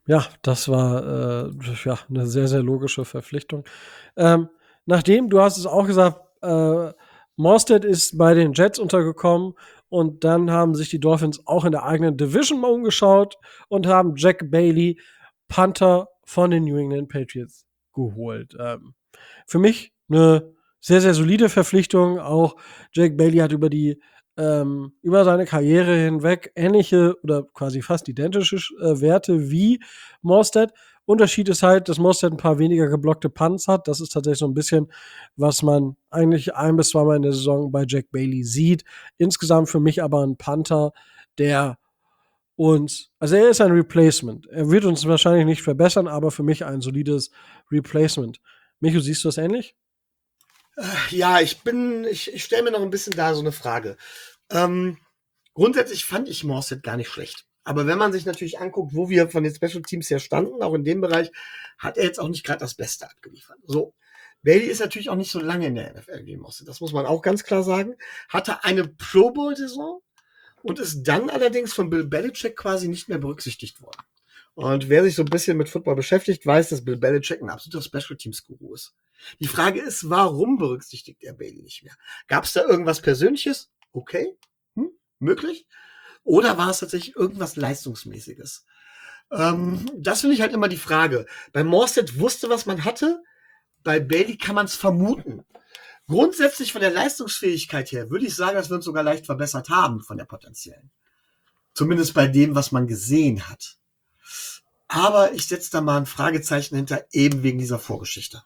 Ja, das war äh, ja eine sehr, sehr logische Verpflichtung. Ähm, nachdem, du hast es auch gesagt, äh, Morstead ist bei den Jets untergekommen und dann haben sich die Dolphins auch in der eigenen Division mal umgeschaut und haben Jack Bailey, Panther von den New England Patriots, geholt. Ähm, für mich eine sehr, sehr solide Verpflichtung. Auch Jack Bailey hat über die ähm, über seine Karriere hinweg ähnliche oder quasi fast identische äh, Werte wie Morstead. Unterschied ist halt, dass Morstead ein paar weniger geblockte Punts hat. Das ist tatsächlich so ein bisschen, was man eigentlich ein bis zweimal in der Saison bei Jack Bailey sieht. Insgesamt für mich aber ein Panther, der uns, also er ist ein Replacement. Er wird uns wahrscheinlich nicht verbessern, aber für mich ein solides Replacement. Micho, siehst du das ähnlich?
Ja, ich bin, ich, ich stelle mir noch ein bisschen da so eine Frage. Ähm, grundsätzlich fand ich Morstead gar nicht schlecht. Aber wenn man sich natürlich anguckt, wo wir von den Special Teams her standen, auch in dem Bereich, hat er jetzt auch nicht gerade das Beste abgeliefert. So. Bailey ist natürlich auch nicht so lange in der N F L wie Morstead. Das muss man auch ganz klar sagen. Hatte eine Pro Bowl-Saison und ist dann allerdings von Bill Belichick quasi nicht mehr berücksichtigt worden. Und wer sich so ein bisschen mit Football beschäftigt, weiß, dass Bill Belichick ein absoluter Special Teams Guru ist. Die Frage ist, warum berücksichtigt er Bailey nicht mehr? Gab es da irgendwas Persönliches? Okay, hm, möglich. Oder war es tatsächlich irgendwas Leistungsmäßiges? Ähm, das finde ich halt immer die Frage. Bei Morstead wusste, was man hatte. Bei Bailey kann man es vermuten. Grundsätzlich von der Leistungsfähigkeit her würde ich sagen, dass wir uns sogar leicht verbessert haben von der potenziellen. Zumindest bei dem, was man gesehen hat. Aber ich setze da mal ein Fragezeichen hinter, eben wegen dieser Vorgeschichte.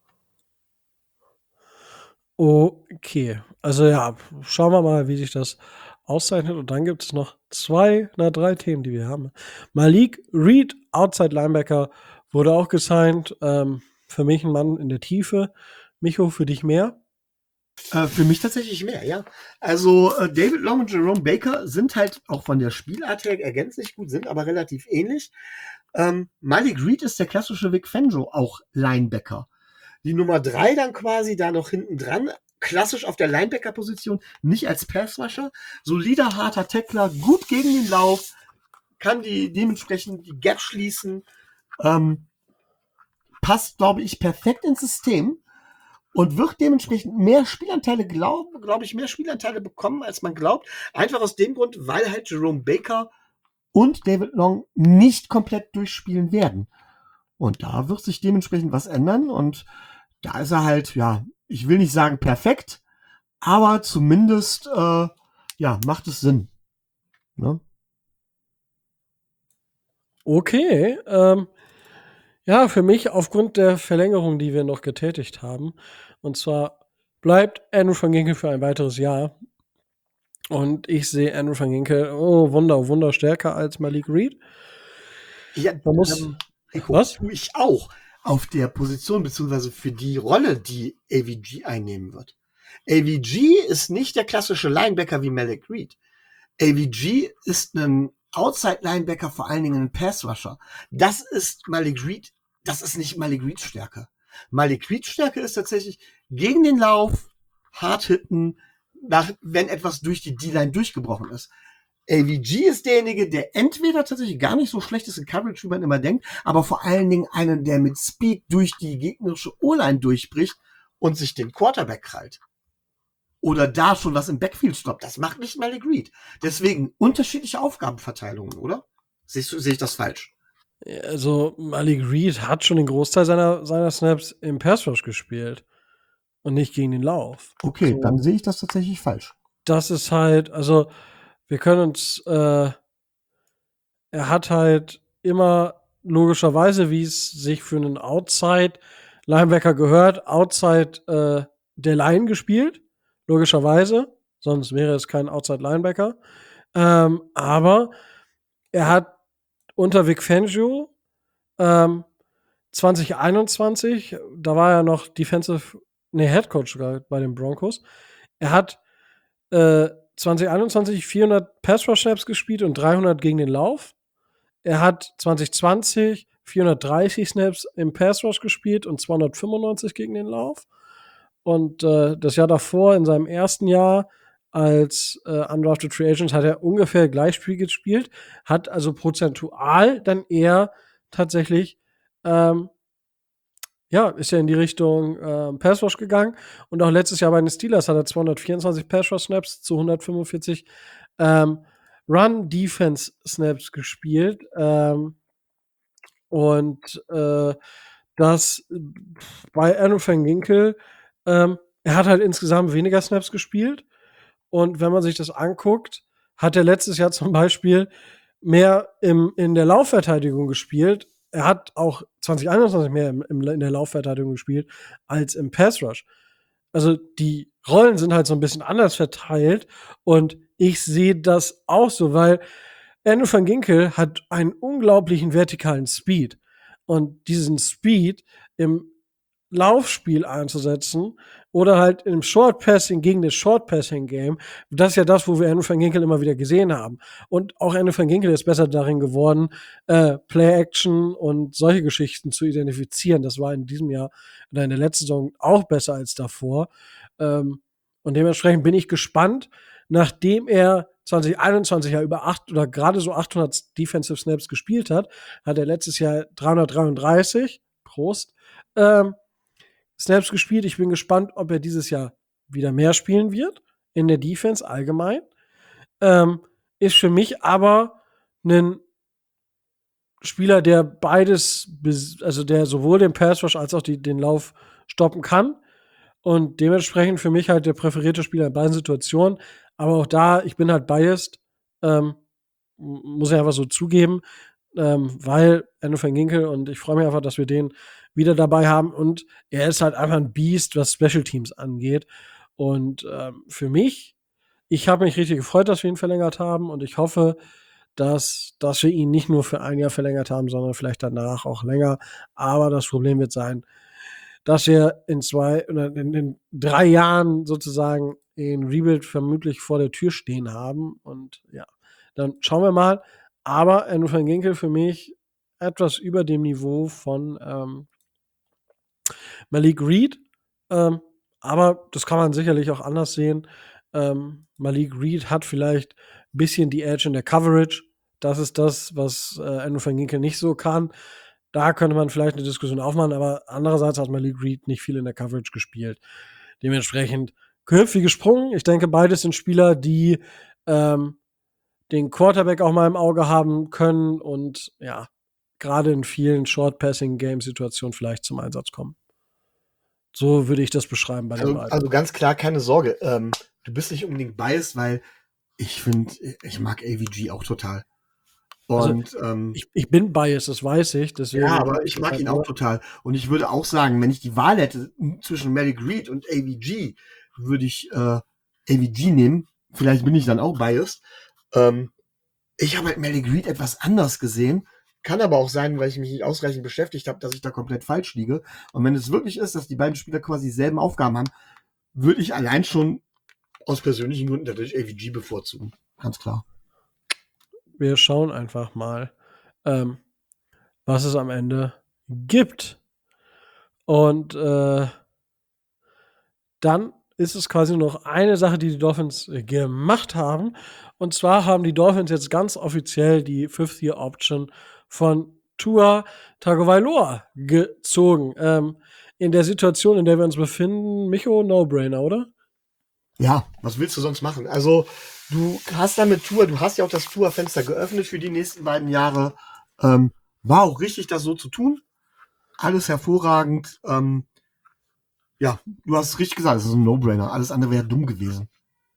Okay, also ja, schauen wir mal, wie sich das auszeichnet. Und dann gibt es noch zwei, na drei Themen, die wir haben. Malik Reed, Outside Linebacker, wurde auch gesigned. Ähm, für mich ein Mann in der Tiefe. Micho, für dich mehr?
Äh, für mich tatsächlich mehr, ja. Also äh, David Long und Jerome Baker sind halt auch von der Spielart her ergänzlich gut, sind aber relativ ähnlich. Ähm, Malik Reed ist der klassische Vic Fangio, auch Linebacker. Die Nummer drei dann quasi da noch hinten dran, klassisch auf der Linebacker-Position, nicht als Passrusher, solider, harter Tackler, gut gegen den Lauf, kann die dementsprechend die Gap schließen, ähm, passt, glaube ich, perfekt ins System und wird dementsprechend mehr Spielanteile, glaube glaub ich, mehr Spielanteile bekommen, als man glaubt. Einfach aus dem Grund, weil halt Jerome Baker und David Long nicht komplett durchspielen werden. Und da wird sich dementsprechend was ändern. Und da ist er halt, ja, ich will nicht sagen perfekt, aber zumindest, äh, ja, macht es Sinn. Ne?
Okay, ähm, ja, für mich aufgrund der Verlängerung, die wir noch getätigt haben. Und zwar bleibt Andrew van Ginkel für ein weiteres Jahr. Und ich sehe Andrew van Ginkel, oh, Wunder, Wunder stärker als Malik Reed.
Ja,
Man muss,
ähm, Rico,
was?
tue ich auch auf der Position, beziehungsweise für die Rolle, die A V G einnehmen wird. A V G ist nicht der klassische Linebacker wie Malik Reed. A V G ist ein Outside-Linebacker, vor allen Dingen ein Pass-Rusher. Das ist Malik Reed, das ist nicht Malik Reeds Stärke. Malik Reeds Stärke ist tatsächlich gegen den Lauf, hart hitten, nach, wenn etwas durch die D-Line durchgebrochen ist. A V G ist derjenige, der entweder tatsächlich gar nicht so schlecht ist in Coverage, wie man immer denkt, aber vor allen Dingen einen, der mit Speed durch die gegnerische O-Line durchbricht und sich den Quarterback krallt. Oder da schon was im Backfield stoppt. Das macht nicht Malik Reed. Deswegen unterschiedliche Aufgabenverteilungen, oder? Siehst du, sehe ich das falsch?
Also Malik Reed hat schon den Großteil seiner, seiner Snaps im Pass Rush gespielt und nicht gegen den Lauf.
Okay,
so,
dann sehe ich das tatsächlich falsch.
Das ist halt, also wir können uns, äh, er hat halt immer logischerweise, wie es sich für einen Outside-Linebacker gehört, Outside äh, der Line gespielt, logischerweise, sonst wäre es kein Outside-Linebacker. Ähm, aber er hat unter Vic Fangio ähm, zwanzig einundzwanzig, da war er noch Defensive, nee, Head Coach sogar bei den Broncos. Er hat äh, zwanzig einundzwanzig vierhundert Pass-Rush-Snaps gespielt und dreihundert gegen den Lauf. Er hat zwanzig zwanzig vierhundertdreißig Snaps im Pass-Rush gespielt und zweihundertfünfundneunzig gegen den Lauf. Und äh, das Jahr davor, in seinem ersten Jahr als äh, Undrafted Free Agent, hat er ungefähr gleich viel gespielt, hat also prozentual dann eher tatsächlich, ähm, ja, ist ja in die Richtung ähm, Pass Rush gegangen. Und auch letztes Jahr bei den Steelers hat er zweihundertvierundzwanzig Pass Rush Snaps zu hundertfünfundvierzig ähm, Run Defense Snaps gespielt. Ähm, und äh, das äh, bei Andrew Van Ginkel, ähm, er hat halt insgesamt weniger Snaps gespielt. Und wenn man sich das anguckt, hat er letztes Jahr zum Beispiel mehr im, in der Laufverteidigung gespielt. Er hat auch zwanzig einundzwanzig mehr im, im, in der Laufverteidigung gespielt als im Pass Rush. Also die Rollen sind halt so ein bisschen anders verteilt und ich sehe das auch so, weil Andrew van Ginkel hat einen unglaublichen vertikalen Speed und diesen Speed im Laufspiel einzusetzen oder halt im Short Passing gegen das Short Passing Game. Das ist ja das, wo wir Andrew van Ginkel immer wieder gesehen haben. Und auch Andrew van Ginkel ist besser darin geworden, äh, Play Action und solche Geschichten zu identifizieren. Das war in diesem Jahr oder in der letzten Saison auch besser als davor. Ähm, und dementsprechend bin ich gespannt, nachdem er zwanzig einundzwanzig ja über acht oder gerade so achthundert Defensive Snaps gespielt hat, hat er letztes Jahr dreihundertdreiunddreißig Prost ähm, Snaps gespielt. Ich bin gespannt, ob er dieses Jahr wieder mehr spielen wird in der Defense allgemein. Ähm, ist für mich aber ein Spieler, der beides, also der sowohl den Pass Rush als auch die, den Lauf stoppen kann. Und dementsprechend für mich halt der präferierte Spieler in beiden Situationen. Aber auch da, ich bin halt biased, ähm, muss ich einfach so zugeben, ähm, weil Andrew van Ginkel und ich freue mich einfach, dass wir den wieder dabei haben und er ist halt einfach ein Biest, was Special Teams angeht. Und ähm, für mich, ich habe mich richtig gefreut, dass wir ihn verlängert haben und ich hoffe, dass, dass wir ihn nicht nur für ein Jahr verlängert haben, sondern vielleicht danach auch länger. Aber das Problem wird sein, dass wir in zwei oder in, in drei Jahren sozusagen in Rebuild vermutlich vor der Tür stehen haben. Und ja, dann schauen wir mal. Aber Andrew van Ginkel für mich etwas über dem Niveau von ähm, Malik Reed. Ähm, aber das kann man sicherlich auch anders sehen. Ähm, Malik Reed hat vielleicht ein bisschen die Edge in der Coverage. Das ist das, was äh, Andrew van Ginkel nicht so kann. Da könnte man vielleicht eine Diskussion aufmachen, aber andererseits hat Malik Reed nicht viel in der Coverage gespielt. Dementsprechend Köpfe gesprungen. Ich denke, beides sind Spieler, die ähm, den Quarterback auch mal im Auge haben können und ja, gerade in vielen Short-Passing-Game-Situationen vielleicht zum Einsatz kommen. So würde ich das beschreiben bei den
Also,
beiden.
also ganz klar, keine Sorge. Ähm, du bist nicht unbedingt biased, weil ich finde, ich mag A V G auch total. Und
also,
ähm,
ich, ich bin biased, das weiß ich. Deswegen
ja, aber ich mag ihn auch total. Und ich würde auch sagen, wenn ich die Wahl hätte zwischen Malik Reed und A V G, würde ich äh, A V G nehmen. Vielleicht bin ich dann auch biased. Ähm, ich habe halt Malik Reed etwas anders gesehen. Kann aber auch sein, weil ich mich nicht ausreichend beschäftigt habe, dass ich da komplett falsch liege. Und wenn es wirklich ist, dass die beiden Spieler quasi dieselben Aufgaben haben, würde ich allein schon aus persönlichen Gründen natürlich A V G bevorzugen. Ganz klar.
Wir schauen einfach mal, ähm, was es am Ende gibt. Und äh, dann ist es quasi noch eine Sache, die die Dolphins gemacht haben. Und zwar haben die Dolphins jetzt ganz offiziell die Fifth-Year-Option von Tua Tagovailoa gezogen. Ähm, in der Situation, in der wir uns befinden, Micho, No-Brainer, oder?
Ja, was willst du sonst machen? Also, du hast damit Tour, du hast ja auch das Tour-Fenster geöffnet für die nächsten beiden Jahre. Ähm, war auch richtig, das so zu tun. Alles hervorragend. Ähm, ja, du hast es richtig gesagt, es ist ein No-Brainer. Alles andere wäre dumm gewesen.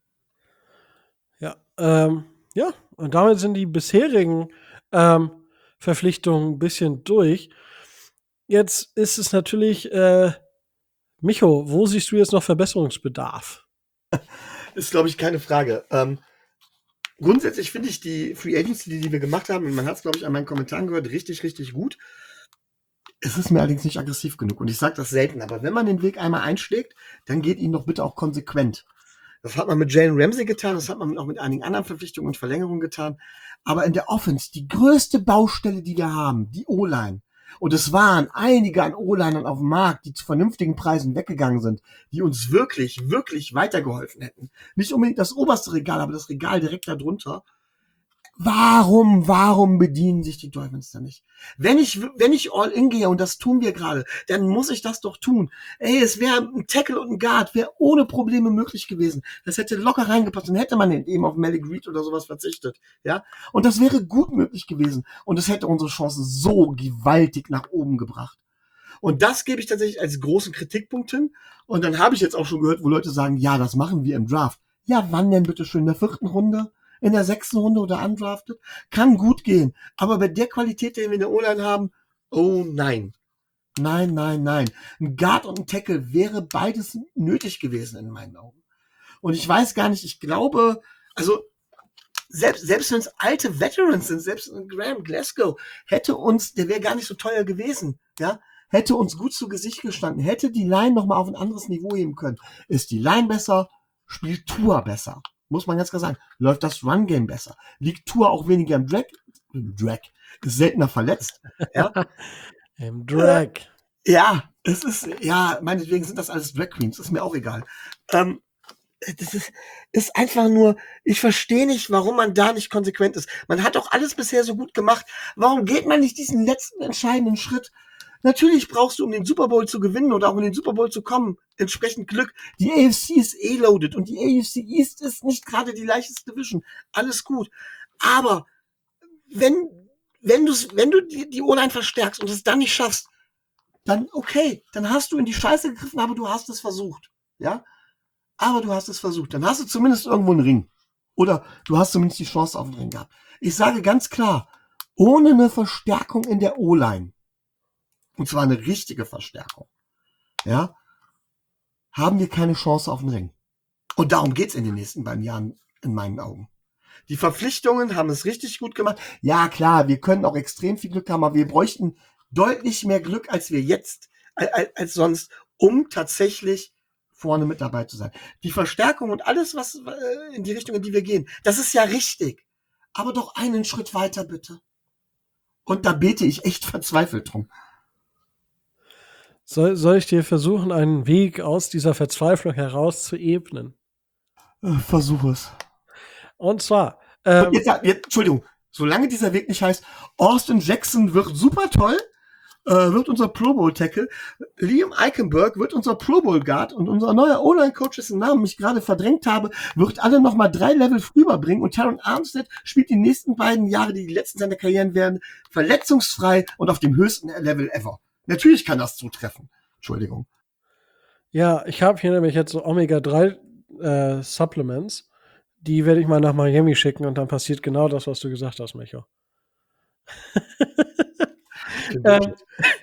Ja, ähm, ja, und damit sind die bisherigen ähm, Verpflichtungen ein bisschen durch. Jetzt ist es natürlich, äh, Micho, wo siehst du jetzt noch Verbesserungsbedarf?
Ist, glaube ich, keine Frage. Ähm, grundsätzlich finde ich die Free Agency, die, die wir gemacht haben, und man hat es, glaube ich, an meinen Kommentaren gehört, richtig, richtig gut. Es ist mir allerdings nicht aggressiv genug. Und ich sage das selten, aber wenn man den Weg einmal einschlägt, dann geht ihn doch bitte auch konsequent. Das hat man mit Jalen Ramsey getan, das hat man auch mit einigen anderen Verpflichtungen und Verlängerungen getan. Aber in der Offense, die größte Baustelle, die wir haben, die O-Line. Und es waren einige an O-Linern auf dem Markt, die zu vernünftigen Preisen weggegangen sind, die uns wirklich, wirklich weitergeholfen hätten. Nicht unbedingt das oberste Regal, aber das Regal direkt darunter. Warum, warum bedienen sich die Dolphins da nicht? Wenn ich, wenn ich all in gehe, und das tun wir gerade, dann muss ich das doch tun. Ey, es wäre ein Tackle und ein Guard, wäre ohne Probleme möglich gewesen. Das hätte locker reingepasst, dann hätte man eben auf Malik Reed oder sowas verzichtet, ja. Und das wäre gut möglich gewesen. Und es hätte unsere Chancen so gewaltig nach oben gebracht. Und das gebe ich tatsächlich als großen Kritikpunkt hin. Und dann habe ich jetzt auch schon gehört, wo Leute sagen, ja, das machen wir im Draft. Ja, wann denn bitte schön? In der vierten Runde? In der sechsten Runde oder undrafted? Kann gut gehen. Aber bei der Qualität, die wir in der O-Line haben, oh nein. Nein, nein, nein. Ein Guard und ein Tackle wäre beides nötig gewesen in meinen Augen. Und ich weiß gar nicht, ich glaube, also selbst, selbst wenn es alte Veterans sind, selbst ein Graham Glasgow, hätte uns, der wäre gar nicht so teuer gewesen, ja, hätte uns gut zu Gesicht gestanden, hätte die Line nochmal auf ein anderes Niveau heben können. Ist die Line besser, spielt Tua besser. Muss man ganz klar sagen. Läuft das Run-Game besser? Liegt Tua auch weniger im Drag? Drag. Ist seltener verletzt. Ja.
Im Drag.
Äh, ja, es ist, ja, meinetwegen sind das alles Drag Queens. Ist mir auch egal. Ähm, das ist, ist einfach nur, ich verstehe nicht, warum man da nicht konsequent ist. Man hat doch alles bisher so gut gemacht. Warum geht man nicht diesen letzten entscheidenden Schritt? Natürlich brauchst du, um den Super Bowl zu gewinnen oder auch um den Super Bowl zu kommen, entsprechend Glück. Die A F C ist eh loaded und die A F C East ist nicht gerade die leichteste Division. Alles gut. Aber wenn, wenn du, wenn du die, die O-Line verstärkst und es dann nicht schaffst, dann okay, dann hast du in die Scheiße gegriffen, aber du hast es versucht. Ja? Aber du hast es versucht. Dann hast du zumindest irgendwo einen Ring. Oder du hast zumindest die Chance auf einen Ring gehabt. Ich sage ganz klar, ohne eine Verstärkung in der O-Line, und zwar eine richtige Verstärkung, ja, haben wir keine Chance auf den Ring. Und darum geht's in den nächsten beiden Jahren in meinen Augen. Die Verpflichtungen haben es richtig gut gemacht. Ja, klar, wir können auch extrem viel Glück haben, aber wir bräuchten deutlich mehr Glück, als wir jetzt, als, als sonst, um tatsächlich vorne mit dabei zu sein. Die Verstärkung und alles, was äh, in die Richtung, in die wir gehen, das ist ja richtig. Aber doch einen Schritt weiter, bitte. Und da bete ich echt verzweifelt drum.
Soll, soll ich dir versuchen, einen Weg aus dieser Verzweiflung heraus zu ebnen?
Versuch es.
Und zwar. Ähm,
Und jetzt, jetzt, Entschuldigung, solange dieser Weg nicht heißt, Austin Jackson wird super toll, äh, wird unser Pro Bowl Tackle, Liam Eichenberg wird unser Pro Bowl Guard und unser neuer O-Line-Coach, dessen Namen ich gerade verdrängt habe, wird alle nochmal drei Level rüberbringen und Terron Armstead spielt die nächsten beiden Jahre, die die letzten seiner Karrieren werden, verletzungsfrei und auf dem höchsten Level ever. Natürlich kann das zutreffen. Entschuldigung.
Ja, ich habe hier nämlich jetzt so Omega drei äh, Supplements. Die werde ich mal nach Miami schicken und dann passiert genau das, was du gesagt hast, Micho. ähm,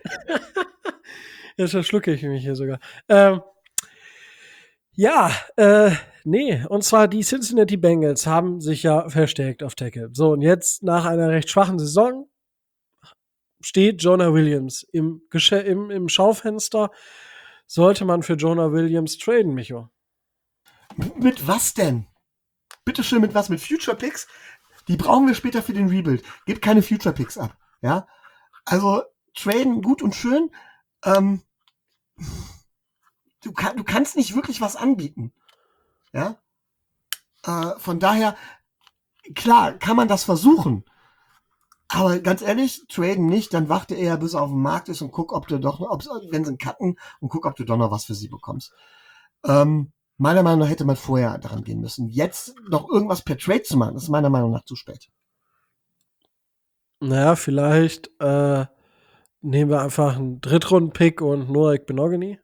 Jetzt verschlucke ich mich hier sogar. Ähm, ja, äh, nee, und zwar die Cincinnati Bengals haben sich ja verstärkt auf Tackle. So, und jetzt nach einer recht schwachen Saison steht Jonah Williams im, Gesche- im, im Schaufenster. Sollte man für Jonah Williams traden, Micho?
Mit was denn? Bitteschön, mit was? Mit Future Picks? Die brauchen wir später für den Rebuild. Gebt keine Future Picks ab. Ja? Also, traden gut und schön. Ähm, du, kann, du kannst nicht wirklich was anbieten. Ja? Äh, von daher, klar, kann man das versuchen. Aber ganz ehrlich, traden nicht, dann warte eher, bis er auf dem Markt ist und guck, ob du doch, ob, wenn sie ihn cutten, und guck, ob du doch noch was für sie bekommst. Ähm, meiner Meinung nach hätte man vorher daran gehen müssen. Jetzt noch irgendwas per Trade zu machen, ist meiner Meinung nach zu spät.
Naja, vielleicht äh, nehmen wir einfach einen Drittrunden-Pick und Noah Benogany.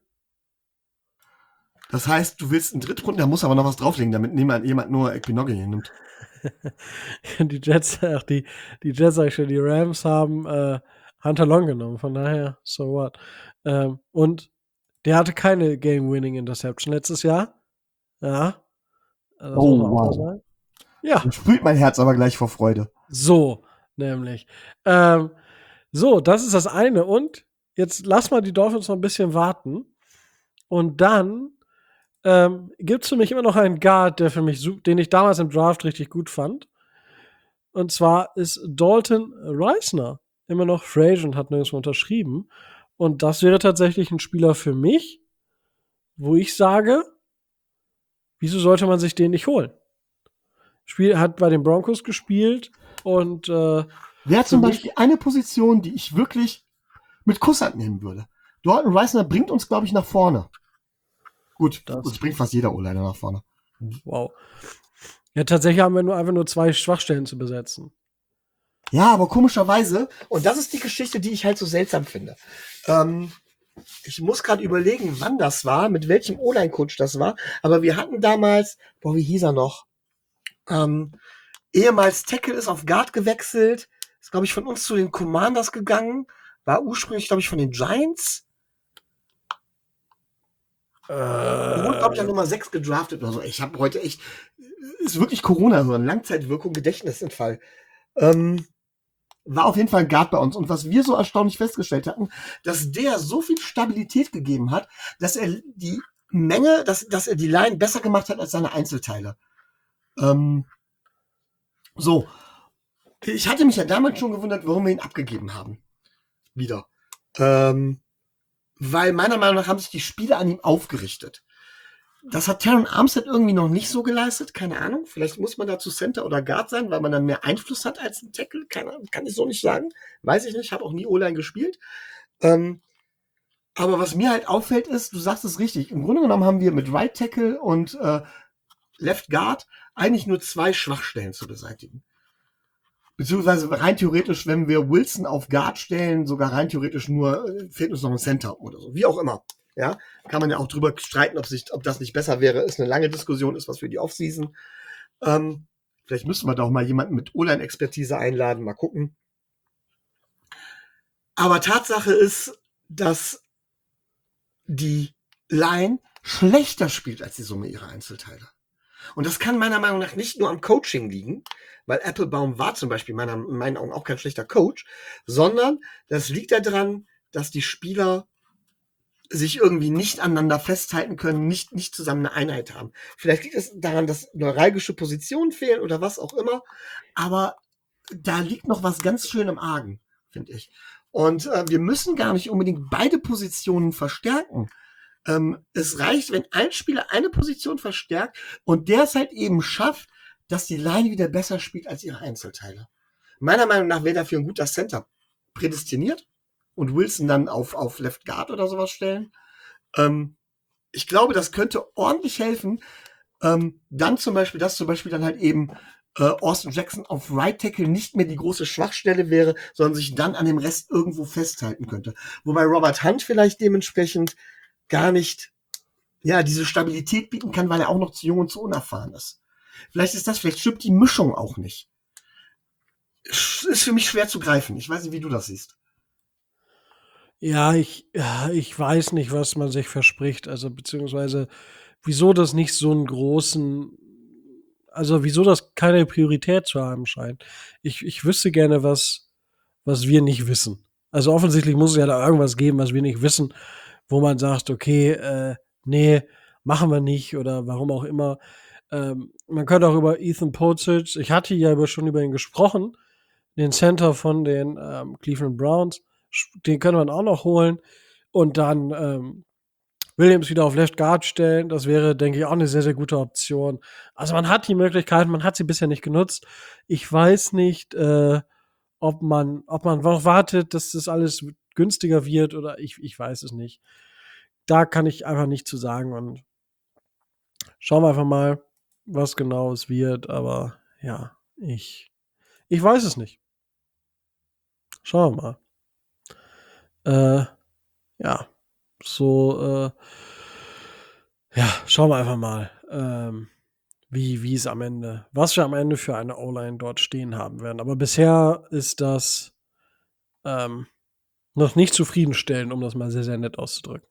Das heißt, du willst einen Drittrunden, da muss aber noch was drauflegen, damit niemand, jemand Noah Benogany nimmt.
die Jets, ach, die, die Jets, sag ich schon, die Rams haben äh, Hunter Long genommen, von daher, so what. Ähm, und der hatte keine Game-Winning-Interception letztes Jahr. Ja. Das
Oh,
muss man auch mal
wow.
sagen. Ja.
Dann sprüht mein Herz aber gleich vor Freude.
So, nämlich. Ähm, so, das ist das eine. Und jetzt lass mal die Dolphins noch ein bisschen warten. Und dann ähm, gibt es für mich immer noch einen Guard, der für mich, den ich damals im Draft richtig gut fand. Und zwar ist Dalton Reisner immer noch Free Agent, hat nirgendwo unterschrieben. Und das wäre tatsächlich ein Spieler für mich, wo ich sage, wieso sollte man sich den nicht holen? Spiel, hat bei den Broncos gespielt, Und äh,
Wäre
für
zum
mich,
Beispiel eine Position, die ich wirklich mit Kusshand nehmen würde. Dalton Reisner bringt uns, glaube ich, nach vorne. Gut, uns
das,
bringt fast jeder O-Liner nach vorne.
wow. Ja, tatsächlich haben wir nur einfach nur zwei Schwachstellen zu besetzen.
Ja, aber komischerweise, und das ist die Geschichte, die ich halt so seltsam finde. Ähm, ich muss gerade überlegen, wann das war, mit welchem O-Line-Coach das war, aber wir hatten damals, boah, wie hieß er noch? Ähm, ehemals Tackle ist auf Guard gewechselt, ist, glaube ich, von uns zu den Commanders gegangen, war ursprünglich, glaube ich, von den Giants.
Äh,
Wurde, glaube ich, an Nummer sechs gedraftet oder so. Ich habe heute echt, ist wirklich Corona, so eine Langzeitwirkung, Gedächtnisentfall. Ähm, war auf jeden Fall ein Guard bei uns. Und was wir so erstaunlich festgestellt hatten, dass der so viel Stabilität gegeben hat, dass er die Menge, dass, dass er die Line besser gemacht hat als seine Einzelteile. Ähm, so. Ich hatte mich ja damals schon gewundert, warum wir ihn abgegeben haben. Wieder. Ähm, weil meiner Meinung nach haben sich die Spieler an ihm aufgerichtet. Das hat Terron Armstead irgendwie noch nicht so geleistet, keine Ahnung. Vielleicht muss man dazu Center oder Guard sein, weil man dann mehr Einfluss hat als ein Tackle. Keine Ahnung, kann ich so nicht sagen. Weiß ich nicht, habe auch nie O-Line gespielt. Ähm, aber was mir halt auffällt ist, du sagst es richtig, im Grunde genommen haben wir mit Right Tackle und äh, Left Guard eigentlich nur zwei Schwachstellen zu beseitigen. Beziehungsweise rein theoretisch, wenn wir Wilson auf Guard stellen, sogar rein theoretisch nur, äh, fehlt uns noch ein Center oder so. Wie auch immer. Ja, kann man ja auch drüber streiten, ob, sich, ob das nicht besser wäre. Ist eine lange Diskussion, ist was für die Offseason. Ähm, vielleicht müssen wir da auch mal jemanden mit O-Line-Expertise einladen, mal gucken. Aber Tatsache ist, dass die Line schlechter spielt als die Summe ihrer Einzelteile. Und das kann meiner Meinung nach nicht nur am Coaching liegen, weil Applebaum war zum Beispiel meiner, in meinen Augen auch kein schlechter Coach, sondern das liegt daran, dass die Spieler sich irgendwie nicht aneinander festhalten können, nicht, nicht zusammen eine Einheit haben. Vielleicht liegt es daran, dass neuralgische Positionen fehlen oder was auch immer, aber da liegt noch was ganz schön im Argen, finde ich. Und äh, wir müssen gar nicht unbedingt beide Positionen verstärken. Ähm, es reicht, wenn ein Spieler eine Position verstärkt und der es halt eben schafft, dass die Line wieder besser spielt als ihre Einzelteile. Meiner Meinung nach wäre dafür ein guter Center prädestiniert und Wilson dann auf, auf Left Guard oder sowas stellen. Ähm, ich glaube, das könnte ordentlich helfen. Ähm, dann zum Beispiel, dass zum Beispiel dann halt eben äh, Austin Jackson auf Right Tackle nicht mehr die große Schwachstelle wäre, sondern sich dann an dem Rest irgendwo festhalten könnte. Wobei Robert Hunt vielleicht dementsprechend gar nicht, ja, diese Stabilität bieten kann, weil er auch noch zu jung und zu unerfahren ist. Vielleicht ist das, vielleicht stimmt die Mischung auch nicht. Ist für mich schwer zu greifen. Ich weiß nicht, wie du das siehst.
ja, ich, ja, ich weiß nicht, was man sich verspricht. Also, beziehungsweise, wieso das nicht so einen großen, also wieso das keine Priorität zu haben scheint. Ich, ich wüsste gerne, was, was wir nicht wissen. Also offensichtlich muss es ja da irgendwas geben, was wir nicht wissen, wo man sagt, okay, äh, nee, machen wir nicht oder warum auch immer. Ähm, man könnte auch über Ethan Pocic, ich hatte ja über, schon über ihn gesprochen, den Center von den ähm, Cleveland Browns, den können wir auch noch holen und dann ähm, Williams wieder auf Left Guard stellen. Das wäre, denke ich, auch eine sehr, sehr gute Option. Also man hat die Möglichkeit, man hat sie bisher nicht genutzt. Ich weiß nicht, äh, ob man, ob man noch wartet, dass das alles günstiger wird oder ich, ich weiß es nicht. Da kann ich einfach nicht zu sagen und schauen wir einfach mal, was genau es wird. Aber ja, ich, ich weiß es nicht. Schauen wir mal. Äh, ja, so, äh, ja, schauen wir einfach mal, ähm, wie, wie es am Ende, was wir am Ende für eine O-Line dort stehen haben werden. Aber bisher ist das ähm, noch nicht zufriedenstellend, um das mal sehr, sehr nett auszudrücken.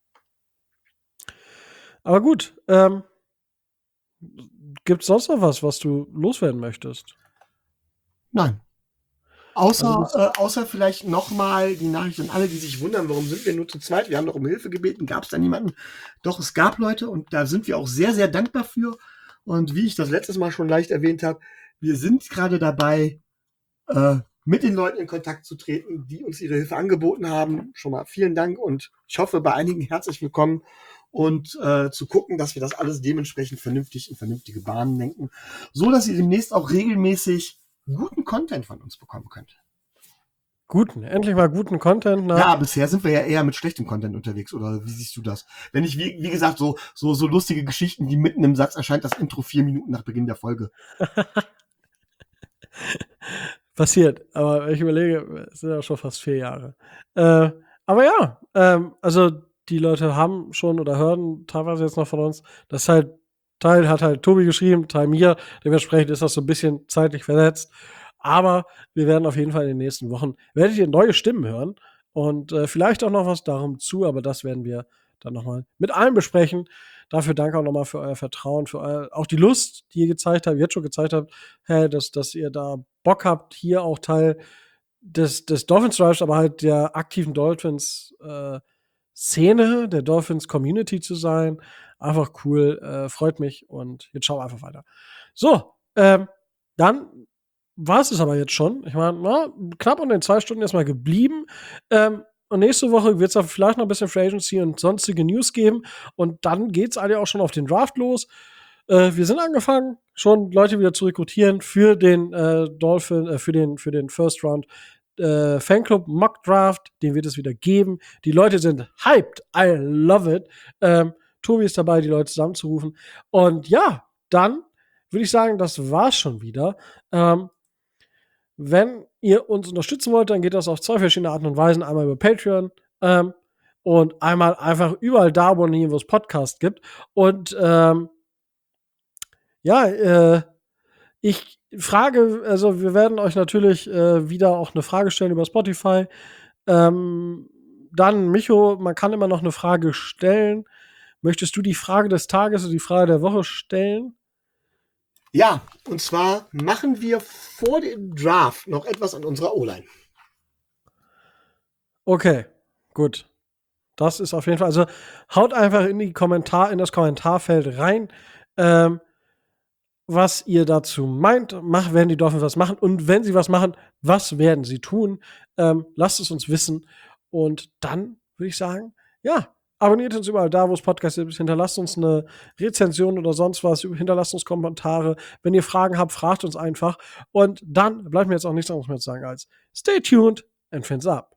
Aber gut, ähm, gibt es sonst noch was, was du loswerden möchtest?
Nein.
Also
Außer,
das,
äh, außer vielleicht nochmal die Nachricht an alle, die sich wundern, warum sind wir nur zu zweit? Wir haben doch um Hilfe gebeten, gab es da niemanden? Doch, es gab Leute und da sind wir auch sehr, sehr dankbar für. Und wie ich das letztes Mal schon leicht erwähnt habe, wir sind gerade dabei, äh, mit den Leuten in Kontakt zu treten, die uns ihre Hilfe angeboten haben. Schon mal vielen Dank und ich hoffe, bei einigen herzlich willkommen und äh, zu gucken, dass wir das alles dementsprechend vernünftig in vernünftige Bahnen lenken, so dass ihr demnächst auch regelmäßig guten Content von uns bekommen könnt.
Guten, endlich mal guten Content. Ne?
Ja, bisher sind wir ja eher mit schlechtem Content unterwegs, oder wie siehst du das? Wenn ich, wie, wie gesagt, so, so, so lustige Geschichten, die mitten im Satz erscheint, das Intro vier Minuten nach Beginn der Folge.
Passiert, aber ich überlege, es sind ja schon fast vier Jahre. Äh, aber ja, ähm, also die Leute haben schon oder hören teilweise jetzt noch von uns, das halt, Teil hat halt Tobi geschrieben, Teil mir, dementsprechend ist das so ein bisschen zeitlich versetzt. Aber wir werden auf jeden Fall in den nächsten Wochen, werdet ihr neue Stimmen hören und äh, vielleicht auch noch was darum zu, aber das werden wir dann nochmal mit allen besprechen. Dafür danke auch nochmal für euer Vertrauen, für euer, auch die Lust, die ihr gezeigt habt, jetzt schon gezeigt habt, hey, dass, dass ihr da Bock habt, hier auch Teil des, des Dolphins Drives, aber halt der aktiven Dolphins äh, Szene, der Dolphins Community zu sein. Einfach cool, äh, freut mich und jetzt schauen wir einfach weiter. So, ähm, dann war es es aber jetzt schon. Ich meine, knapp unter den zwei Stunden erstmal geblieben. Ähm, und nächste Woche wird es dann vielleicht noch ein bisschen Free Agency und sonstige News geben. Und dann geht es eigentlich auch schon auf den Draft los. Äh, wir sind angefangen, schon Leute wieder zu rekrutieren für den äh, Dolphin, äh, für den, für den First Round äh, Fanclub Mock Draft. Den wird es wieder geben. Die Leute sind hyped. I love it. Ähm, Tobi ist dabei, die Leute zusammenzurufen. Und ja, dann würde ich sagen, das war's schon wieder. Ähm, Wenn ihr uns unterstützen wollt, dann geht das auf zwei verschiedene Arten und Weisen. Einmal über Patreon ähm, und einmal einfach überall da, wo es Podcast gibt. Und ähm, ja, äh, ich frage, also wir werden euch natürlich äh, wieder auch eine Frage stellen über Spotify. Ähm, dann, Micho, man kann immer noch eine Frage stellen. Möchtest du die Frage des Tages oder die Frage der Woche stellen?
Ja, und zwar machen wir vor dem Draft noch etwas an unserer O-Line.
Okay, gut. Das ist auf jeden Fall, also haut einfach in die Kommentar, in das Kommentarfeld rein, ähm, was ihr dazu meint. Mach, werden die Dolphins was machen? Und wenn sie was machen, was werden sie tun? Ähm, lasst es uns wissen. Und dann würde ich sagen, ja, abonniert uns überall da, wo es Podcasts gibt. Hinterlasst uns eine Rezension oder sonst was. Hinterlasst uns Kommentare. Wenn ihr Fragen habt, fragt uns einfach. Und dann bleibt mir jetzt auch nichts anderes mehr zu sagen als stay tuned and fins up.